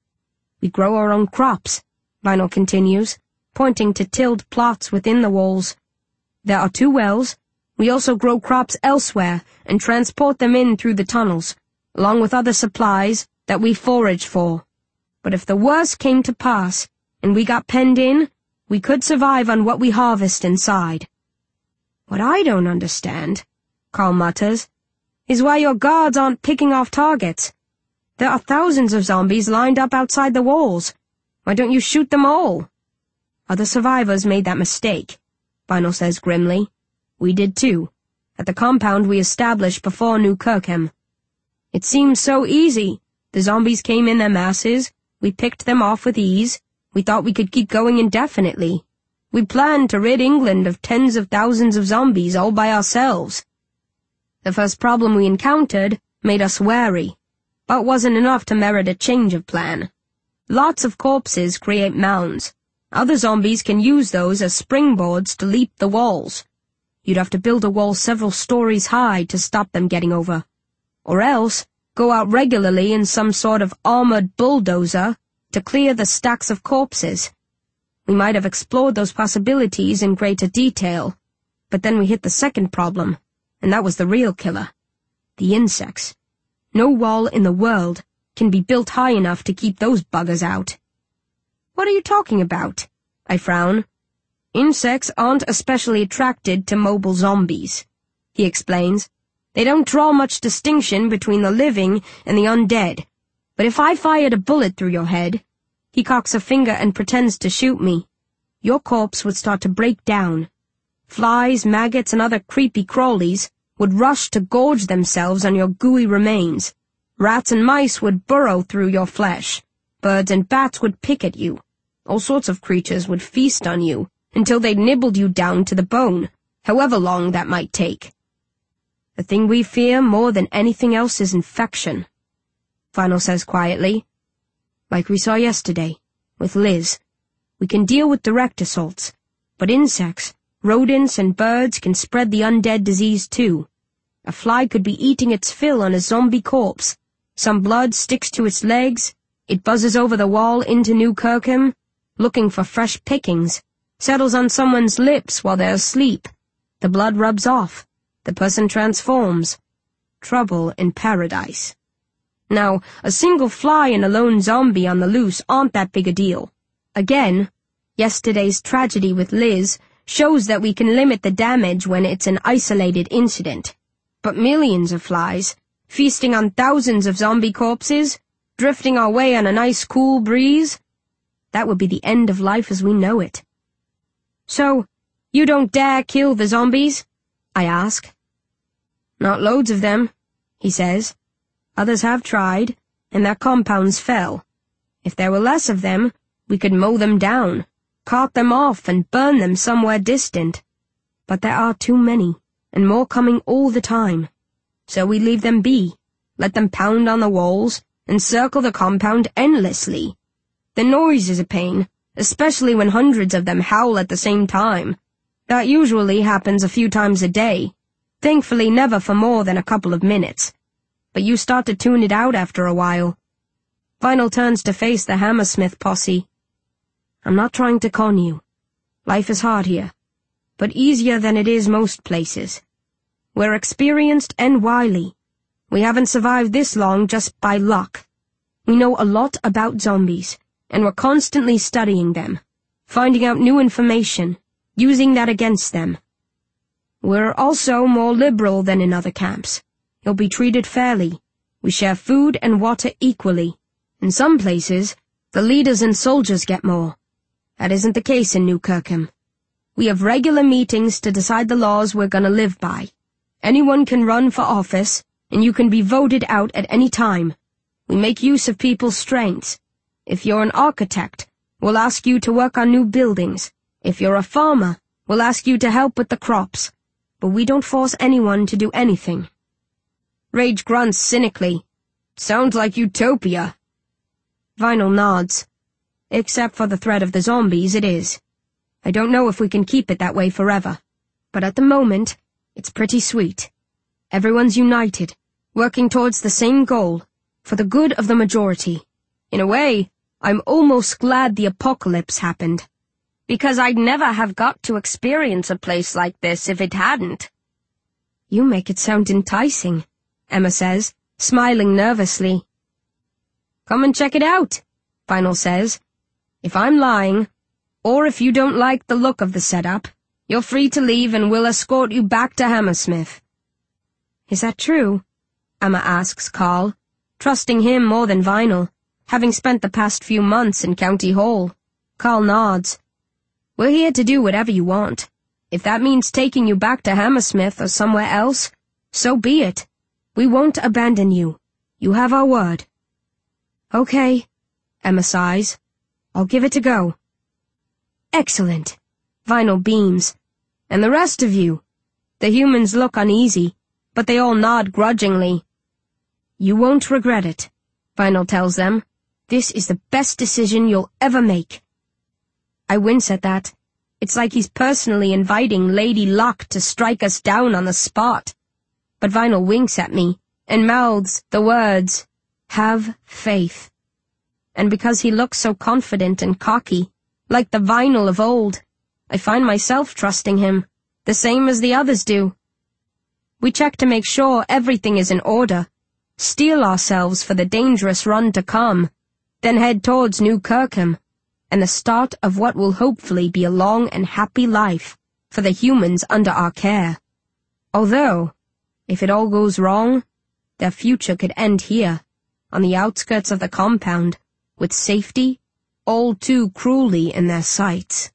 We grow our own crops," Vinyl continues, pointing to tilled plots within the walls. "There are two wells. We also grow crops elsewhere and transport them in through the tunnels, along with other supplies that we forage for. But if the worst came to pass, and we got penned in, we could survive on what we harvest inside." "What I don't understand," Carl mutters, "is why your guards aren't picking off targets. There are thousands of zombies lined up outside the walls. Why don't you shoot them all?" "Other survivors made that mistake," Vinyl says grimly. "We did too, at the compound we established before New Kirkham. It seemed so easy. The zombies came in their masses, we picked them off with ease, we thought we could keep going indefinitely. We planned to rid England of tens of thousands of zombies all by ourselves. The first problem we encountered made us wary, but wasn't enough to merit a change of plan. Lots of corpses create mounds. Other zombies can use those as springboards to leap the walls. You'd have to build a wall several stories high to stop them getting over. Or else, go out regularly in some sort of armored bulldozer to clear the stacks of corpses. We might have explored those possibilities in greater detail, but then we hit the second problem, and that was the real killer. The insects. No wall in the world can be built high enough to keep those buggers out." "What are you talking about?" I frown. "Insects aren't especially attracted to mobile zombies," he explains. "They don't draw much distinction between the living and the undead. But if I fired a bullet through your head," he cocks a finger and pretends to shoot me, "your corpse would start to break down. Flies, maggots, and other creepy crawlies would rush to gorge themselves on your gooey remains. Rats and mice would burrow through your flesh. Birds and bats would pick at you. All sorts of creatures would feast on you until they'd nibbled you down to the bone, however long that might take. The thing we fear more than anything else is infection," Vinyl says quietly. "Like we saw yesterday, with Liz. We can deal with direct assaults, but insects, rodents, and birds can spread the undead disease too. A fly could be eating its fill on a zombie corpse, Some blood sticks to its legs. It buzzes over the wall into New Kirkham, looking for fresh pickings, settles on someone's lips while they're asleep. The blood rubs off. The person transforms. Trouble in paradise. Now, a single fly and a lone zombie on the loose aren't that big a deal. Again, yesterday's tragedy with Liz shows that we can limit the damage when it's an isolated incident. But millions of flies, feasting on thousands of zombie corpses, drifting our way on a nice cool breeze, that would be the end of life as we know it. So, you don't dare kill the zombies? I ask. Not loads of them, he says. Others have tried, and their compounds fell. If there were less of them, we could mow them down, cart them off and burn them somewhere distant. But there are too many, and more coming all the time. So we leave them be, let them pound on the walls, and circle the compound endlessly. The noise is a pain, especially when hundreds of them howl at the same time. That usually happens a few times a day, thankfully never for more than a couple of minutes. But you start to tune it out after a while. Vinyl turns to face the Hammersmith posse. I'm not trying to con you. Life is hard here, but easier than it is most places. We're experienced and wily. We haven't survived this long just by luck. We know a lot about zombies, and we're constantly studying them, finding out new information, using that against them. We're also more liberal than in other camps. You'll be treated fairly. We share food and water equally. In some places, the leaders and soldiers get more. That isn't the case in New Kirkham. We have regular meetings to decide the laws we're gonna live by. Anyone can run for office, and you can be voted out at any time. We make use of people's strengths. If you're an architect, we'll ask you to work on new buildings. If you're a farmer, we'll ask you to help with the crops. But we don't force anyone to do anything. Rage grunts cynically. Sounds like utopia. Vinyl nods. Except for the threat of the zombies, it is. I don't know if we can keep it that way forever. But at the moment, it's pretty sweet. Everyone's united, working towards the same goal, for the good of the majority. In a way, I'm almost glad the apocalypse happened. Because I'd never have got to experience a place like this if it hadn't. You make it sound enticing, Emma says, smiling nervously. Come and check it out, Vinyl says. If I'm lying, or if you don't like the look of the setup, you're free to leave and we'll escort you back to Hammersmith. Is that true? Emma asks Carl, trusting him more than Vinyl, having spent the past few months in County Hall. Carl nods. We're here to do whatever you want. If that means taking you back to Hammersmith or somewhere else, so be it. We won't abandon you. You have our word. Okay, Emma sighs. I'll give it a go. Excellent. Vinyl beams. And the rest of you? The humans look uneasy, but they all nod grudgingly. You won't regret it, Vinyl tells them. This is the best decision you'll ever make. I wince at that. It's like he's personally inviting Lady Luck to strike us down on the spot. But Vinyl winks at me and mouths the words, have faith. And because he looks so confident and cocky, like the Vinyl of old, I find myself trusting him, the same as the others do. We check to make sure everything is in order, steel ourselves for the dangerous run to come, then head towards New Kirkham, and the start of what will hopefully be a long and happy life for the humans under our care. Although, if it all goes wrong, their future could end here, on the outskirts of the compound, with safety all too cruelly in their sights.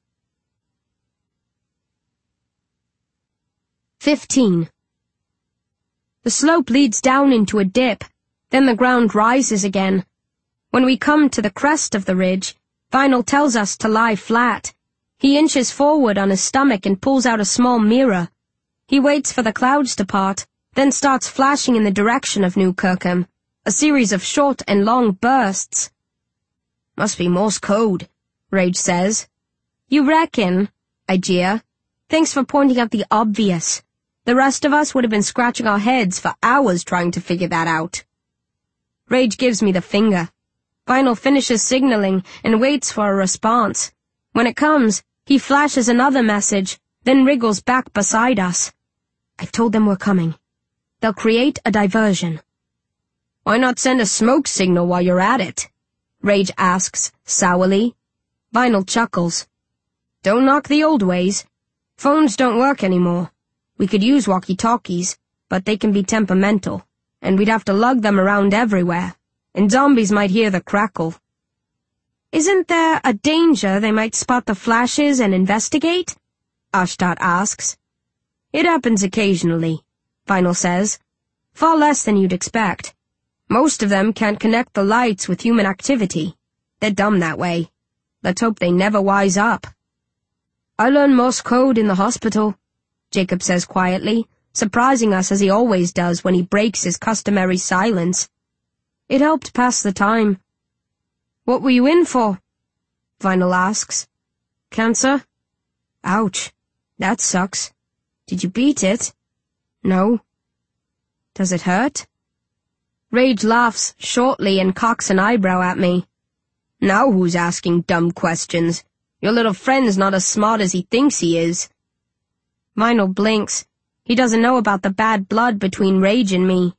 Fifteen. The slope leads down into a dip, then the ground rises again. When we come to the crest of the ridge, Vinyl tells us to lie flat. He inches forward on his stomach and pulls out a small mirror. He waits for the clouds to part, then starts flashing in the direction of New Kirkham, a series of short and long bursts. Must be Morse code, Rage says. You reckon? I jeer. Thanks for pointing out the obvious. The rest of us would have been scratching our heads for hours trying to figure that out. Rage gives me the finger. Vinyl finishes signaling and waits for a response. When it comes, he flashes another message, then wriggles back beside us. I've told them we're coming. They'll create a diversion. Why not send a smoke signal while you're at it? Rage asks, sourly. Vinyl chuckles. Don't knock the old ways. Phones don't work anymore. We could use walkie-talkies, but they can be temperamental, and we'd have to lug them around everywhere, and zombies might hear the crackle. Isn't there a danger they might spot the flashes and investigate? Ashdod asks. It happens occasionally, Vinyl says. Far less than you'd expect. Most of them can't connect the lights with human activity. They're dumb that way. Let's hope they never wise up. I learned Morse code in the hospital, Jacob says quietly, surprising us as he always does when he breaks his customary silence. It helped pass the time. What were you in for? Vinyl asks. Cancer? Ouch. That sucks. Did you beat it? No. Does it hurt? Rage laughs shortly and cocks an eyebrow at me. Now who's asking dumb questions? Your little friend's not as smart as he thinks he is. Vinyl blinks. He doesn't know about the bad blood between Rage and me.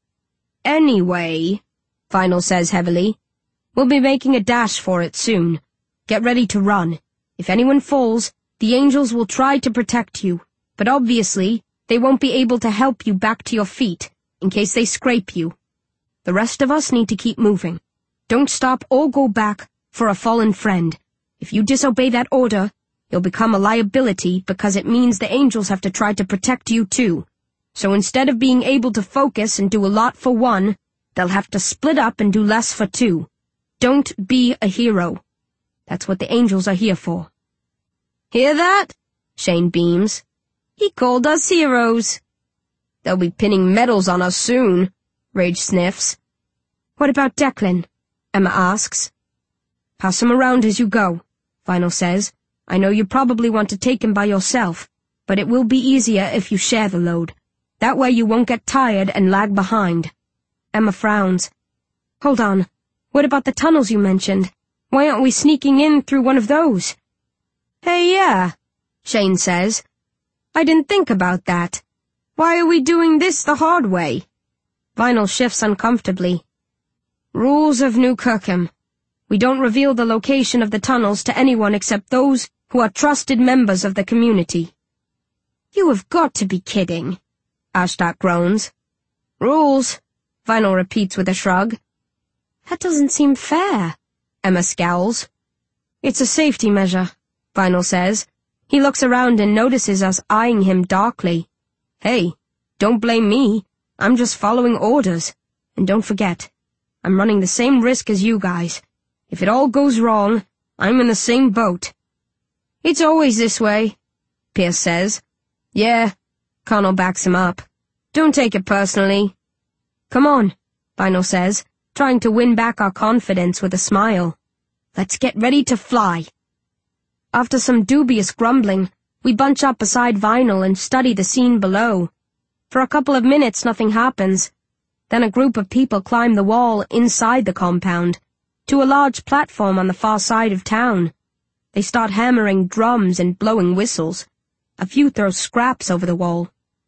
Anyway, Vinyl says heavily, we'll be making a dash for it soon. Get ready to run. If anyone falls, the angels will try to protect you, but obviously they won't be able to help you back to your feet, in case they scrape you. The rest of us need to keep moving. Don't stop or go back for a fallen friend. If you disobey that order, you'll become a liability because it means the angels have to try to protect you too. So instead of being able to focus and do a lot for one, they'll have to split up and do less for two. Don't be a hero. That's what the angels are here for. Hear that? Shane beams. He called us heroes. They'll be pinning medals on us soon, Rage sniffs. What about Declan? Emma asks. Pass him around as you go, Vinyl says. I know you probably want to take him by yourself, but it will be easier if you share the load. That way you won't get tired and lag behind. Emma frowns. Hold on. What about the tunnels you mentioned? Why aren't we sneaking in through one of those? Hey, yeah, Shane says. I didn't think about that. Why are we doing this the hard way? Vinyl shifts uncomfortably. Rules of New Kirkham. We don't reveal the location of the tunnels to anyone except those who are trusted members of the community. You have got to be kidding, Ashdod groans. Rules, Vinyl repeats with a shrug. That doesn't seem fair, Emma scowls. It's a safety measure, Vinyl says. He looks around and notices us eyeing him darkly. Hey, don't blame me. I'm just following orders. And don't forget, I'm running the same risk as you guys. If it all goes wrong, I'm in the same boat. It's always this way, Pierce says. Yeah, Connell backs him up. Don't take it personally. Come on, Vinyl says, trying to win back our confidence with a smile. Let's get ready to fly. After some dubious grumbling, we bunch up beside Vinyl and study the scene below. For a couple of minutes nothing happens. Then a group of people climb the wall inside the compound, to a large platform on the far side of town. They start hammering drums and blowing whistles. A few throw scraps over the wall.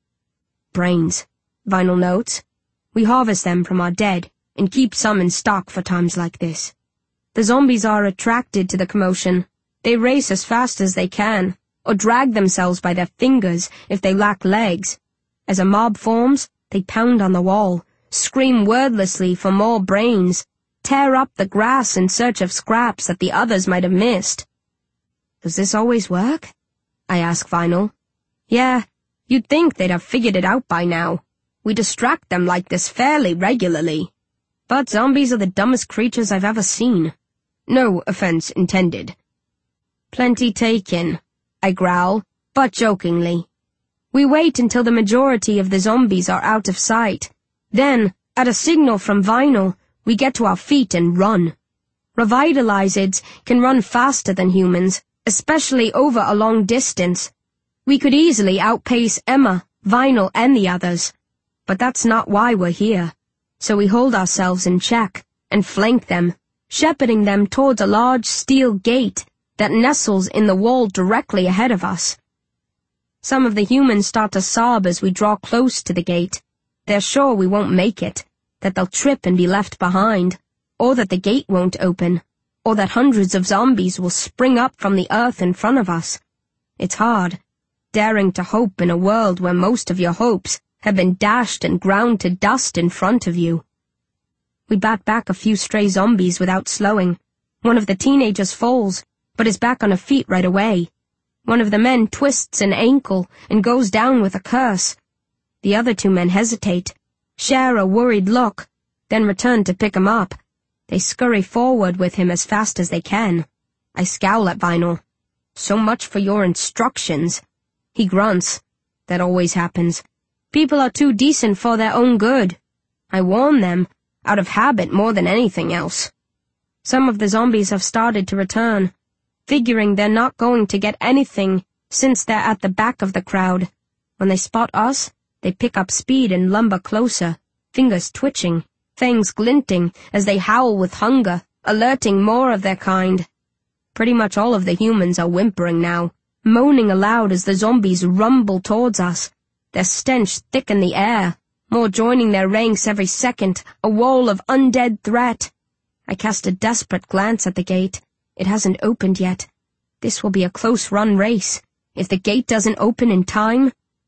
Brains, Vinyl notes. We harvest them from our dead and keep some in stock for times like this. The zombies are attracted to the commotion. They race as fast as they can, or drag themselves by their fingers if they lack legs. As a mob forms, they pound on the wall, scream wordlessly for more brains, tear up the grass in search of scraps that the others might have missed. Does this always work? I ask Vinyl. Yeah, you'd think they'd have figured it out by now. We distract them like this fairly regularly. But zombies are the dumbest creatures I've ever seen. No offense intended. Plenty taken, I growl, but jokingly. We wait until the majority of the zombies are out of sight. Then, at a signal from Vinyl, we get to our feet and run. Revitalizeds can run faster than humans, especially over a long distance. We could easily outpace Emma, Vinyl, and the others. But that's not why we're here. so we hold ourselves in check and flank them, shepherding them towards a large steel gate that nestles in the wall directly ahead of us. Some of the humans start to sob as we draw close to the gate. They're sure we won't make it, that they'll trip and be left behind, or that the gate won't open, or that hundreds of zombies will spring up from the earth in front of us. It's hard, daring to hope in a world where most of your hopes have been dashed and ground to dust in front of you. We bat back a few stray zombies without slowing. One of the teenagers falls, but is back on her feet right away. One of the men twists an ankle and goes down with a curse. The other two men hesitate, share a worried look, then return to pick him up. They scurry forward with him as fast as they can. I scowl at Vinyl. So much for your instructions. He grunts. That always happens. People are too decent for their own good. I warn them, out of habit more than anything else. Some of the zombies have started to return, figuring they're not going to get anything since they're at the back of the crowd. When they spot us, they pick up speed and lumber closer, fingers twitching, fangs glinting as they howl with hunger, alerting more of their kind. Pretty much all of the humans are whimpering now, moaning aloud as the zombies rumble towards us, their stench thick in the air, more joining their ranks every second, a wall of undead threat. I cast a desperate glance at the gate. It hasn't opened yet. This will be a close-run race. If the gate doesn't open in time...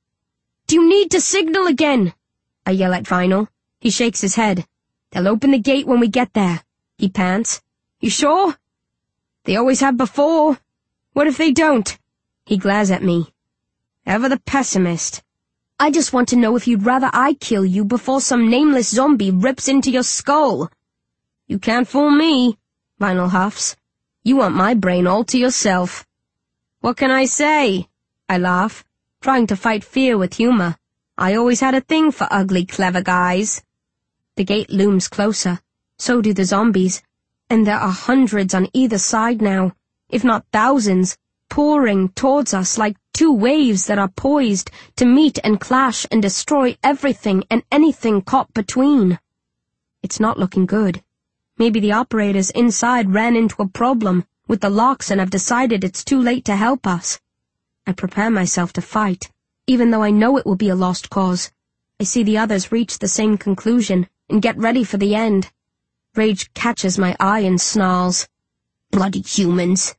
Do you need to signal again? I yell at Vinyl. He shakes his head. They'll open the gate when we get there. He pants. You sure? They always have before. What if they don't? He glares at me. Ever the pessimist. I just want to know if you'd rather I kill you before some nameless zombie rips into your skull. You can't fool me, Vinyl huffs. You want my brain all to yourself. What can I say? I laugh, trying to fight fear with humor. I always had a thing for ugly, clever guys. The gate looms closer. So do the zombies. And there are hundreds on either side now, if not thousands, pouring towards us like two waves that are poised to meet and clash and destroy everything and anything caught between. It's not looking good. Maybe the operators inside ran into a problem with the locks and have decided it's too late to help us. I prepare myself to fight, even though I know it will be a lost cause. I see the others reach the same conclusion and get ready for the end. Rage catches my eye and snarls. Bloody humans.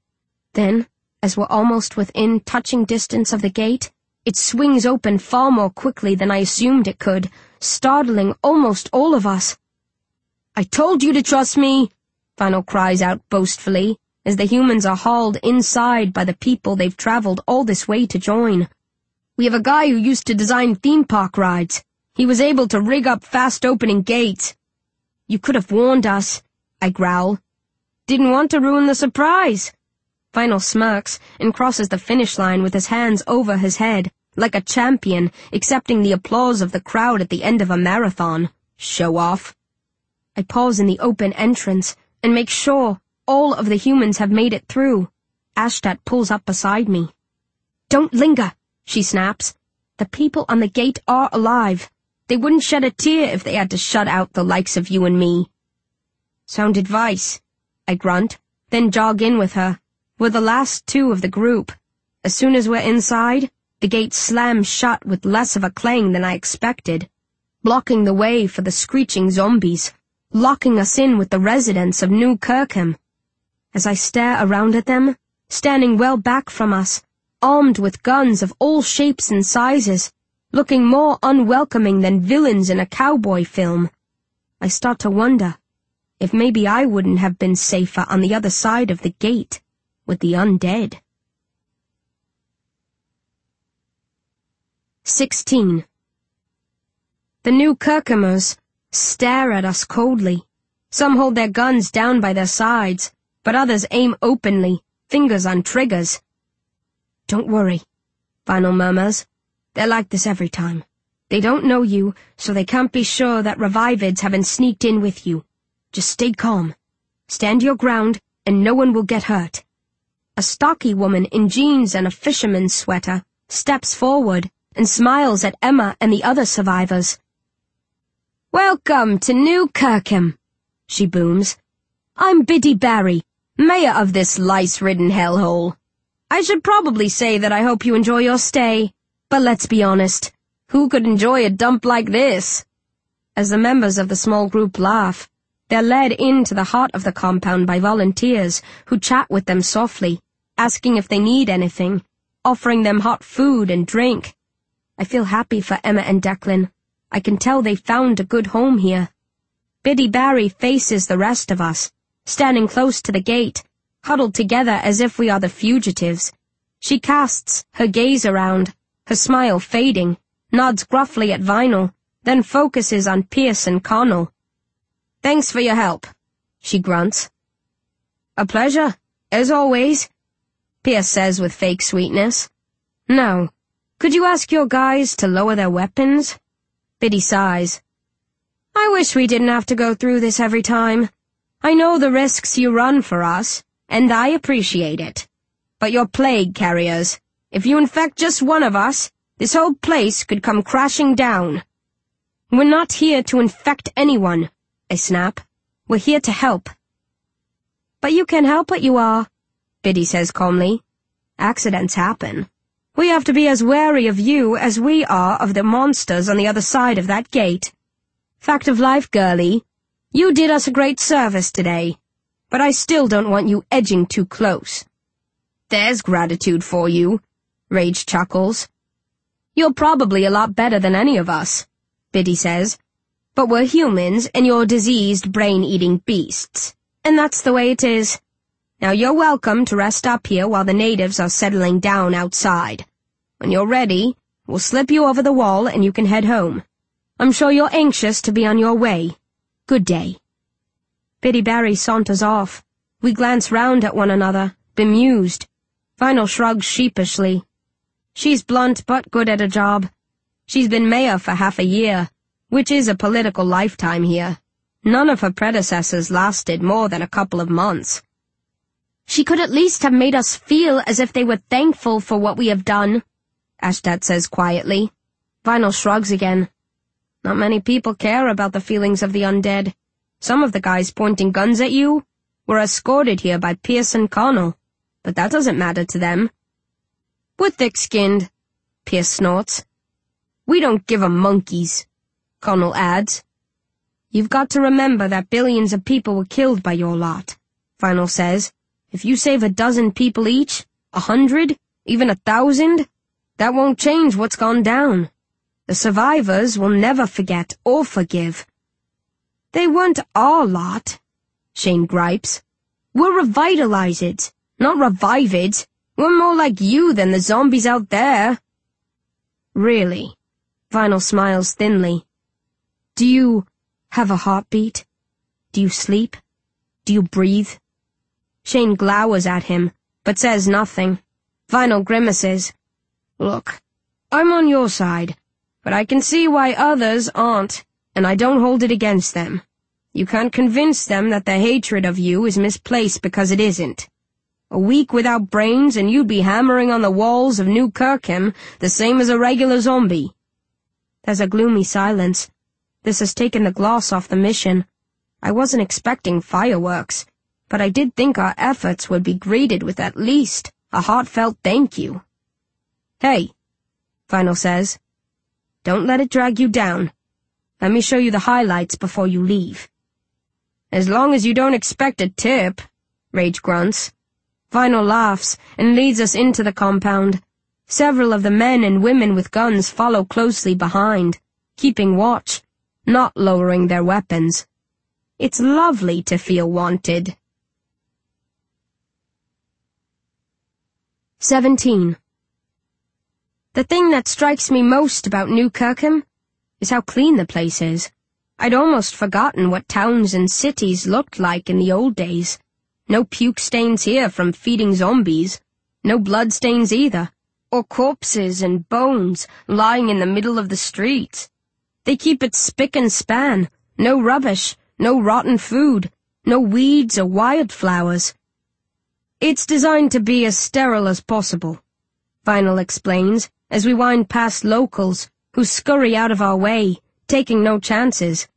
Then, as we're almost within touching distance of the gate, it swings open far more quickly than I assumed it could, startling almost all of us. I told you to trust me, Vinyl cries out boastfully, as the humans are hauled inside by the people they've traveled all this way to join. We have a guy who used to design theme park rides. He was able to rig up fast-opening gates. You could have warned us, I growl. Didn't want to ruin the surprise. Vinyl smirks and crosses the finish line with his hands over his head, like a champion accepting the applause of the crowd at the end of a marathon. Show off. I pause in the open entrance and make sure all of the humans have made it through. Ashtat pulls up beside me. Don't linger, she snaps. The people on the gate are alive. They wouldn't shed a tear if they had to shut out the likes of you and me. Sound advice, I grunt, then jog in with her. We're the last two of the group. As soon as we're inside, the gate slams shut with less of a clang than I expected, blocking the way for the screeching zombies, locking us in with the residents of New Kirkham. As I stare around at them, standing well back from us, armed with guns of all shapes and sizes, looking more unwelcoming than villains in a cowboy film, I start to wonder if maybe I wouldn't have been safer on the other side of the gate with the undead. Sixteen. The New Kirkhamers stare at us coldly. Some hold their guns down by their sides, but others aim openly, fingers on triggers. Don't worry, Vinyl murmurs. They're like this every time. They don't know you, so they can't be sure that Revivids haven't sneaked in with you. Just stay calm. Stand your ground, and no one will get hurt. A stocky woman in jeans and a fisherman's sweater steps forward and smiles at Emma and the other survivors. Welcome to New Kirkham, she booms. I'm Biddy Barry, mayor of this lice-ridden hellhole. I should probably say that I hope you enjoy your stay, but let's be honest, who could enjoy a dump like this? As the members of the small group laugh, they're led into the heart of the compound by volunteers who chat with them softly, asking if they need anything, offering them hot food and drink. I feel happy for Emma and Declan. I can tell they found a good home here. Biddy Barry faces the rest of us, standing close to the gate, huddled together as if we are the fugitives. She casts her gaze around, her smile fading, nods gruffly at Vinyl, then focuses on Pierce and Connell. Thanks for your help, she grunts. A pleasure, as always, Pierce says with fake sweetness. Now, could you ask your guys to lower their weapons? Biddy sighs. I wish we didn't have to go through this every time. I know the risks you run for us, and I appreciate it. But you're plague carriers. If you infect just one of us, this whole place could come crashing down. We're not here to infect anyone, I snap. We're here to help. But you can help what you are, Biddy says calmly. Accidents happen. We have to be as wary of you as we are of the monsters on the other side of that gate. Fact of life, girlie. You did us a great service today, but I still don't want you edging too close. There's gratitude for you, Rage chuckles. You're probably a lot better than any of us, Biddy says, but we're humans and you're diseased brain-eating beasts, and that's the way it is. Now you're welcome to rest up here while the natives are settling down outside. When you're ready, we'll slip you over the wall and you can head home. I'm sure you're anxious to be on your way. Good day. Biddy Barry saunters off. We glance round at one another, bemused. Vinyl shrugs sheepishly. She's blunt but good at her job. She's been mayor for half a year, which is a political lifetime here. None of her predecessors lasted more than a couple of months. She could at least have made us feel as if they were thankful for what we have done, Ashtat says quietly. Vinyl shrugs again. Not many people care about the feelings of the undead. Some of the guys pointing guns at you were escorted here by Pierce and Connell, but that doesn't matter to them. We're thick-skinned, Pierce snorts. We don't give 'em monkeys, Connell adds. You've got to remember that billions of people were killed by your lot, Vinyl says. If you save a dozen people each, a hundred, even a thousand, that won't change what's gone down. The survivors will never forget or forgive. They weren't our lot, Shane gripes. We're revitalized, not revived. We're more like you than the zombies out there. Really? Vinyl smiles thinly. Do you have a heartbeat? Do you sleep? Do you breathe? Shane glowers at him, but says nothing. Vinyl grimaces. Look, I'm on your side, but I can see why others aren't, and I don't hold it against them. You can't convince them that their hatred of you is misplaced because it isn't. A week without brains and you'd be hammering on the walls of New Kirkham the same as a regular zombie. There's a gloomy silence. This has taken the gloss off the mission. I wasn't expecting fireworks, but I did think our efforts would be greeted with at least a heartfelt thank you. Hey, Vinyl says, don't let it drag you down. Let me show you the highlights before you leave. As long as you don't expect a tip, Rage grunts. Vinyl laughs and leads us into the compound. Several of the men and women with guns follow closely behind, keeping watch, not lowering their weapons. It's lovely to feel wanted. Seventeen. The thing that strikes me most about New Kirkham is how clean the place is. I'd almost forgotten what towns and cities looked like in the old days. No puke stains here from feeding zombies. No blood stains either. Or corpses and bones lying in the middle of the streets. They keep it spick and span. No rubbish, no rotten food, no weeds or wildflowers. It's designed to be as sterile as possible, Vinyl explains, as we wind past locals who scurry out of our way, taking no chances,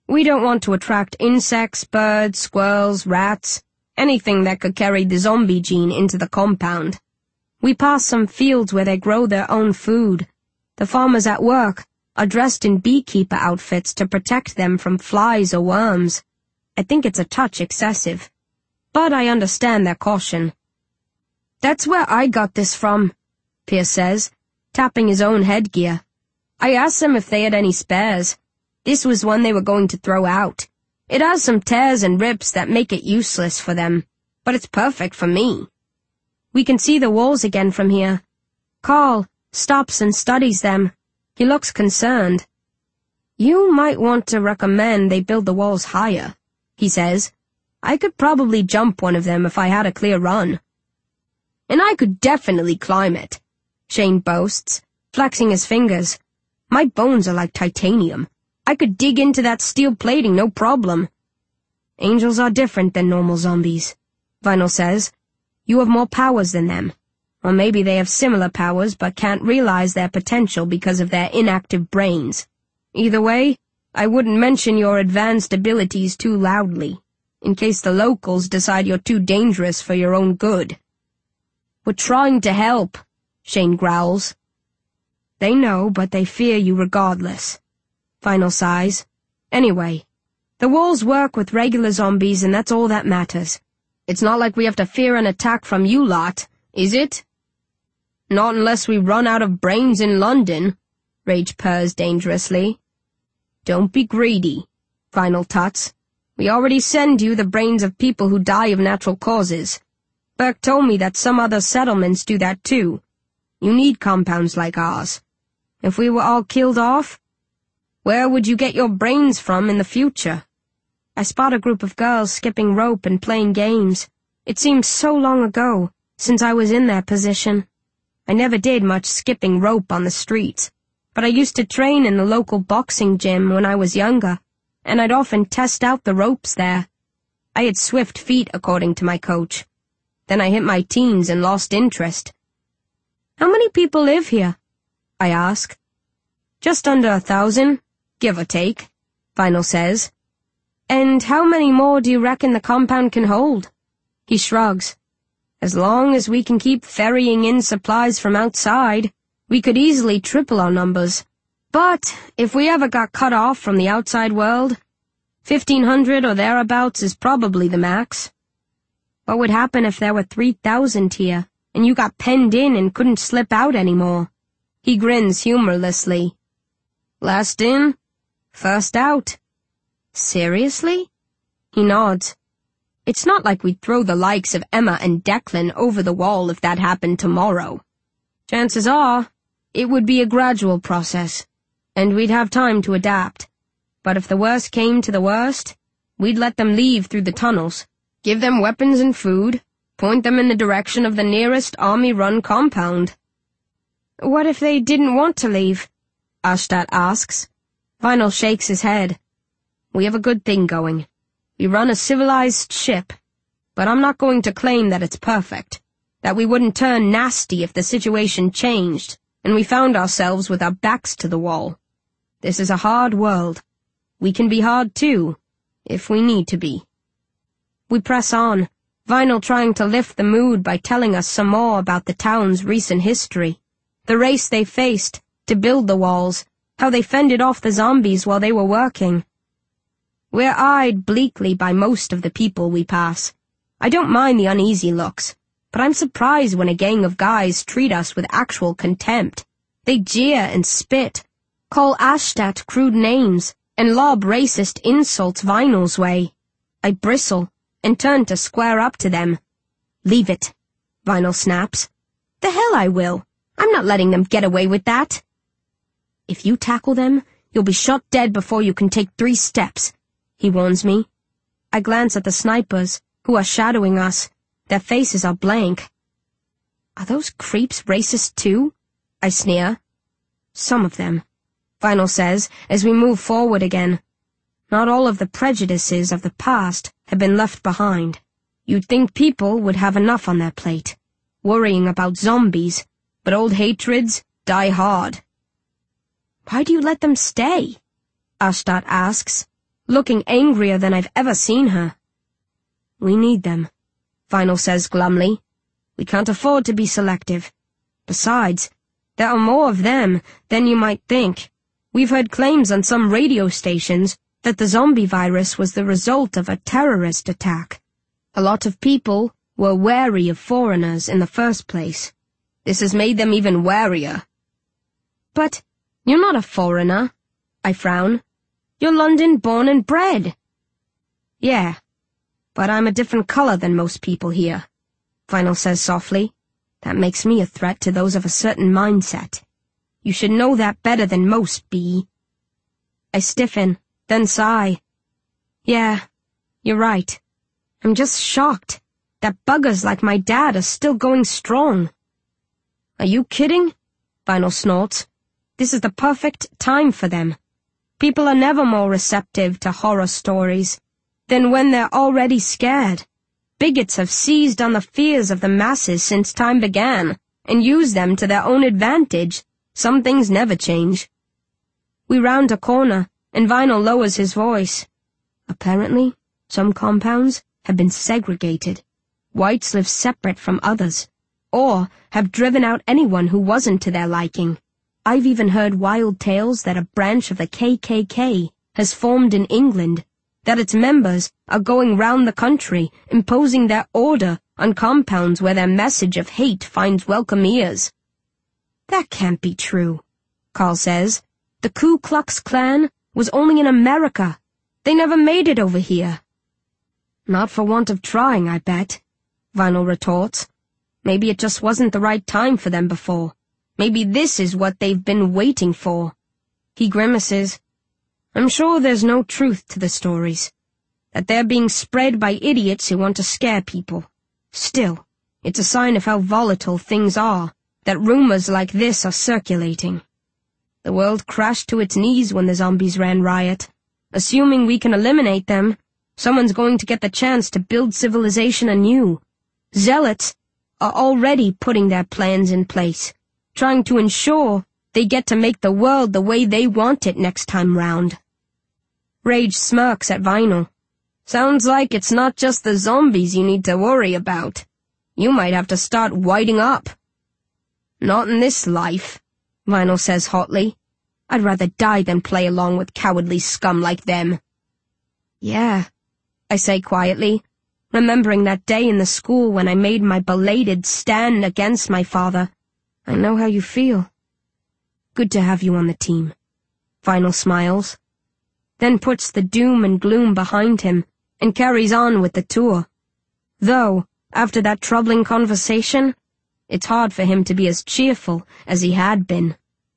We don't want to attract insects, birds, squirrels, rats, anything that could carry the zombie gene into the compound. We pass some fields where they grow their own food. The farmers at work are dressed in beekeeper outfits to protect them from flies or worms. I think it's a touch excessive, but I understand their caution. That's where I got this from, Pierce says, tapping his own headgear. I asked them if they had any spares. This was one they were going to throw out. It has some tears and rips that make it useless for them, but it's perfect for me. We can see the walls again from here. Carl stops and studies them. He looks concerned. You might want to recommend they build the walls higher, he says. I could probably jump one of them if I had a clear run. And I could definitely climb it, Shane boasts, flexing his fingers. My bones are like titanium. I could dig into that steel plating, no problem. Angels are different than normal zombies, Vinyl says. You have more powers than them. Or maybe they have similar powers but can't realize their potential because of their inactive brains. Either way, I wouldn't mention your advanced abilities too loudly, in case the locals decide you're too dangerous for your own good. We're trying to help, Shane growls. They know, but they fear you regardless. Vinyl sighs. Anyway, the walls work with regular zombies and that's all that matters. It's not like we have to fear an attack from you lot, is it? Not unless we run out of brains in London, Rage purrs dangerously. Don't be greedy, Vinyl tuts. We already send you the brains of people who die of natural causes. Burke told me that some other settlements do that too. You need compounds like ours. If we were all killed off, where would you get your brains from in the future? I spot a group of girls skipping rope and playing games. It seems so long ago, since I was in their position. I never did much skipping rope on the streets, but I used to train in the local boxing gym when I was younger, and I'd often test out the ropes there. I had swift feet, according to my coach. Then I hit my teens and lost interest. How many people live here? I ask. Just under a thousand, give or take, Vinyl says. And how many more do you reckon the compound can hold? He shrugs. As long as we can keep ferrying in supplies from outside, we could easily triple our numbers. But if we ever got cut off from the outside world, fifteen hundred or thereabouts is probably the max. What would happen if there were three thousand here, and you got penned in and couldn't slip out anymore? He grins humorlessly. Last in, first out. Seriously? He nods. It's not like we'd throw the likes of Emma and Declan over the wall if that happened tomorrow. Chances are, it would be a gradual process, and we'd have time to adapt. But if the worst came to the worst, we'd let them leave through the tunnels, give them weapons and food, point them in the direction of the nearest army-run compound. What if they didn't want to leave? Ashtat asks. Vinyl shakes his head. We have a good thing going. We run a civilized ship, but I'm not going to claim that it's perfect, that we wouldn't turn nasty if the situation changed, and we found ourselves with our backs to the wall. This is a hard world. We can be hard too, if we need to be. We press on, Vinyl trying to lift the mood by telling us some more about the town's recent history, the race they faced to build the walls, how they fended off the zombies while they were working. We're eyed bleakly by most of the people we pass. I don't mind the uneasy looks, but I'm surprised when a gang of guys treat us with actual contempt. They jeer and spit, call Ashtat crude names, and lob racist insults Vinyl's way. I bristle and turn to square up to them. Leave it, Vinyl snaps. The hell I will. I'm not letting them get away with that. If you tackle them, you'll be shot dead before you can take three steps, he warns me. I glance at the snipers, who are shadowing us. Their faces are blank. Are those creeps racist too? I sneer. Some of them, Vinyl says, as we move forward again. Not all of the prejudices of the past have been left behind. You'd think people would have enough on their plate, worrying about zombies, but old hatreds die hard. Why do you let them stay? Ashtat asks, looking angrier than I've ever seen her. We need them, Vinyl says glumly. We can't afford to be selective. Besides, there are more of them than you might think. We've heard claims on some radio stations that the zombie virus was the result of a terrorist attack. A lot of people were wary of foreigners in the first place. This has made them even warier. But you're not a foreigner, I frown. You're London born and bred. Yeah, but I'm a different color than most people here, Vinyl says softly. That makes me a threat to those of a certain mindset. You should know that better than most, Bee. I stiffen, then sigh. Yeah, you're right. I'm just shocked that buggers like my dad are still going strong. Are you kidding? Vinyl snorts. This is the perfect time for them. People are never more receptive to horror stories than when they're already scared. Bigots have seized on the fears of the masses since time began and used them to their own advantage. Some things never change. We round a corner, and Vinyl lowers his voice. Apparently, some compounds have been segregated. Whites live separate from others, or have driven out anyone who wasn't to their liking. I've even heard wild tales that a branch of the K K K has formed in England, that its members are going round the country imposing their order on compounds where their message of hate finds welcome ears. That can't be true, Carl says. The Ku Klux Klan was only in America. They never made it over here. Not for want of trying, I bet, Vinyl retorts. Maybe it just wasn't the right time for them before. Maybe this is what they've been waiting for. He grimaces. I'm sure there's no truth to the stories, that they're being spread by idiots who want to scare people. Still, it's a sign of how volatile things are, that rumors like this are circulating. The world crashed to its knees when the zombies ran riot. Assuming we can eliminate them, someone's going to get the chance to build civilization anew. Zealots are already putting their plans in place, trying to ensure they get to make the world the way they want it next time round. Rage smirks at Vinyl. Sounds like it's not just the zombies you need to worry about. You might have to start whiting up. Not in this life, Vinyl says hotly. I'd rather die than play along with cowardly scum like them. Yeah, I say quietly, remembering that day in the school when I made my belated stand against my father. I know how you feel. Good to have you on the team. Vinyl smiles, then puts the doom and gloom behind him and carries on with the tour. Though, after that troubling conversation, it's hard for him to be as cheerful as he had been.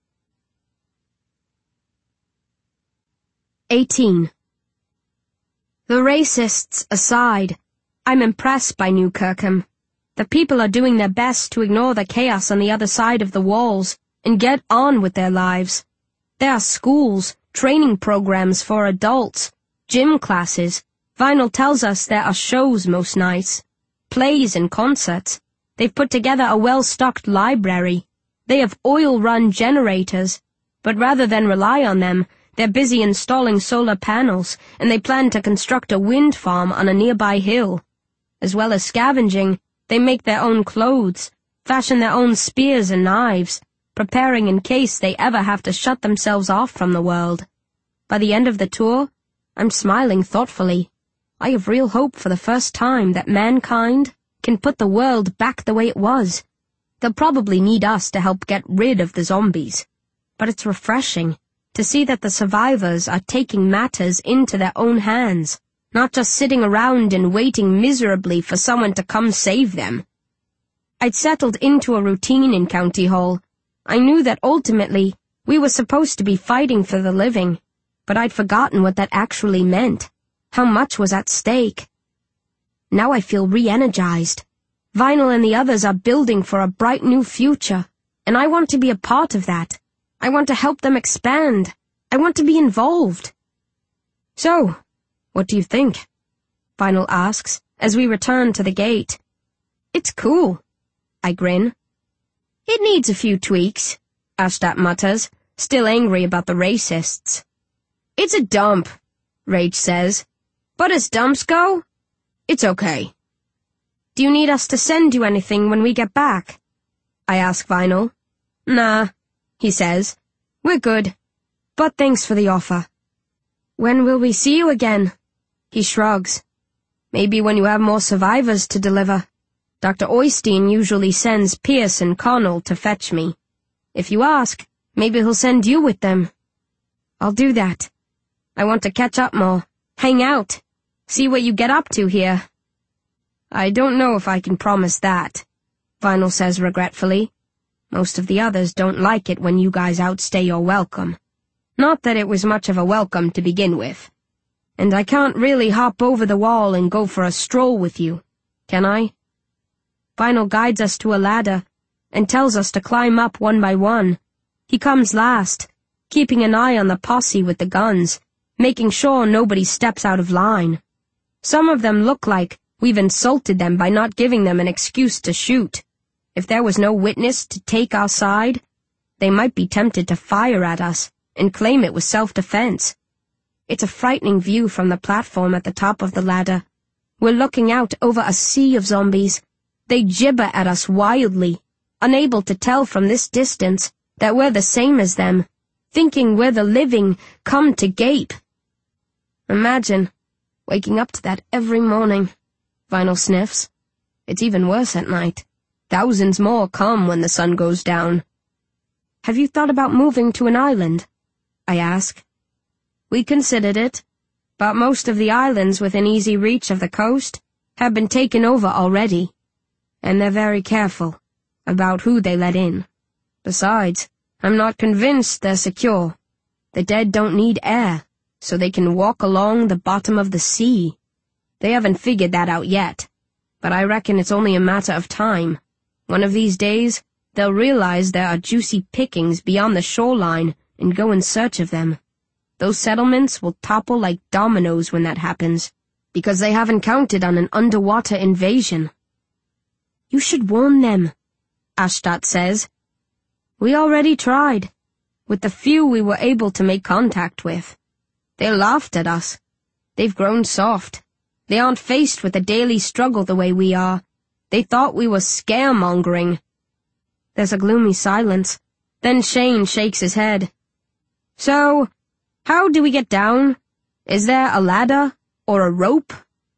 eighteen. The racists aside, I'm impressed by New Kirkham. The people are doing their best to ignore the chaos on the other side of the walls and get on with their lives. There are schools, training programs for adults, gym classes. Vinyl tells us there are shows most nights, plays and concerts. They've put together a well-stocked library. They have oil-run generators, but rather than rely on them, they're busy installing solar panels, and they plan to construct a wind farm on a nearby hill. As well as scavenging, they make their own clothes, fashion their own spears and knives, preparing in case they ever have to shut themselves off from the world. By the end of the tour, I'm smiling thoughtfully. I have real hope for the first time that mankind can put the world back the way it was. They'll probably need us to help get rid of the zombies. But it's refreshing to see that the survivors are taking matters into their own hands, not just sitting around and waiting miserably for someone to come save them. I'd settled into a routine in County Hall. I knew that ultimately we were supposed to be fighting for the living, but I'd forgotten what that actually meant, how much was at stake. Now I feel re-energized. Vinyl and the others are building for a bright new future, and I want to be a part of that. I want to help them expand. I want to be involved. So, what do you think? Vinyl asks as we return to the gate. It's cool, I grin. It needs a few tweaks, Ashtat mutters, still angry about the racists. It's a dump. Rage says. But as dumps go, it's okay. Do you need us to send you anything when we get back? I ask Vinyl. Nah, he says. We're good. But thanks for the offer. When will we see you again? He shrugs. Maybe when you have more survivors to deliver. Doctor Oystein usually sends Pierce and Connell to fetch me. If you ask, maybe he'll send you with them. I'll do that. I want to catch up more, hang out, see what you get up to here. I don't know if I can promise that, Vinyl says regretfully. Most of the others don't like it when you guys outstay your welcome. Not that it was much of a welcome to begin with. And I can't really hop over the wall and go for a stroll with you, can I? Vinyl guides us to a ladder and tells us to climb up one by one. He comes last, keeping an eye on the posse with the guns, making sure nobody steps out of line. Some of them look like we've insulted them by not giving them an excuse to shoot. If there was no witness to take our side, they might be tempted to fire at us and claim it was self-defense. It's a frightening view from the platform at the top of the ladder. We're looking out over a sea of zombies. They gibber at us wildly, unable to tell from this distance that we're the same as them, thinking we're the living come to gape. Imagine waking up to that every morning, Vinyl sniffs. It's even worse at night. Thousands more come when the sun goes down. Have you thought about moving to an island? I ask. We considered it, but most of the islands within easy reach of the coast have been taken over already, and they're very careful about who they let in. Besides, I'm not convinced they're secure. The dead don't need air, so they can walk along the bottom of the sea. They haven't figured that out yet, but I reckon it's only a matter of time. One of these days, they'll realize there are juicy pickings beyond the shoreline and go in search of them. Those settlements will topple like dominoes when that happens, because they haven't counted on an underwater invasion. You should warn them, Ashtat says. We already tried, with the few we were able to make contact with. They laughed at us. They've grown soft. They aren't faced with the daily struggle the way we are. They thought we were scaremongering. There's a gloomy silence. Then Shane shakes his head. So, how do we get down? Is there a ladder or a rope?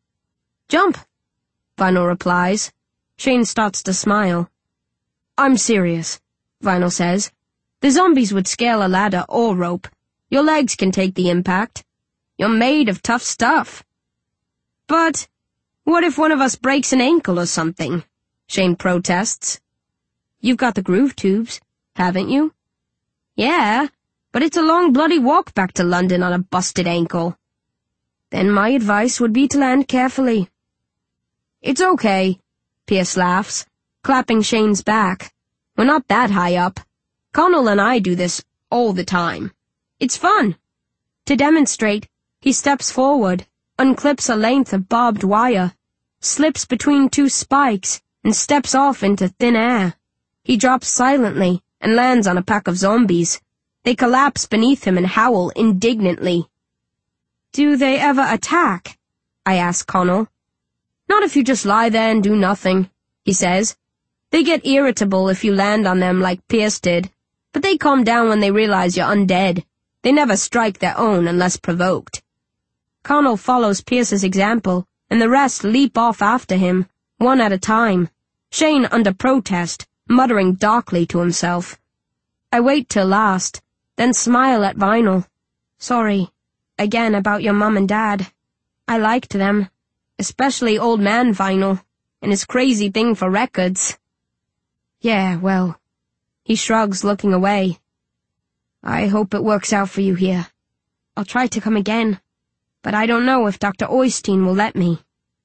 Jump, Vinyl replies. Shane starts to smile. I'm serious, Vinyl says. The zombies would scale a ladder or rope. Your legs can take the impact. You're made of tough stuff. But what if one of us breaks an ankle or something? Shane protests. You've got the groove tubes, haven't you? Yeah, but it's a long bloody walk back to London on a busted ankle. Then my advice would be to land carefully. It's okay, Pierce laughs, clapping Shane's back. We're not that high up. Connell and I do this all the time. It's fun. To demonstrate, he steps forward, unclips a length of barbed wire, slips between two spikes, and steps off into thin air. He drops silently and lands on a pack of zombies. They collapse beneath him and howl indignantly. Do they ever attack? I ask Connell. Not if you just lie there and do nothing, he says. They get irritable if you land on them like Pierce did, but they calm down when they realize you're undead. They never strike their own unless provoked. Connell follows Pierce's example, and the rest leap off after him, one at a time, Shane under protest, muttering darkly to himself. I wait till last, then smile at Vinyl. Sorry, again about your mum and dad. I liked them, especially old man Vinyl, and his crazy thing for records. Yeah, well, he shrugs, looking away. I hope it works out for you here. I'll try to come again, but I don't know if Doctor Oystein will let me.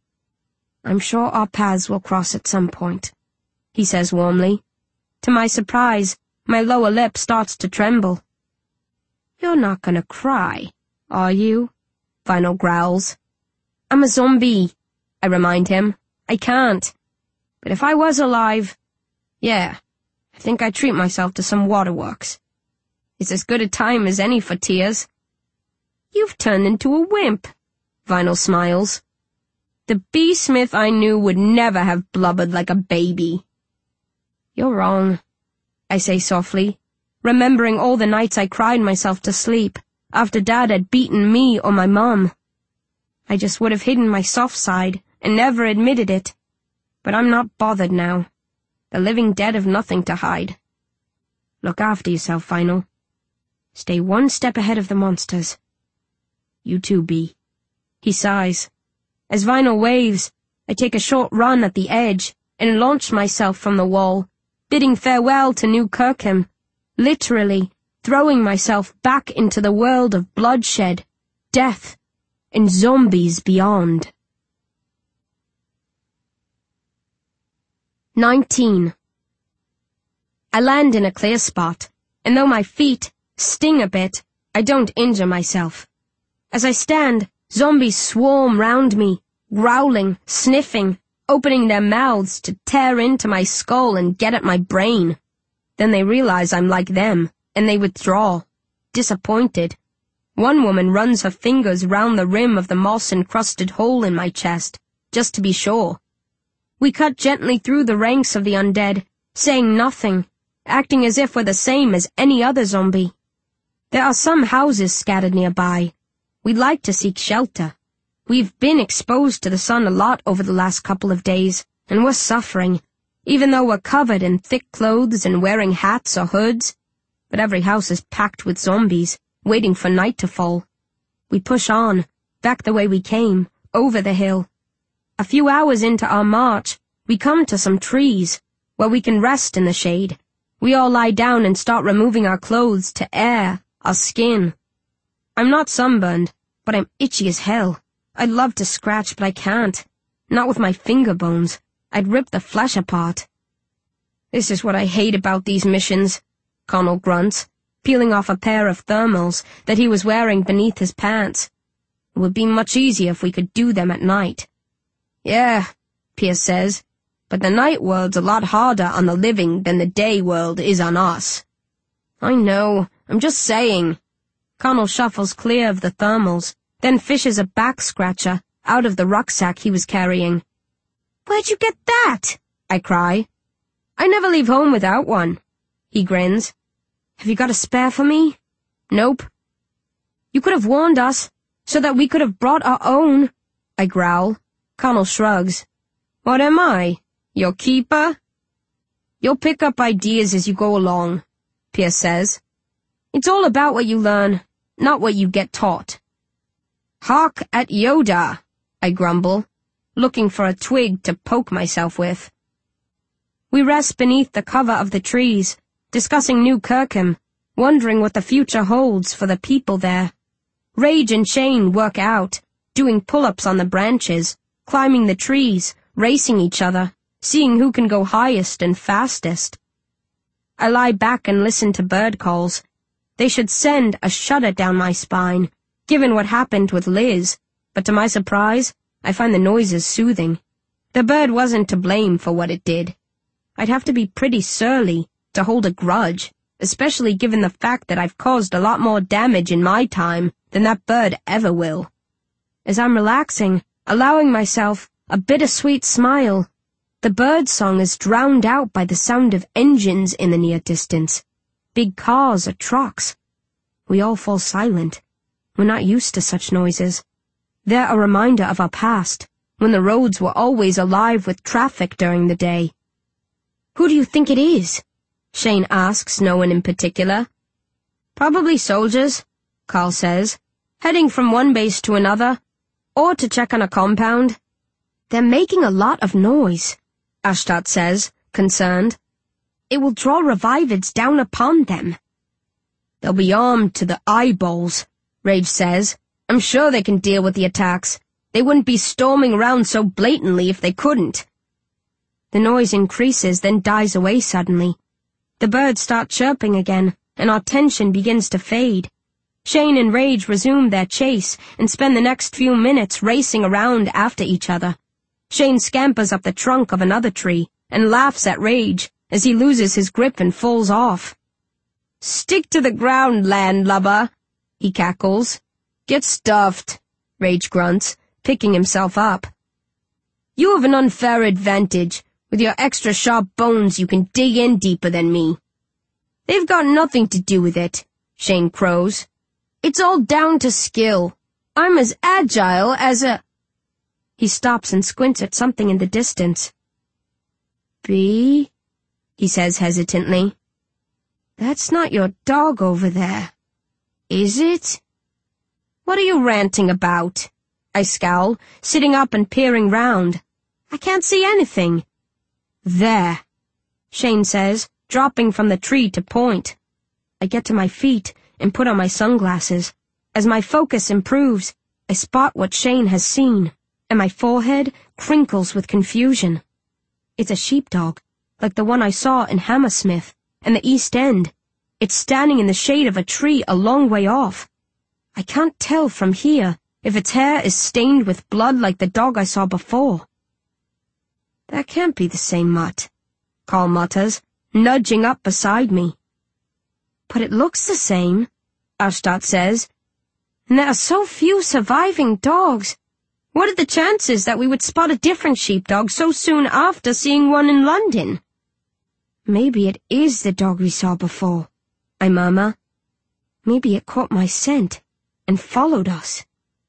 I'm sure our paths will cross at some point, he says warmly. To my surprise, my lower lip starts to tremble. You're not gonna cry, are you? Vinyl growls. I'm a zombie, I remind him. I can't. But if I was alive, yeah, I think I'd treat myself to some waterworks. It's as good a time as any for tears. You've turned into a wimp. Vinyl smiles. The B-Smith I knew would never have blubbered like a baby. You're wrong, I say softly, remembering all the nights I cried myself to sleep after Dad had beaten me or my mom. I just would have hidden my soft side and never admitted it. But I'm not bothered now. The living dead have nothing to hide. Look after yourself, Vinyl. Stay one step ahead of the monsters. You too, B. He sighs. As Vinyl waves, I take a short run at the edge and launch myself from the wall, bidding farewell to New Kirkham, literally throwing myself back into the world of bloodshed, death, and zombies beyond. Nineteen. I land in a clear spot, and though my feet sting a bit, I don't injure myself. As I stand, zombies swarm round me, growling, sniffing, opening their mouths to tear into my skull and get at my brain. Then they realize I'm like them, and they withdraw, disappointed. One woman runs her fingers round the rim of the moss-encrusted hole in my chest, just to be sure. We cut gently through the ranks of the undead, saying nothing, acting as if we're the same as any other zombie. There are some houses scattered nearby. We'd like to seek shelter. We've been exposed to the sun a lot over the last couple of days, and we're suffering, even though we're covered in thick clothes and wearing hats or hoods. But every house is packed with zombies, waiting for night to fall. We push on, back the way we came, over the hill. A few hours into our march, we come to some trees, where we can rest in the shade. We all lie down and start removing our clothes to air our skin. I'm not sunburned, but I'm itchy as hell. I'd love to scratch, but I can't. Not with my finger bones. I'd rip the flesh apart. This is what I hate about these missions, Connell grunts, peeling off a pair of thermals that he was wearing beneath his pants. It would be much easier if we could do them at night. Yeah, Pierce says, but the night world's a lot harder on the living than the day world is on us. I know, I'm just saying. Connell shuffles clear of the thermals, then fishes a back-scratcher out of the rucksack he was carrying. Where'd you get that? I cry. I never leave home without one. He grins. Have you got a spare for me? Nope. You could have warned us, so that we could have brought our own. I growl. Connell shrugs. What am I? Your keeper? You'll pick up ideas as you go along, Pierce says. It's all about what you learn, not what you get taught. Hark at Yoda, I grumble, looking for a twig to poke myself with. We rest beneath the cover of the trees, discussing New Kirkham, wondering what the future holds for the people there. Rage and Shane work out, doing pull-ups on the branches, climbing the trees, racing each other, seeing who can go highest and fastest. I lie back and listen to bird calls. They should send a shudder down my spine, given what happened with Liz, but to my surprise, I find the noises soothing. The bird wasn't to blame for what it did. I'd have to be pretty surly to hold a grudge, especially given the fact that I've caused a lot more damage in my time than that bird ever will. As I'm relaxing, allowing myself a bittersweet smile, the bird song is drowned out by the sound of engines in the near distance. Big cars or trucks. We all fall silent. We're not used to such noises. They're a reminder of our past, when the roads were always alive with traffic during the day. Who do you think it is? Shane asks no one in particular. Probably soldiers, Carl says, heading from one base to another, or to check on a compound. They're making a lot of noise, Ashtat says, concerned. It will draw revivids down upon them. They'll be armed to the eyeballs, Rage says. I'm sure they can deal with the attacks. They wouldn't be storming around so blatantly if they couldn't. The noise increases, then dies away suddenly. The birds start chirping again, and our tension begins to fade. Shane and Rage resume their chase and spend the next few minutes racing around after each other. Shane scampers up the trunk of another tree and laughs at Rage as he loses his grip and falls off. Stick to the ground, landlubber, he cackles. Get stuffed, Rage grunts, picking himself up. You have an unfair advantage. With your extra sharp bones, you can dig in deeper than me. They've got nothing to do with it, Shane crows. It's all down to skill. I'm as agile as a... He stops and squints at something in the distance. Bee? He says hesitantly. That's not your dog over there, is it? What are you ranting about? I scowl, sitting up and peering round. I can't see anything. There, Shane says, dropping from the tree to point. I get to my feet and put on my sunglasses. As my focus improves, I spot what Shane has seen, and my forehead crinkles with confusion. It's a sheepdog, like the one I saw in Hammersmith and the East End. It's standing in the shade of a tree a long way off. I can't tell from here if its hair is stained with blood like the dog I saw before. That can't be the same mutt, Carl mutters, nudging up beside me. But it looks the same, Ashtat says. And there are so few surviving dogs. What are the chances that we would spot a different sheepdog so soon after seeing one in London? Maybe it is the dog we saw before, I murmur. Maybe it caught my scent and followed us.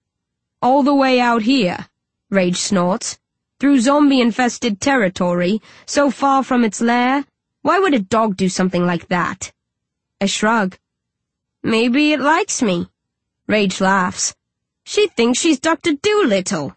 All the way out here, Rage snorts. Through zombie-infested territory, so far from its lair, why would a dog do something like that? I shrug. Maybe it likes me. Rage laughs. She thinks she's Doctor Dolittle.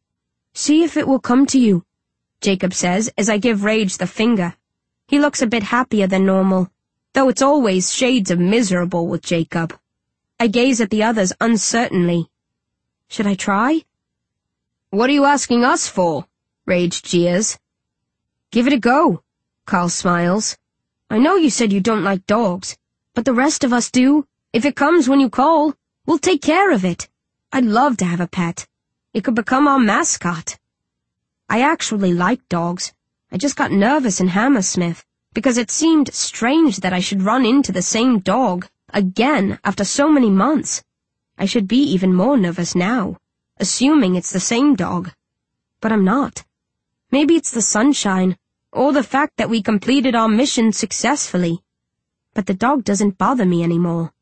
See if it will come to you, Jacob says as I give Rage the finger. He looks a bit happier than normal, though it's always shades of miserable with Jacob. I gaze at the others uncertainly. Should I try? What are you asking us for? Rage jeers. Give it a go, Carl smiles. I know you said you don't like dogs, but the rest of us do. If it comes when you call, we'll take care of it. I'd love to have a pet. It could become our mascot. I actually like dogs. I just got nervous in Hammersmith because it seemed strange that I should run into the same dog again after so many months. I should be even more nervous now, assuming it's the same dog. But I'm not. Maybe it's the sunshine, or the fact that we completed our mission successfully. But the dog doesn't bother me anymore.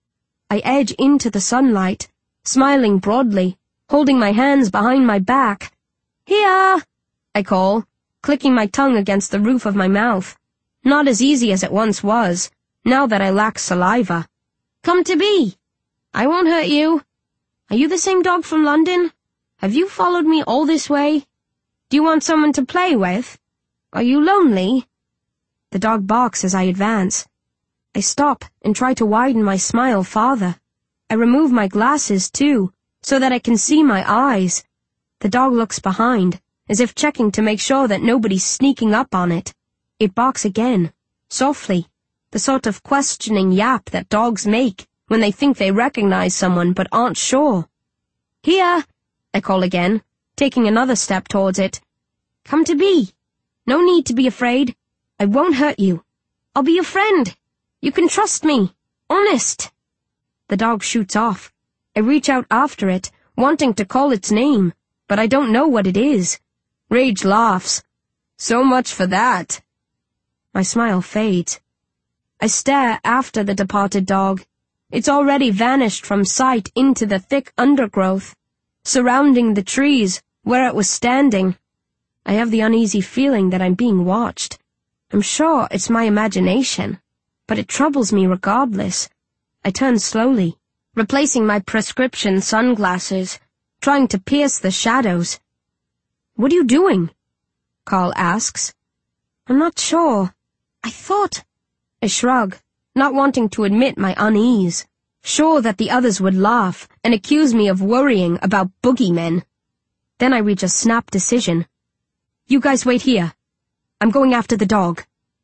I edge into the sunlight, smiling broadly, holding my hands behind my back. Here, I call, clicking my tongue against the roof of my mouth. Not as easy as it once was, now that I lack saliva. Come to be. I won't hurt you. Are you the same dog from London? Have you followed me all this way? Do you want someone to play with? Are you lonely? The dog barks as I advance. I stop and try to widen my smile farther. I remove my glasses, too, so that I can see my eyes. The dog looks behind, as if checking to make sure that nobody's sneaking up on it. It barks again, softly, the sort of questioning yap that dogs make when they think they recognize someone but aren't sure. Here, I call again, taking another step towards it. Come to be. No need to be afraid. I won't hurt you. I'll be your friend. You can trust me. Honest. The dog shoots off. I reach out after it, wanting to call its name, but I don't know what it is. Rage laughs. So much for that. My smile fades. I stare after the departed dog. It's already vanished from sight into the thick undergrowth, surrounding the trees where it was standing. I have the uneasy feeling that I'm being watched. I'm sure it's my imagination, but it troubles me regardless. I turn slowly, replacing my prescription sunglasses, trying to pierce the shadows. What are you doing? Carl asks. I'm not sure. I thought... I shrug, not wanting to admit my unease, sure that the others would laugh and accuse me of worrying about boogeymen. Then I reach a snap decision. You guys wait here. I'm going after the dog.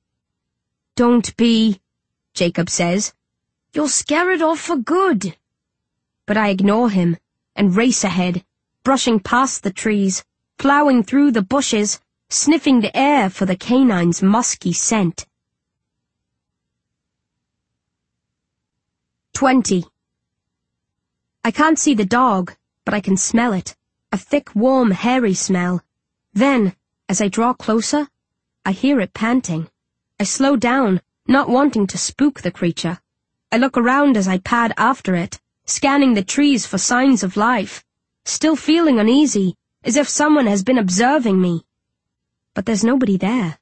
Don't be, Jacob says. You'll scare it off for good. But I ignore him and race ahead, brushing past the trees, plowing through the bushes, sniffing the air for the canine's musky scent. Twenty. I can't see the dog, but I can smell it. A thick, warm, hairy smell. Then, as I draw closer, I hear it panting. I slow down, not wanting to spook the creature. I look around as I pad after it, scanning the trees for signs of life, still feeling uneasy, as if someone has been observing me. But there's nobody there.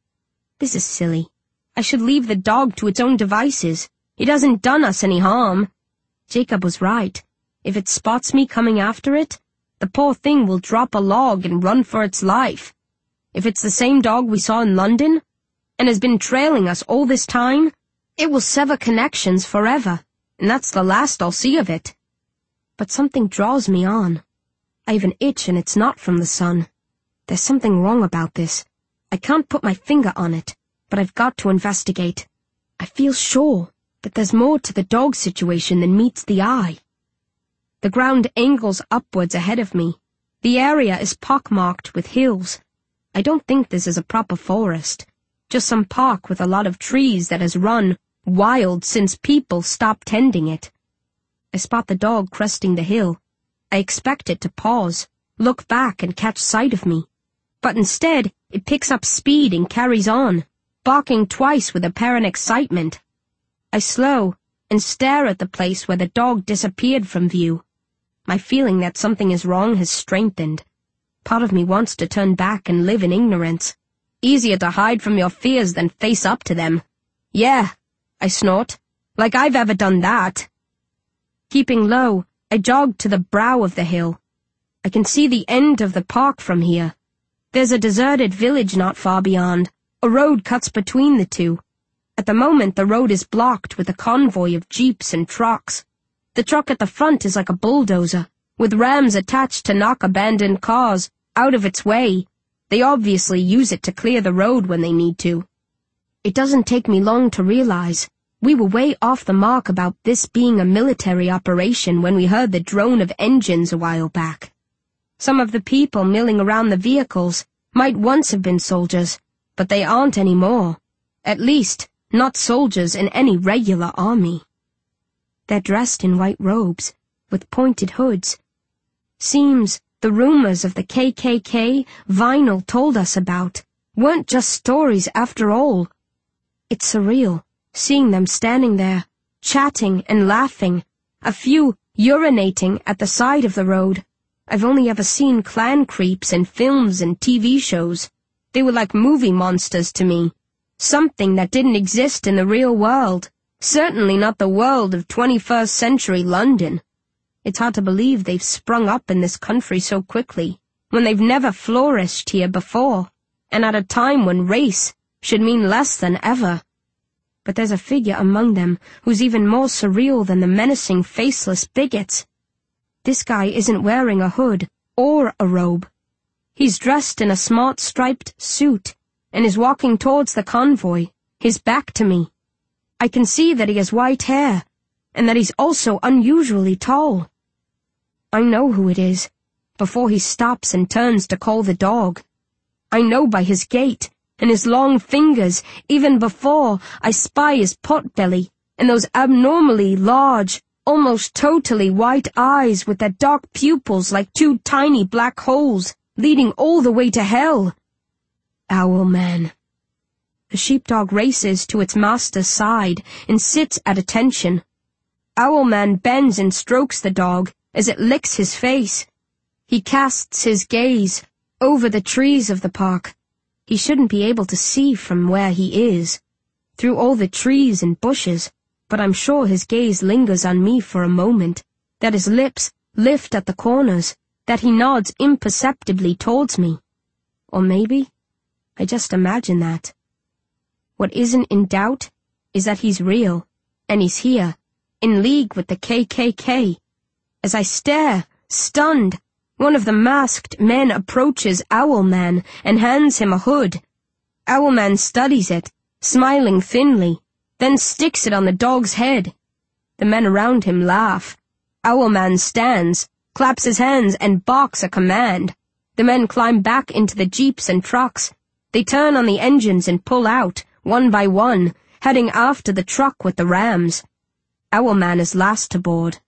This is silly. I should leave the dog to its own devices. It hasn't done us any harm. Jacob was right. If it spots me coming after it, the poor thing will drop a log and run for its life. If it's the same dog we saw in London, and has been trailing us all this time, it will sever connections forever, and that's the last I'll see of it. But something draws me on. I have an itch and it's not from the sun. There's something wrong about this. I can't put my finger on it, but I've got to investigate. I feel sure that there's more to the dog situation than meets the eye. The ground angles upwards ahead of me. The area is pockmarked with hills. I don't think this is a proper forest, just some park with a lot of trees that has run wild since people stopped tending it. I spot the dog cresting the hill. I expect it to pause, look back and catch sight of me. But instead, it picks up speed and carries on, barking twice with apparent excitement. I slow and stare at the place where the dog disappeared from view. My feeling that something is wrong has strengthened. Part of me wants to turn back and live in ignorance. Easier to hide from your fears than face up to them. Yeah, I snort, like I've ever done that. Keeping low, I jog to the brow of the hill. I can see the end of the park from here. There's a deserted village not far beyond. A road cuts between the two. At the moment, the road is blocked with a convoy of jeeps and trucks. The truck at the front is like a bulldozer, with rams attached to knock abandoned cars out of its way. They obviously use it to clear the road when they need to. It doesn't take me long to realize we were way off the mark about this being a military operation when we heard the drone of engines a while back. Some of the people milling around the vehicles might once have been soldiers, but they aren't anymore. At least, not soldiers in any regular army. They're dressed in white robes, with pointed hoods. Seems the rumors of the K K K Vinyl told us about weren't just stories after all. It's surreal, seeing them standing there, chatting and laughing, a few urinating at the side of the road. I've only ever seen clan creeps in films and T V shows. They were like movie monsters to me. Something that didn't exist in the real world. Certainly not the world of twenty-first century London. It's hard to believe they've sprung up in this country so quickly, when they've never flourished here before, and at a time when race should mean less than ever. But there's a figure among them who's even more surreal than the menacing faceless bigots. This guy isn't wearing a hood or a robe. He's dressed in a smart striped suit and is walking towards the convoy, his back to me. I can see that he has white hair, and that he's also unusually tall. I know who it is, before he stops and turns to call the dog. I know by his gait and his long fingers, even before I spy his pot-belly and those abnormally large, almost totally white eyes with their dark pupils like two tiny black holes leading all the way to hell. Owlman. The sheepdog races to its master's side and sits at attention. Owlman bends and strokes the dog as it licks his face. He casts his gaze over the trees of the park. He shouldn't be able to see from where he is, through all the trees and bushes, but I'm sure his gaze lingers on me for a moment, that his lips lift at the corners, that he nods imperceptibly towards me. Or maybe I just imagine that. What isn't in doubt is that he's real, and he's here, in league with the K K K. As I stare, stunned, one of the masked men approaches Owlman and hands him a hood. Owlman studies it, smiling thinly, then sticks it on the dog's head. The men around him laugh. Owlman stands, claps his hands, and barks a command. The men climb back into the jeeps and trucks. They turn on the engines and pull out, one by one, heading after the truck with the rams. Owlman is last to board.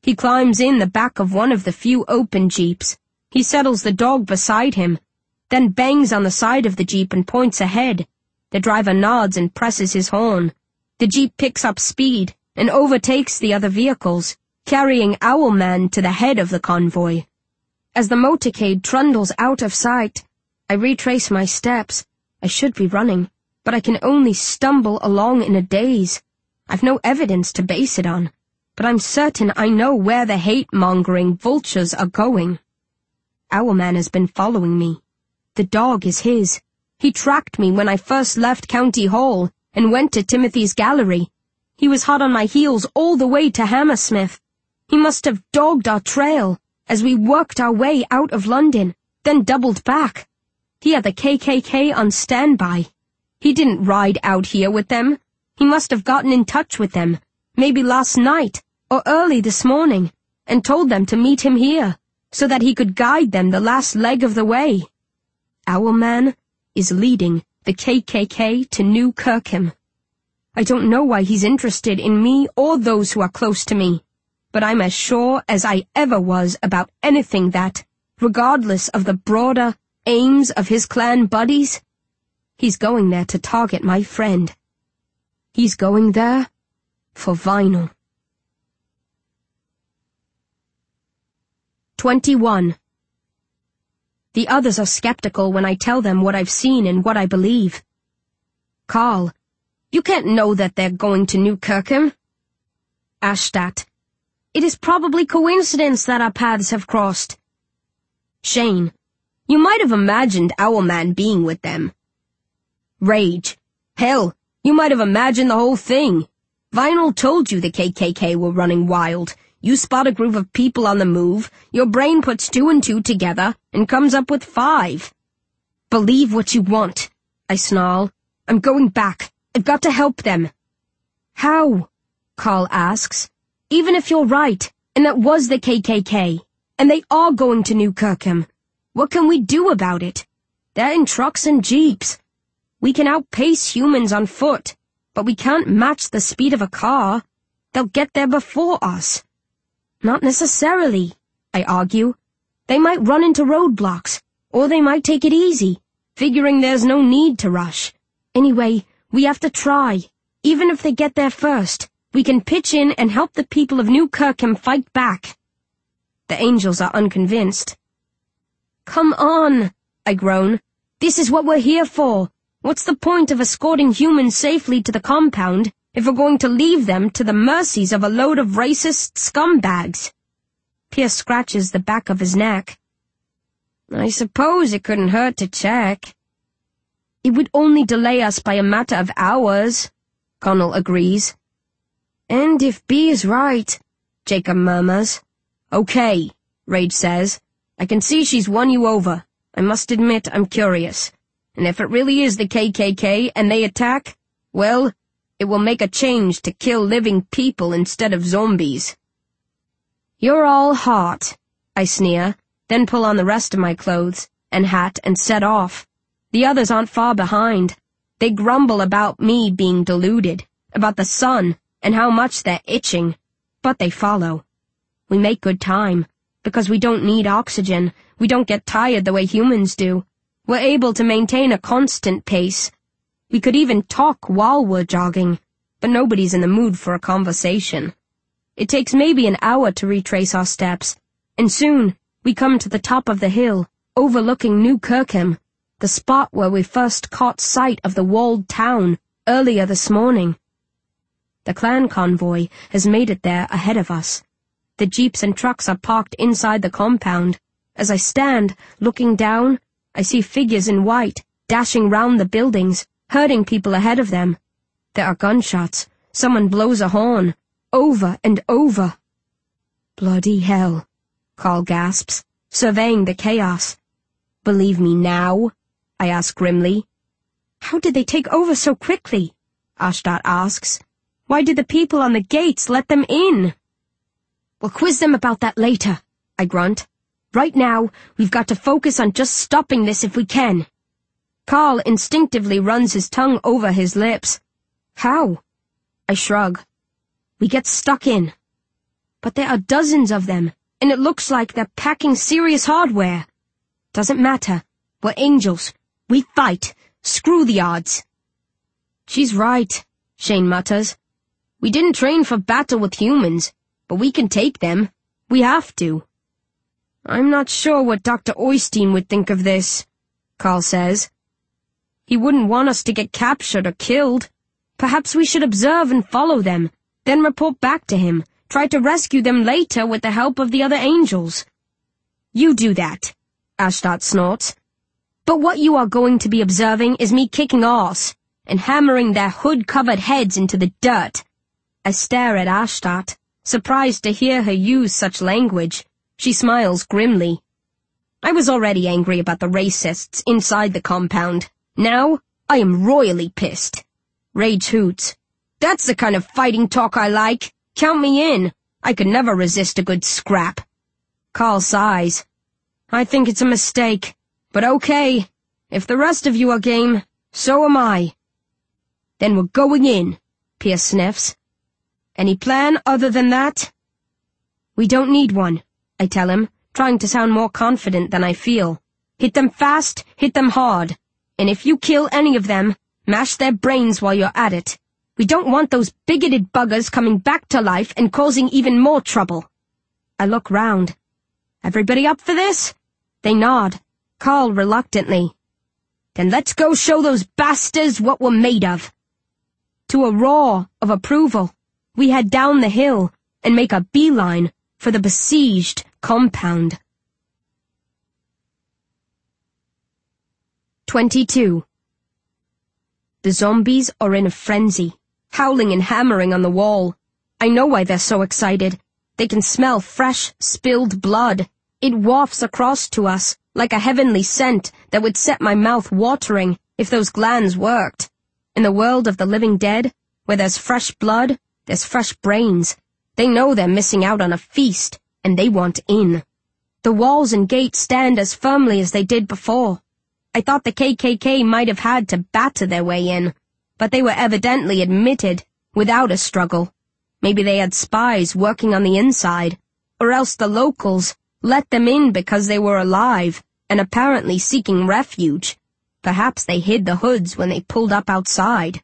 He climbs in the back of one of the few open jeeps. He settles the dog beside him, then bangs on the side of the jeep and points ahead. The driver nods and presses his horn. The jeep picks up speed and overtakes the other vehicles, carrying Owlman to the head of the convoy. As the motorcade trundles out of sight, I retrace my steps. I should be running, but I can only stumble along in a daze. I've no evidence to base it on, but I'm certain I know where the hate-mongering vultures are going. Owlman has been following me. The dog is his. He tracked me when I first left County Hall and went to Timothy's Gallery. He was hot on my heels all the way to Hammersmith. He must have dogged our trail as we worked our way out of London, then doubled back. He had the K K K on standby. He didn't ride out here with them. He must have gotten in touch with them, maybe last night or early this morning, and told them to meet him here, so that he could guide them the last leg of the way. Owlman is leading the K K K to New Kirkham. I don't know why he's interested in me or those who are close to me, but I'm as sure as I ever was about anything that, regardless of the broader aims of his clan buddies, he's going there to target my friend. He's going there for Vinyl. twenty-one. The others are skeptical when I tell them what I've seen and what I believe. Carl, you can't know that they're going to New Kirkham. Ashtat, it is probably coincidence that our paths have crossed. Shane, you might have imagined Owlman being with them. Rage, hell, you might have imagined the whole thing. Vinyl told you the K K K were running wild. You spot a group of people on the move, your brain puts two and two together and comes up with five. Believe what you want, I snarl. I'm going back. I've got to help them. How? Carl asks. Even if you're right, and that was the K K K, and they are going to New Kirkham, what can we do about it? They're in trucks and jeeps. We can outpace humans on foot, but we can't match the speed of a car. They'll get there before us. Not necessarily, I argue. They might run into roadblocks, or they might take it easy, figuring there's no need to rush. Anyway, we have to try. Even if they get there first, we can pitch in and help the people of New Kirkham fight back. The angels are unconvinced. Come on, I groan. This is what we're here for. What's the point of escorting humans safely to the compound if we're going to leave them to the mercies of a load of racist scumbags? Pierce scratches the back of his neck. I suppose it couldn't hurt to check. It would only delay us by a matter of hours, Connell agrees. And if B is right, Jacob murmurs. Okay, Rage says. I can see she's won you over. I must admit I'm curious. And if it really is the K K K and they attack, well, it will make a change to kill living people instead of zombies. You're all hot, I sneer, then pull on the rest of my clothes and hat and set off. The others aren't far behind. They grumble about me being deluded, about the sun and how much they're itching, but they follow. We make good time, because we don't need oxygen. We don't get tired the way humans do. We're able to maintain a constant pace. We could even talk while we're jogging, but nobody's in the mood for a conversation. It takes maybe an hour to retrace our steps, and soon we come to the top of the hill, overlooking New Kirkham, the spot where we first caught sight of the walled town earlier this morning. The clan convoy has made it there ahead of us. The jeeps and trucks are parked inside the compound. As I stand, looking down, I see figures in white, dashing round the buildings, herding people ahead of them. There are gunshots. Someone blows a horn. Over and over. Bloody hell, Carl gasps, surveying the chaos. Believe me now? I ask grimly. How did they take over so quickly? Ashtat asks. Why did the people on the gates let them in? We'll quiz them about that later, I grunt. Right now, we've got to focus on just stopping this if we can. Carl instinctively runs his tongue over his lips. How? I shrug. We get stuck in. but there are dozens of them, and it looks like they're packing serious hardware. Doesn't matter. We're angels. We fight. Screw the odds. She's right, Shane mutters. We didn't train for battle with humans, but we can take them. We have to. I'm not sure what Doctor Oystein would think of this, Carl says. He wouldn't want us to get captured or killed. Perhaps we should observe and follow them, then report back to him, try to rescue them later with the help of the other angels. You do that, Ashdod snorts. But what you are going to be observing is me kicking arse and hammering their hood-covered heads into the dirt. I stare at Ashdod, surprised to hear her use such language. She smiles grimly. I was already angry about the racists inside the compound. Now, I am royally pissed. Rage hoots. That's the kind of fighting talk I like. Count me in. I could never resist a good scrap. Carl sighs. I think it's a mistake. But okay. If the rest of you are game, so am I. Then we're going in, Pierce sniffs. Any plan other than that? We don't need one, I tell him, trying to sound more confident than I feel. Hit them fast, hit them hard. And if you kill any of them, mash their brains while you're at it. We don't want those bigoted buggers coming back to life and causing even more trouble. I look round. Everybody up for this? They nod. Carl reluctantly. Then let's go show those bastards what we're made of. To a roar of approval, we head down the hill and make a beeline for the besieged compound. twenty-two. The zombies are in a frenzy, howling and hammering on the wall. I know why they're so excited. They can smell fresh, spilled blood. It wafts across to us like a heavenly scent that would set my mouth watering if those glands worked. In the world of the living dead, where there's fresh blood, there's fresh brains. They know they're missing out on a feast, and they want in. The walls and gates stand as firmly as they did before. I thought the K K K might have had to batter their way in, but they were evidently admitted without a struggle. Maybe they had spies working on the inside, or else the locals let them in because they were alive and apparently seeking refuge. Perhaps they hid the hoods when they pulled up outside.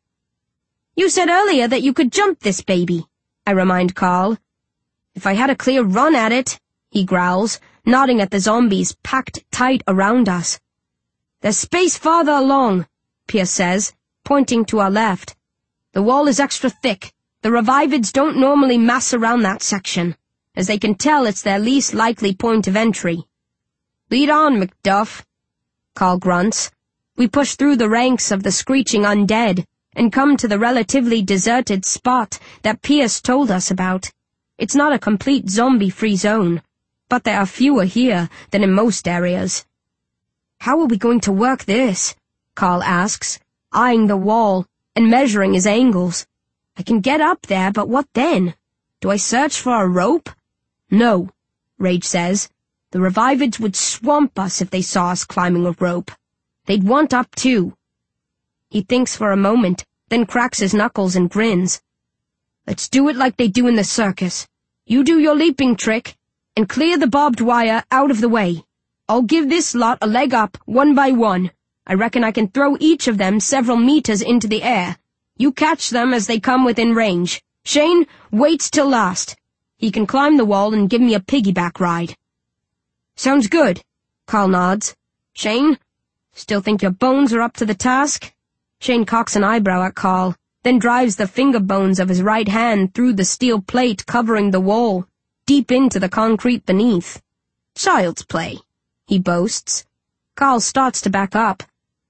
You said earlier that you could jump this baby, I remind Carl. If I had a clear run at it, he growls, nodding at the zombies packed tight around us. There's space farther along, Pierce says, pointing to our left. The wall is extra thick. The revivids don't normally mass around that section, as they can tell it's their least likely point of entry. Lead on, Macduff, Carl grunts. We push through the ranks of the screeching undead and come to the relatively deserted spot that Pierce told us about. It's not a complete zombie-free zone, but there are fewer here than in most areas. How are we going to work this? Carl asks, eyeing the wall and measuring his angles. I can get up there, but what then? Do I search for a rope? No, Rage says. The revivids would swamp us if they saw us climbing a rope. They'd want up too. He thinks for a moment, then cracks his knuckles and grins. Let's do it like they do in the circus. You do your leaping trick, and clear the barbed wire out of the way. I'll give this lot a leg up, one by one. I reckon I can throw each of them several meters into the air. You catch them as they come within range. Shane waits till last. He can climb the wall and give me a piggyback ride. Sounds good, Carl nods. Shane, still think your bones are up to the task? Shane cocks an eyebrow at Carl, then drives the finger bones of his right hand through the steel plate covering the wall, deep into the concrete beneath. Child's play, he boasts. Carl starts to back up.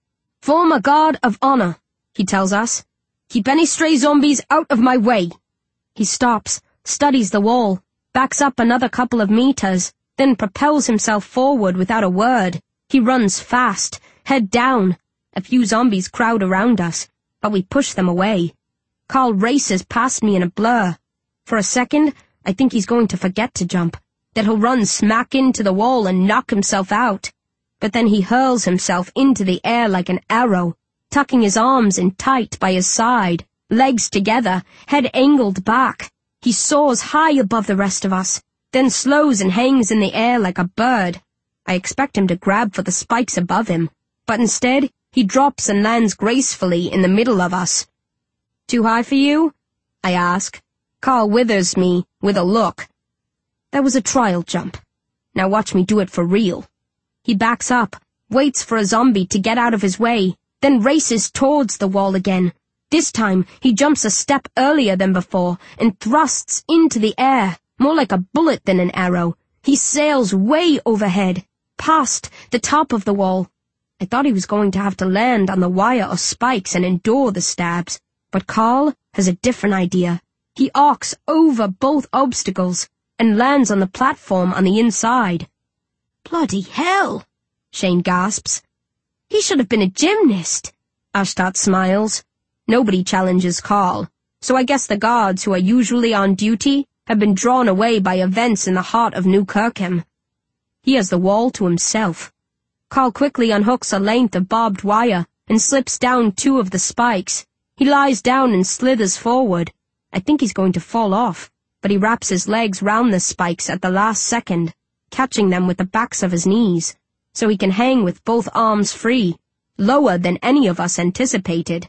Form a guard of honor, he tells us. Keep any stray zombies out of my way. He stops, studies the wall, backs up another couple of meters, then propels himself forward without a word. He runs fast, head down. A few zombies crowd around us, but we push them away. Carl races past me in a blur. For a second, I think he's going to forget to jump, that he'll run smack into the wall and knock himself out. But then he hurls himself into the air like an arrow, tucking his arms in tight by his side, legs together, head angled back. He soars high above the rest of us, then slows and hangs in the air like a bird. I expect him to grab for the spikes above him, but instead, he drops and lands gracefully in the middle of us. Too high for you? I ask. Carl withers me with a look. That was a trial jump. Now watch me do it for real. He backs up, waits for a zombie to get out of his way, then races towards the wall again. This time, he jumps a step earlier than before and thrusts into the air, more like a bullet than an arrow. He sails way overhead, past the top of the wall. I thought he was going to have to land on the wire or spikes and endure the stabs, but Carl has a different idea. He arcs over both obstacles and lands on the platform on the inside. Bloody hell, Shane gasps. He should have been a gymnast. Ashtart smiles. Nobody challenges Carl, so I guess the guards who are usually on duty have been drawn away by events in the heart of New Kirkham. He has the wall to himself. Carl quickly unhooks a length of barbed wire and slips down two of the spikes. He lies down and slithers forward. I think he's going to fall off, but he wraps his legs round the spikes at the last second, catching them with the backs of his knees, so he can hang with both arms free, lower than any of us anticipated.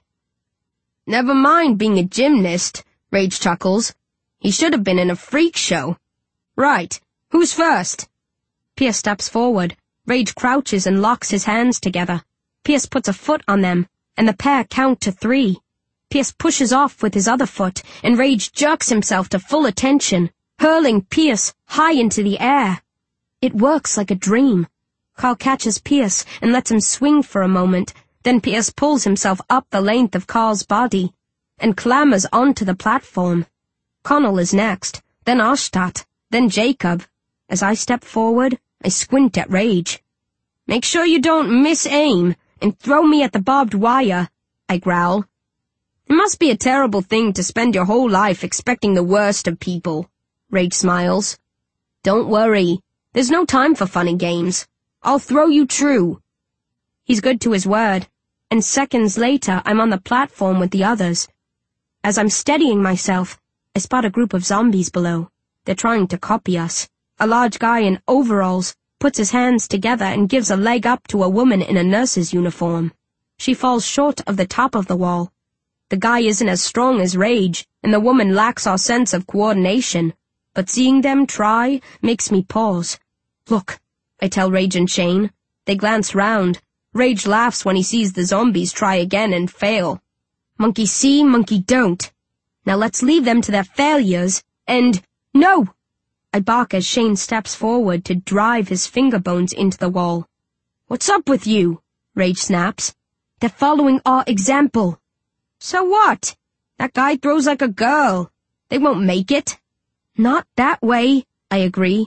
Never mind being a gymnast, Rage chuckles. He should have been in a freak show. Right, who's first? Pierce steps forward. Rage crouches and locks his hands together. Pierce puts a foot on them, and the pair count to three. Pierce pushes off with his other foot, and Rage jerks himself to full attention, hurling Pierce high into the air. It works like a dream. Carl catches Pierce and lets him swing for a moment, then Pierce pulls himself up the length of Carl's body and clambers onto the platform. Connell is next, then Ashtart, then Jacob. As I step forward, I squint at Rage. Make sure you don't miss-aim and throw me at the barbed wire, I growl. It must be a terrible thing to spend your whole life expecting the worst of people, Rage smiles. Don't worry, there's no time for fun and games. I'll throw you true. He's good to his word, and seconds later I'm on the platform with the others. As I'm steadying myself, I spot a group of zombies below. They're trying to copy us. A large guy in overalls puts his hands together and gives a leg up to a woman in a nurse's uniform. She falls short of the top of the wall. The guy isn't as strong as Rage, and the woman lacks our sense of coordination, but seeing them try makes me pause. Look, I tell Rage and Shane. They glance round. Rage laughs when he sees the zombies try again and fail. Monkey see, monkey don't. Now let's leave them to their failures, and... No! I bark as Shane steps forward to drive his finger bones into the wall. What's up with you? Rage snaps. They're following our example. So what? That guy throws like a girl. They won't make it. Not that way, I agree.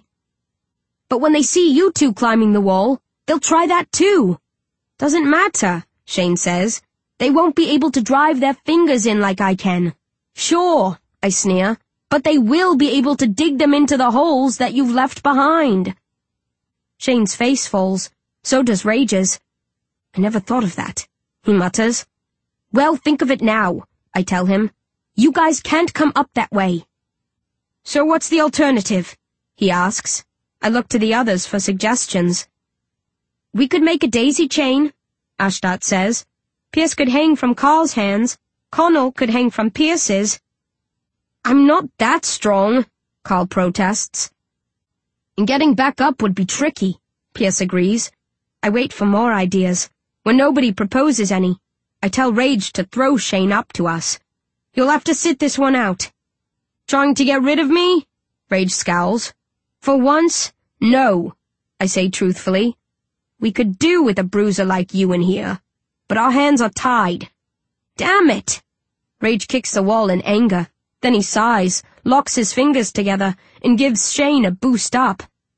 But when they see you two climbing the wall, they'll try that too. Doesn't matter, Shane says. They won't be able to drive their fingers in like I can. Sure, I sneer, but they will be able to dig them into the holes that you've left behind. Shane's face falls. So does Rage's. I never thought of that, he mutters. Well, think of it now, I tell him. You guys can't come up that way. So what's the alternative? He asks. I look to the others for suggestions. We could make a daisy chain, Ashtart says. Pierce could hang from Carl's hands. Connell could hang from Pierce's. I'm not that strong, Carl protests. And getting back up would be tricky, Pierce agrees. I wait for more ideas. When nobody proposes any, I tell Rage to throw Shane up to us. You'll have to sit this one out. Trying to get rid of me? Rage scowls. For once, no, I say truthfully. We could do with a bruiser like you in here, but our hands are tied. Damn it! Rage kicks the wall in anger. Then he sighs, locks his fingers together, and gives Shane a boost up.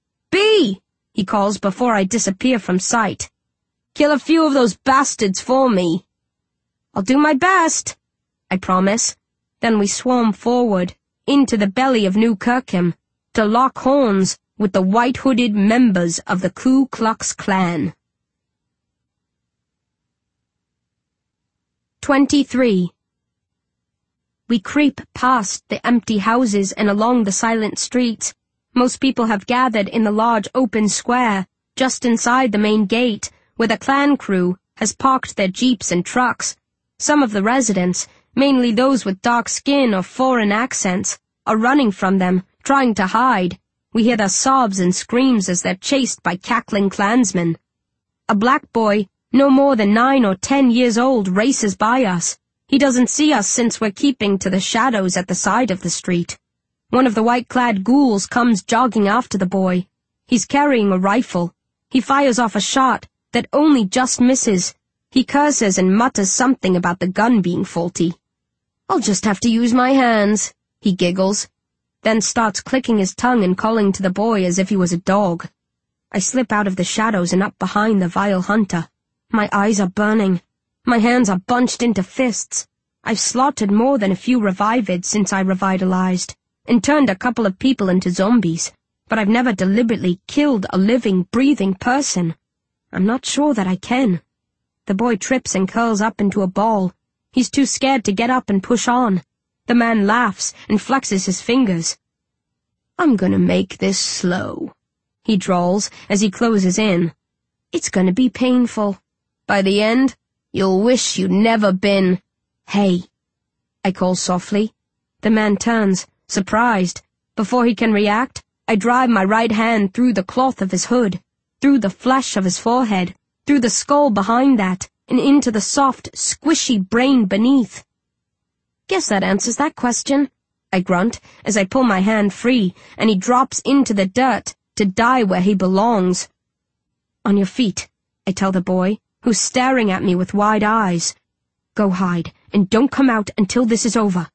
B! He calls before I disappear from sight. Kill a few of those bastards for me. I'll do my best, I promise. Then we swarm forward, into the belly of New Kirkham, to lock horns with the white-hooded members of the Ku Klux Klan. twenty-three. We creep past the empty houses and along the silent streets. Most people have gathered in the large open square, just inside the main gate, where the clan crew has parked their jeeps and trucks. Some of the residents, mainly those with dark skin or foreign accents, are running from them, trying to hide. We hear their sobs and screams as they're chased by cackling clansmen. A black boy, no more than nine or ten years old, races by us. He doesn't see us since we're keeping to the shadows at the side of the street. One of the white-clad ghouls comes jogging after the boy. He's carrying a rifle. He fires off a shot that only just misses. He curses and mutters something about the gun being faulty. "I'll just have to use my hands," he giggles, then starts clicking his tongue and calling to the boy as if he was a dog. I slip out of the shadows and up behind the vile hunter. My eyes are burning. My hands are bunched into fists. I've slaughtered more than a few revivids since I revitalized, and turned a couple of people into zombies, but I've never deliberately killed a living, breathing person. I'm not sure that I can. The boy trips and curls up into a ball. He's too scared to get up and push on. The man laughs and flexes his fingers. "I'm gonna make this slow," he drawls as he closes in. "It's gonna be painful. By the end, you'll wish you'd never been." "Hey," I call softly. The man turns, surprised. Before he can react, I drive my right hand through the cloth of his hood, through the flesh of his forehead, through the skull behind that, and into the soft, squishy brain beneath. "Guess that answers that question," I grunt as I pull my hand free, and he drops into the dirt to die where he belongs. "On your feet," I tell the boy, who's staring at me with wide eyes. "Go hide, and don't come out until this is over."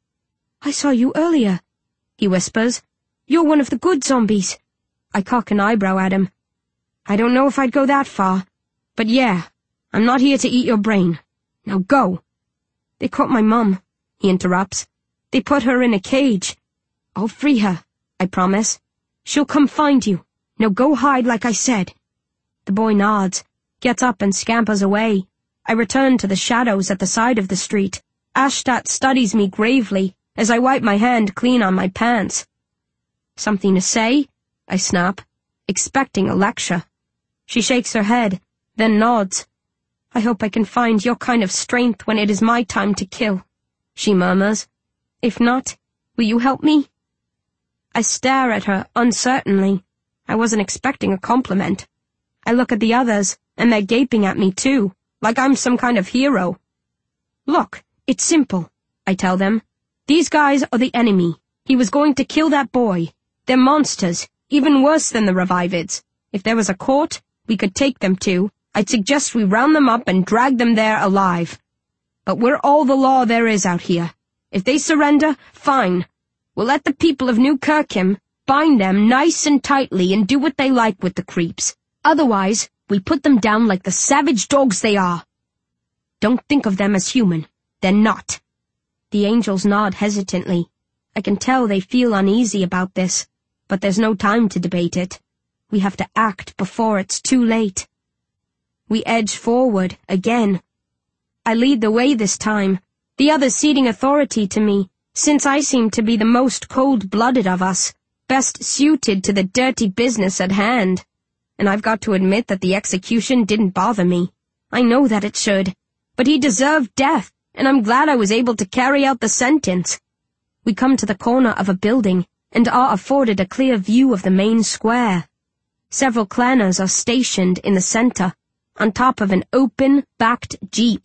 "I saw you earlier," he whispers. "You're one of the good zombies." I cock an eyebrow at him. "I don't know if I'd go that far, but yeah, I'm not here to eat your brain. Now go." "They caught my mum," he interrupts. "They put her in a cage. I'll free her, I promise. She'll come find you. Now go hide like I said." The boy nods, gets up and scampers away. I return to the shadows at the side of the street. Ashtat studies me gravely as I wipe my hand clean on my pants. "Something to say?" I snap, expecting a lecture. She shakes her head, then nods. "I hope I can find your kind of strength when it is my time to kill," she murmurs. "If not, will you help me?" I stare at her uncertainly. I wasn't expecting a compliment. I look at the others, and they're gaping at me too, like I'm some kind of hero. "Look, it's simple," I tell them. "These guys are the enemy. He was going to kill that boy. They're monsters, even worse than the Revivids. If there was a court we could take them to, I'd suggest we round them up and drag them there alive. But we're all the law there is out here. If they surrender, fine. We'll let the people of New Kirkham bind them nice and tightly and do what they like with the creeps. Otherwise, we put them down like the savage dogs they are. Don't think of them as human. They're not." The angels nod hesitantly. I can tell they feel uneasy about this, but there's no time to debate it. We have to act before it's too late. We edge forward again. I lead the way this time, the others ceding authority to me, since I seem to be the most cold-blooded of us, best suited to the dirty business at hand. And I've got to admit that the execution didn't bother me. I know that it should, but he deserved death, and I'm glad I was able to carry out the sentence. We come to the corner of a building, and are afforded a clear view of the main square. Several clanners are stationed in the center, on top of an open-backed jeep.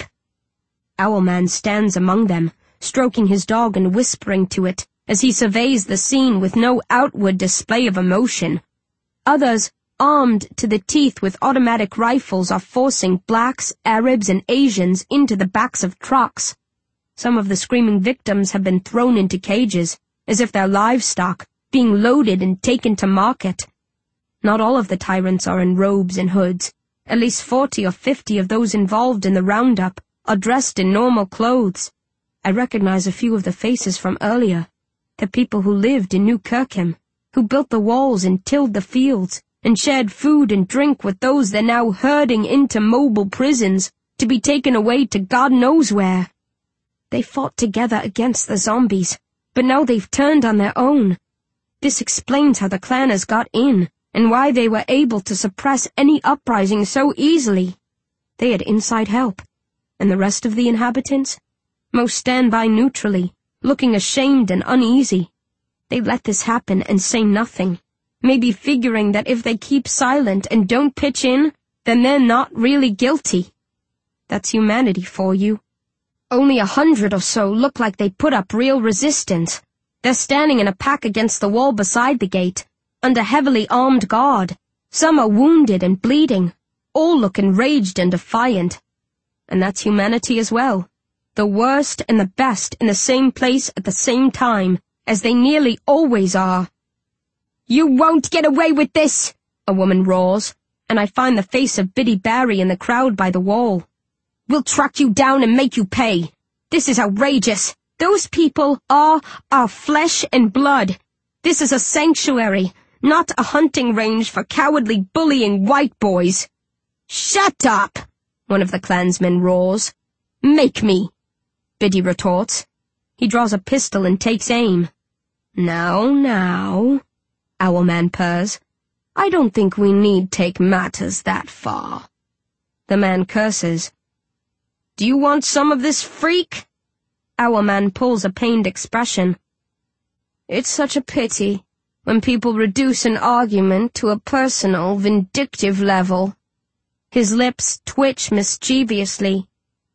Owlman stands among them, stroking his dog and whispering to it as he surveys the scene with no outward display of emotion. Others, armed to the teeth with automatic rifles, are forcing blacks, Arabs, and Asians into the backs of trucks. Some of the screaming victims have been thrown into cages, as if they're livestock, being loaded and taken to market. Not all of the tyrants are in robes and hoods. At least forty or fifty of those involved in the roundup are dressed in normal clothes. I recognize a few of the faces from earlier. The people who lived in New Kirkham, who built the walls and tilled the fields, and shared food and drink with those they're now herding into mobile prisons to be taken away to God knows where. They fought together against the zombies, but now they've turned on their own. This explains how the clanners got in, and why they were able to suppress any uprising so easily. They had inside help. And the rest of the inhabitants? Most stand by neutrally, looking ashamed and uneasy. They let this happen and say nothing, maybe figuring that if they keep silent and don't pitch in, then they're not really guilty. That's humanity for you. Only a hundred or so look like they put up real resistance. They're standing in a pack against the wall beside the gate, under heavily armed guard. Some are wounded and bleeding, all look enraged and defiant. And that's humanity as well. The worst and the best in the same place at the same time, as they nearly always are. "You won't get away with this!" a woman roars, and I find the face of Biddy Barry in the crowd by the wall. "We'll track you down and make you pay. This is outrageous. Those people are our flesh and blood. This is a sanctuary, not a hunting range for cowardly bullying white boys." "Shut up!" one of the clansmen roars. "Make me," Biddy retorts. He draws a pistol and takes aim. "Now, now," Owlman purrs. "I don't think we need take matters that far." The man curses. "Do you want some of this freak?" Owlman pulls a pained expression. "It's such a pity when people reduce an argument to a personal, vindictive level." His lips twitch mischievously.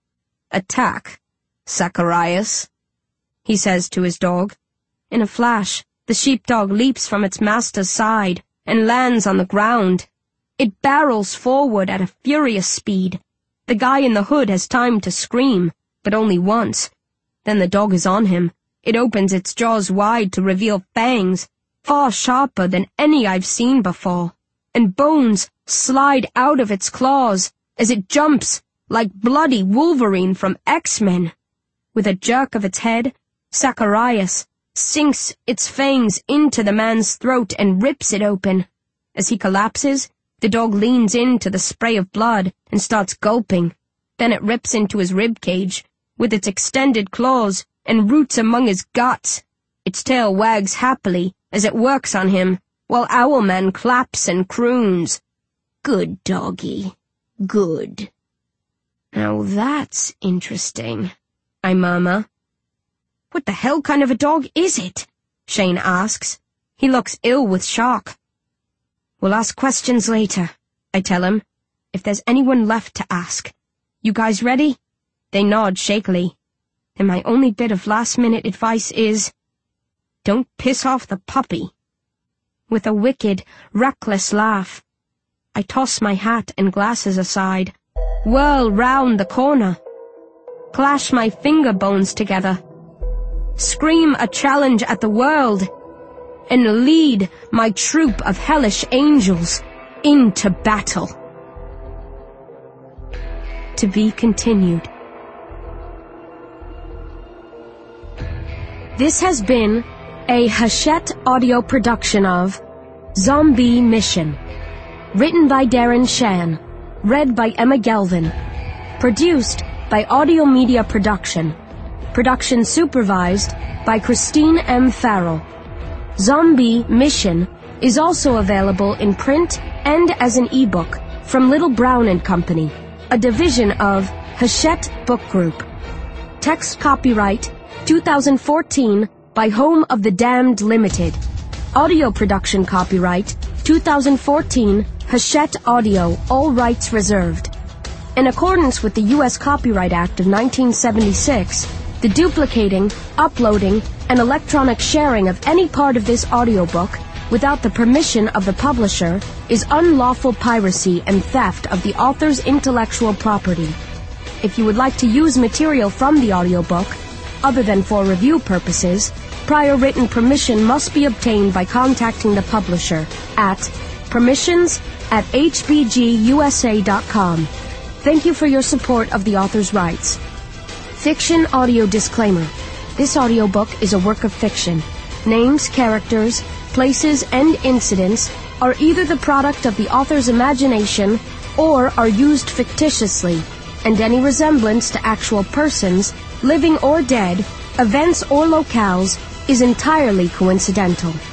"Attack, Zacharias," he says to his dog. In a flash, the sheepdog leaps from its master's side and lands on the ground. It barrels forward at a furious speed. The guy in the hood has time to scream, but only once. Then the dog is on him. It opens its jaws wide to reveal fangs, far sharper than any I've seen before, and bones slide out of its claws as it jumps like bloody Wolverine from X-Men. With a jerk of its head, Zacharias sinks its fangs into the man's throat and rips it open. As he collapses, the dog leans into the spray of blood and starts gulping. Then it rips into his rib cage with its extended claws and roots among his guts. Its tail wags happily as it works on him, while Owlman claps and croons. "Good doggy, good." "Now that's interesting," I murmur. "What the hell kind of a dog is it?" Shane asks. He looks ill with shock. "We'll ask questions later," I tell him, "if there's anyone left to ask. You guys ready?" They nod shakily. And my only bit of last-minute advice is, don't piss off the puppy. With a wicked, reckless laugh, I toss my hat and glasses aside, whirl round the corner, clash my finger bones together, scream a challenge at the world, and lead my troop of hellish angels into battle. To be continued. This has been a Hachette audio production of Zombie Mission. Written by Darren Shan. Read by Emma Gelvin. Produced by Audio Media Production. Production supervised by Christine M. Farrell. Zombie Mission is also available in print and as an ebook from Little Brown and Company, a division of Hachette Book Group. Text copyright two thousand fourteen by Home of the Damned Limited. Audio production copyright two thousand fourteen Hachette Audio, all rights reserved. In accordance with the U S Copyright Act of nineteen seventy-six, the duplicating, uploading, and electronic sharing of any part of this audiobook without the permission of the publisher is unlawful piracy and theft of the author's intellectual property. If you would like to use material from the audiobook, other than for review purposes, prior written permission must be obtained by contacting the publisher at permissions at h b g u s a dot com. Thank you for your support of the author's rights. Fiction audio disclaimer. This audiobook is a work of fiction. Names, characters, places, and incidents are either the product of the author's imagination or are used fictitiously, and any resemblance to actual persons living or dead, events or locales, is entirely coincidental.